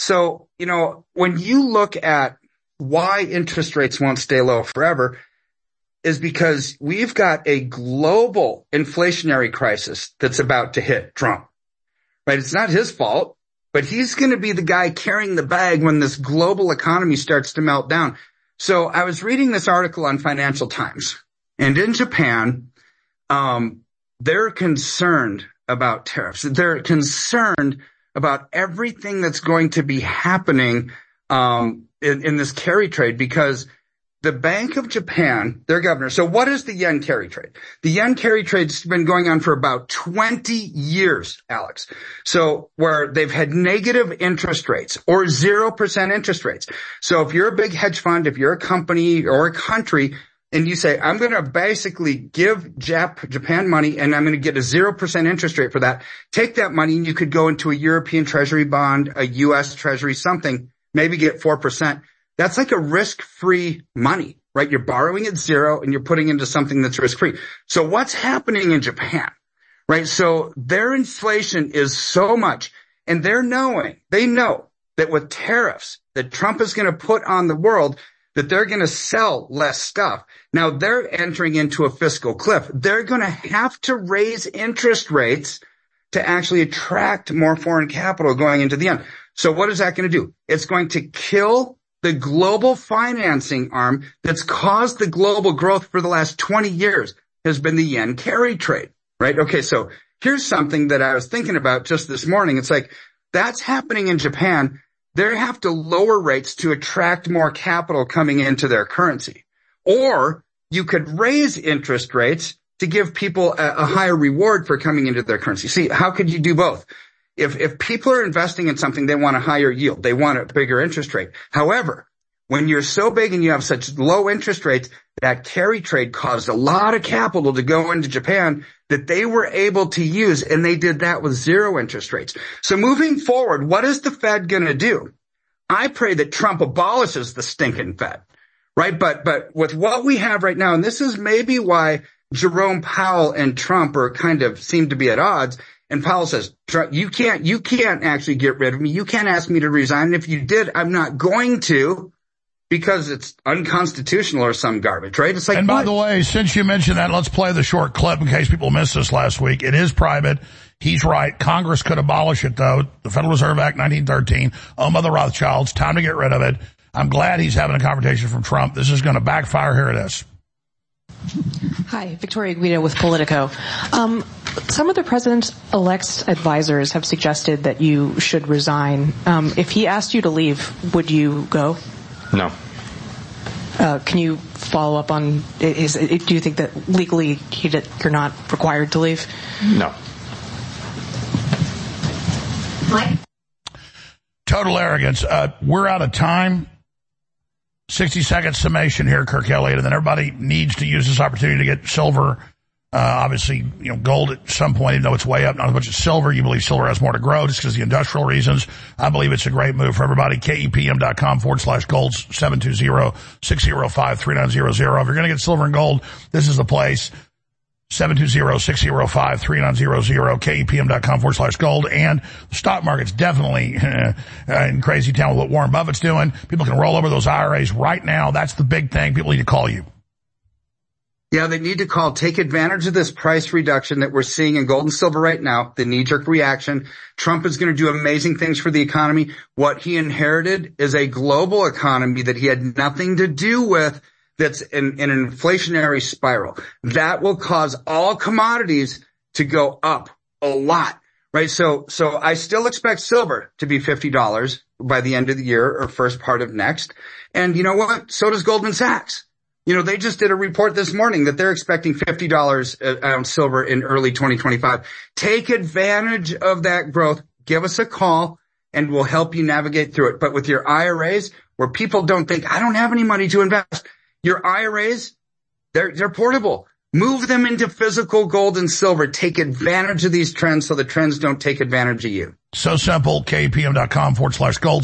when you look at why interest rates won't stay low forever, is because we've got a global inflationary crisis that's about to hit Trump, right? It's not his fault, but he's going to be the guy carrying the bag when this global economy starts to melt down. So I was reading this article on Financial Times, and in Japan, they're concerned about tariffs. They're concerned about everything that's going to be happening in this carry trade, because the Bank of Japan, their governor. So what is the yen carry trade? The yen carry trade's been going on for about 20 years, Alex. So where they've had negative interest rates or 0% interest rates. So if you're a big hedge fund, if you're a company or a country, and you say, I'm going to basically give Japan money, and I'm going to get a 0% interest rate for that. Take that money and you could go into a European Treasury bond, a U.S. Treasury, something, maybe get 4%. That's like a risk-free money, right? You're borrowing at 0 and you're putting into something that's risk-free. So what's happening in Japan, right? So their inflation is so much, and they know that with tariffs that Trump is going to put on the world, that they're going to sell less stuff. Now they're entering into a fiscal cliff. They're going to have to raise interest rates to actually attract more foreign capital going into the end. So what is that going to do? It's going to kill the global financing arm that's caused the global growth for the last 20 years, has been the yen carry trade, right? Okay, so here's something that I was thinking about just this morning. It's like, that's happening in Japan. They have to lower rates to attract more capital coming into their currency. Or you could raise interest rates to give people a higher reward for coming into their currency. See, how could you do both? If people are investing in something, they want a higher yield. They want a bigger interest rate. However, when you're so big and you have such low interest rates, that carry trade caused a lot of capital to go into Japan that they were able to use, and they did that with zero interest rates. So moving forward, what is the Fed going to do? I pray that Trump abolishes the stinking Fed, right? But with what we have right now, and this is maybe why Jerome Powell and Trump are kind of seem to be at odds. And Powell says, you can't actually get rid of me. You can't ask me to resign. And if you did, I'm not going to, because it's unconstitutional or some garbage, right? It's like, and by the way, since you mentioned that, let's play the short clip in case people missed this last week. It is private. He's right. Congress could abolish it, though. The Federal Reserve Act 1913, owned by the Rothschilds. Time to get rid of it. I'm glad he's having a conversation from Trump. This is going to backfire. Here it is. Hi, Victoria Guido with Politico. Some of the president-elect's advisors have suggested that you should resign. If he asked you to leave, would you go? No. Can you follow up on, do you think that legally you're not required to leave? No. Mike? Total arrogance. We're out of time. 60-second summation here, Kirk Elliott, and then everybody needs to use this opportunity to get silver. Obviously, gold at some point, even though it's way up, not as much as silver. You believe silver has more to grow just because of the industrial reasons. I believe it's a great move for everybody. KEPM.com/gold, 720-605-3900. If you're going to get silver and gold, this is the place. 720-605-3900, KEPM.com/gold. And the stock market's definitely in crazy town with what Warren Buffett's doing. People can roll over those IRAs right now. That's the big thing. People need to call you. Yeah, they need to take advantage of this price reduction that we're seeing in gold and silver right now, the knee-jerk reaction. Trump is going to do amazing things for the economy. What he inherited is a global economy that he had nothing to do with, that's in an inflationary spiral. That will cause all commodities to go up a lot, right? So I still expect silver to be $50 by the end of the year or first part of next. And you know what? So does Goldman Sachs. They just did a report this morning that they're expecting $50 an ounce silver in early 2025. Take advantage of that growth. Give us a call and we'll help you navigate through it. But with your IRAs, where people don't think, I don't have any money to invest, your IRAs, they're portable. Move them into physical gold and silver. Take advantage of these trends so the trends don't take advantage of you. So simple. KPM.com/gold,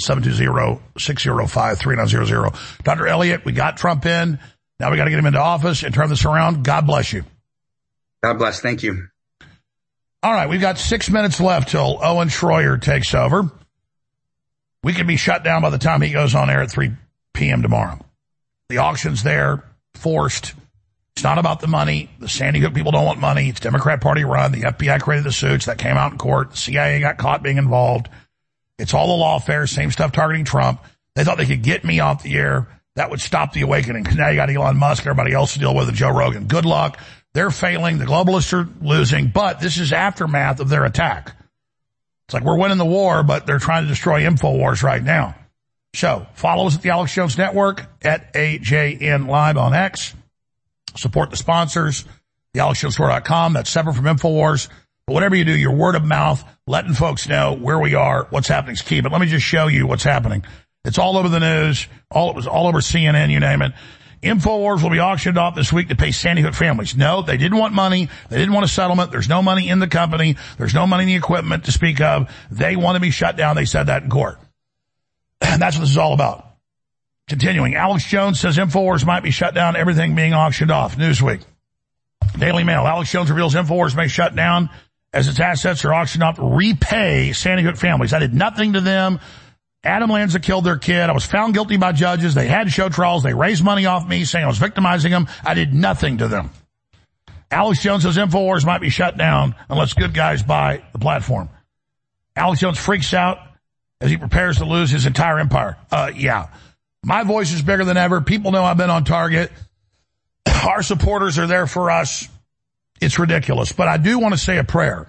720-605-3900. Dr. Elliott, we got Trump in. Now we got to get him into office and turn this around. God bless you. God bless. Thank you. All right. We've got 6 minutes left till Owen Schroyer takes over. We could be shut down by the time he goes on air at 3 p.m. tomorrow. The auction's there, forced. It's not about the money. The Sandy Hook people don't want money. It's Democrat Party run. The FBI created the suits that came out in court. The CIA got caught being involved. It's all the lawfare, same stuff targeting Trump. They thought they could get me off the air. That would stop the awakening. Now you got Elon Musk, everybody else to deal with, and Joe Rogan. Good luck. They're failing. The globalists are losing. But this is aftermath of their attack. It's like we're winning the war, but they're trying to destroy InfoWars right now. So follow us at the Alex Jones Network, at AJN Live on X. Support the sponsors, thealexjonesstore.com. That's separate from InfoWars. But whatever you do, your word of mouth, letting folks know where we are, what's happening is key. But let me just show you what's happening. It's all over the news. It was all over CNN, you name it. InfoWars will be auctioned off this week to pay Sandy Hook families. No, they didn't want money. They didn't want a settlement. There's no money in the company. There's no money in the equipment to speak of. They want to be shut down. They said that in court. And that's what this is all about. Continuing, Alex Jones says InfoWars might be shut down, everything being auctioned off. Newsweek. Daily Mail, Alex Jones reveals InfoWars may shut down as its assets are auctioned off to repay Sandy Hook families. I did nothing to them. Adam Lanza killed their kid. I was found guilty by judges. They had show trials. They raised money off me saying I was victimizing them. I did nothing to them. Alex Jones says InfoWars might be shut down unless good guys buy the platform. Alex Jones freaks out as he prepares to lose his entire empire. Yeah. My voice is bigger than ever. People know I've been on target. Our supporters are there for us. It's ridiculous. But I do want to say a prayer.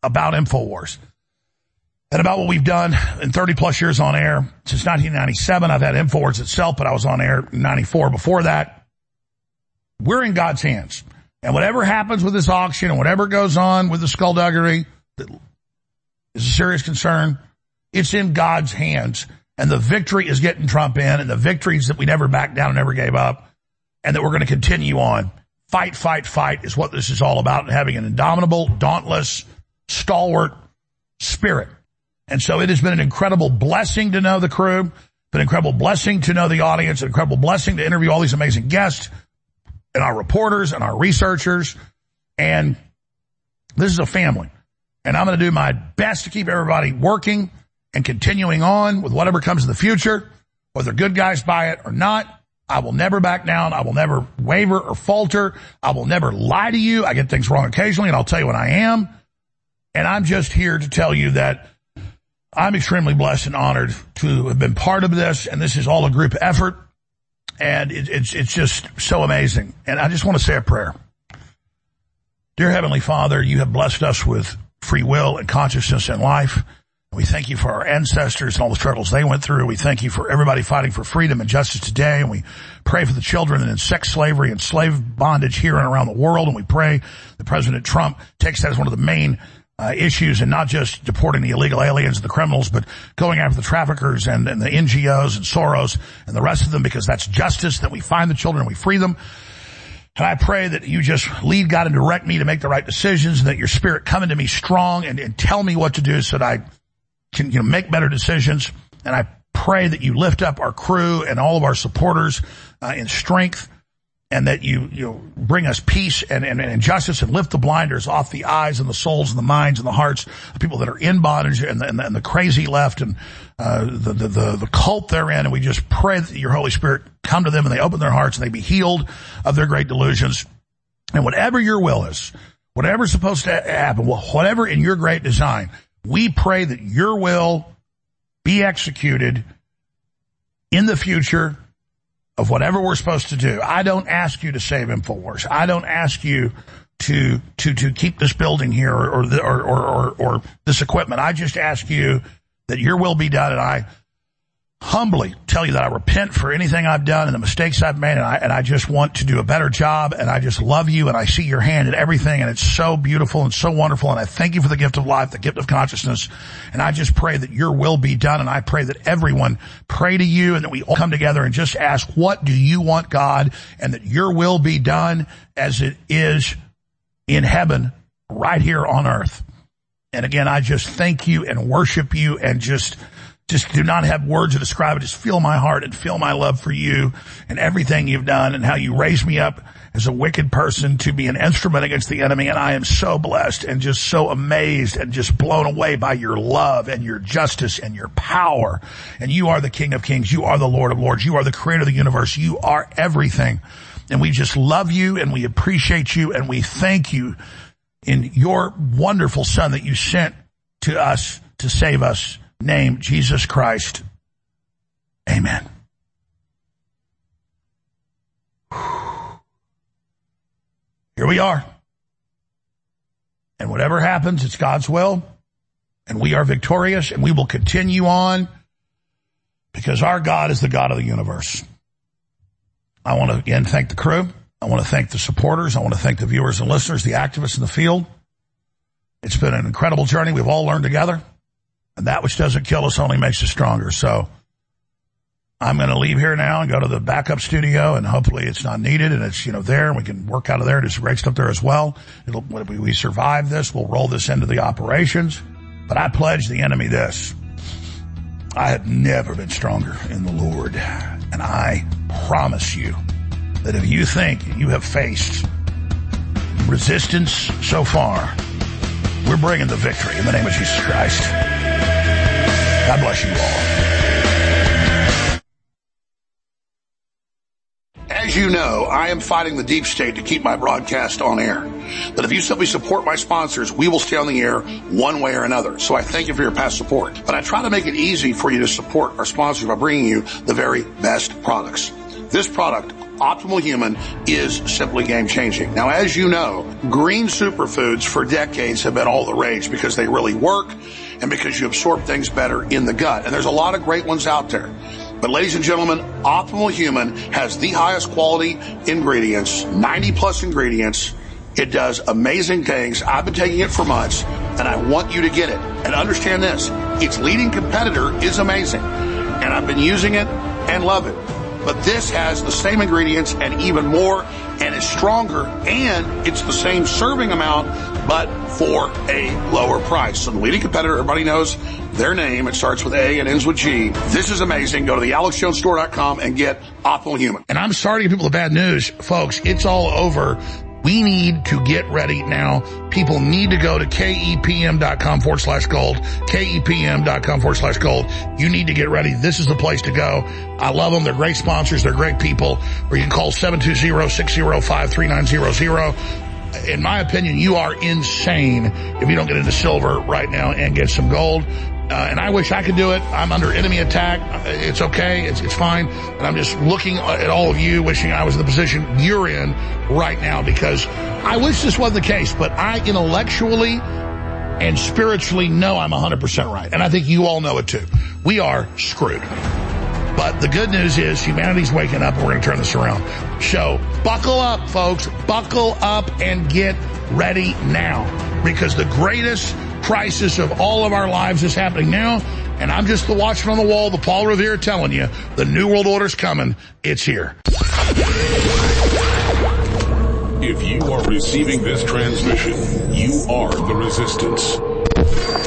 about InfoWars and about what we've done in 30-plus years on air. Since 1997, I've had InfoWars itself, but I was on air in 94 before that. We're in God's hands. And whatever happens with this auction and whatever goes on with the skullduggery that is a serious concern, it's in God's hands. And the victory is getting Trump in, and the victory is that we never backed down and never gave up, and that we're going to continue on. Fight, fight, fight is what this is all about, and having an indomitable, dauntless, stalwart spirit. And so it has been an incredible blessing to know the crew, been an incredible blessing to know the audience, an incredible blessing to interview all these amazing guests and our reporters and our researchers. And this is a family. And I'm going to do my best to keep everybody working and continuing on with whatever comes in the future, whether good guys buy it or not. I will never back down. I will never waver or falter. I will never lie to you. I get things wrong occasionally, and I'll tell you when I am. And I'm just here to tell you that I'm extremely blessed and honored to have been part of this, and this is all a group effort, and it's just so amazing. And I just want to say a prayer. Dear Heavenly Father, you have blessed us with free will and consciousness and life. We thank you for our ancestors and all the struggles they went through. We thank you for everybody fighting for freedom and justice today. And we pray for the children in sex slavery and slave bondage here and around the world. And we pray that President Trump takes that as one of the main issues, and not just deporting the illegal aliens and the criminals, but going after the traffickers and the NGOs and Soros and the rest of them, because that's justice, that we find the children and we free them. And I pray that you just lead God and direct me to make the right decisions, and that your spirit come into me strong and tell me what to do so that I can make better decisions. And I pray that you lift up our crew and all of our supporters in strength, and that you bring us peace and justice, and lift the blinders off the eyes and the souls and the minds and the hearts of people that are in bondage and the crazy left and the cult they're in. And we just pray that your Holy Spirit come to them and they open their hearts and they be healed of their great delusions. And whatever your will is, whatever's supposed to happen, whatever in your great design, we pray that your will be executed in the future of whatever we're supposed to do. I don't ask you to save InfoWars. I don't ask you to keep this building here or this equipment. I just ask you that your will be done, and I humbly tell you that I repent for anything I've done and the mistakes I've made, and I just want to do a better job, and I just love you, and I see your hand in everything, and it's so beautiful and so wonderful, and I thank you for the gift of life, the gift of consciousness, and I just pray that your will be done, and I pray that everyone pray to you, and that we all come together and just ask, what do you want, God, and that your will be done as it is in heaven right here on earth. And again, I just thank you and worship you, and just do not have words to describe it. Just feel my heart and feel my love for you and everything you've done, and how you raised me up as a wicked person to be an instrument against the enemy. And I am so blessed and just so amazed and just blown away by your love and your justice and your power. And you are the King of Kings. You are the Lord of Lords. You are the creator of the universe. You are everything. And we just love you, and we appreciate you, and we thank you in your wonderful Son that you sent to us to save us, name Jesus Christ. Amen. Here we are. And whatever happens, it's God's will. And we are victorious, and we will continue on, because our God is the God of the universe. I want to again thank the crew. I want to thank the supporters. I want to thank the viewers and listeners, the activists in the field. It's been an incredible journey. We've all learned together. And that which doesn't kill us only makes us stronger. So I'm going to leave here now and go to the backup studio, and hopefully it's not needed, and it's, there, and we can work out of there. There's great stuff there as well. When we survive this, we'll roll this into the operations. But I pledge the enemy this. I have never been stronger in the Lord. And I promise you that if you think you have faced resistance so far, we're bringing the victory in the name of Jesus Christ. God bless you all. As you know, I am fighting the deep state to keep my broadcast on air. But if you simply support my sponsors, we will stay on the air one way or another. So I thank you for your past support. But I try to make it easy for you to support our sponsors by bringing you the very best products. This product Optimal Human is simply game-changing. Now, as you know, green superfoods for decades have been all the rage because they really work and because you absorb things better in the gut. And there's a lot of great ones out there. But ladies and gentlemen, Optimal Human has the highest quality ingredients, 90-plus ingredients. It does amazing things. I've been taking it for months, and I want you to get it. And understand this, its leading competitor is amazing. And I've been using it and love it. But this has the same ingredients and even more, and is stronger, and it's the same serving amount, but for a lower price. So the leading competitor, everybody knows their name. It starts with A and ends with G. This is amazing. Go to the AlexJonesStore.com and get Optimal Human. And I'm sorry to give people the bad news, folks. It's all over. We need to get ready now. People need to go to KEPM.com/gold, KEPM.com/gold. You need to get ready. This is the place to go. I love them. They're great sponsors. They're great people. Or you can call 720-605-3900. In my opinion, you are insane if you don't get into silver right now and get some gold. And I wish I could do it. I'm under enemy attack. It's okay. It's fine. And I'm just looking at all of you, wishing I was in the position you're in right now, because I wish this wasn't the case, but I intellectually and spiritually know I'm 100% right. And I think you all know it too. We are screwed. But the good news is humanity's waking up, and we're going to turn this around. So buckle up, folks. Buckle up and get ready now, because the greatest crisis of all of our lives is happening now, and I'm just the watchman on the wall, the Paul Revere, telling you the New World Order's coming. It's here. If you are receiving this transmission, you are the resistance.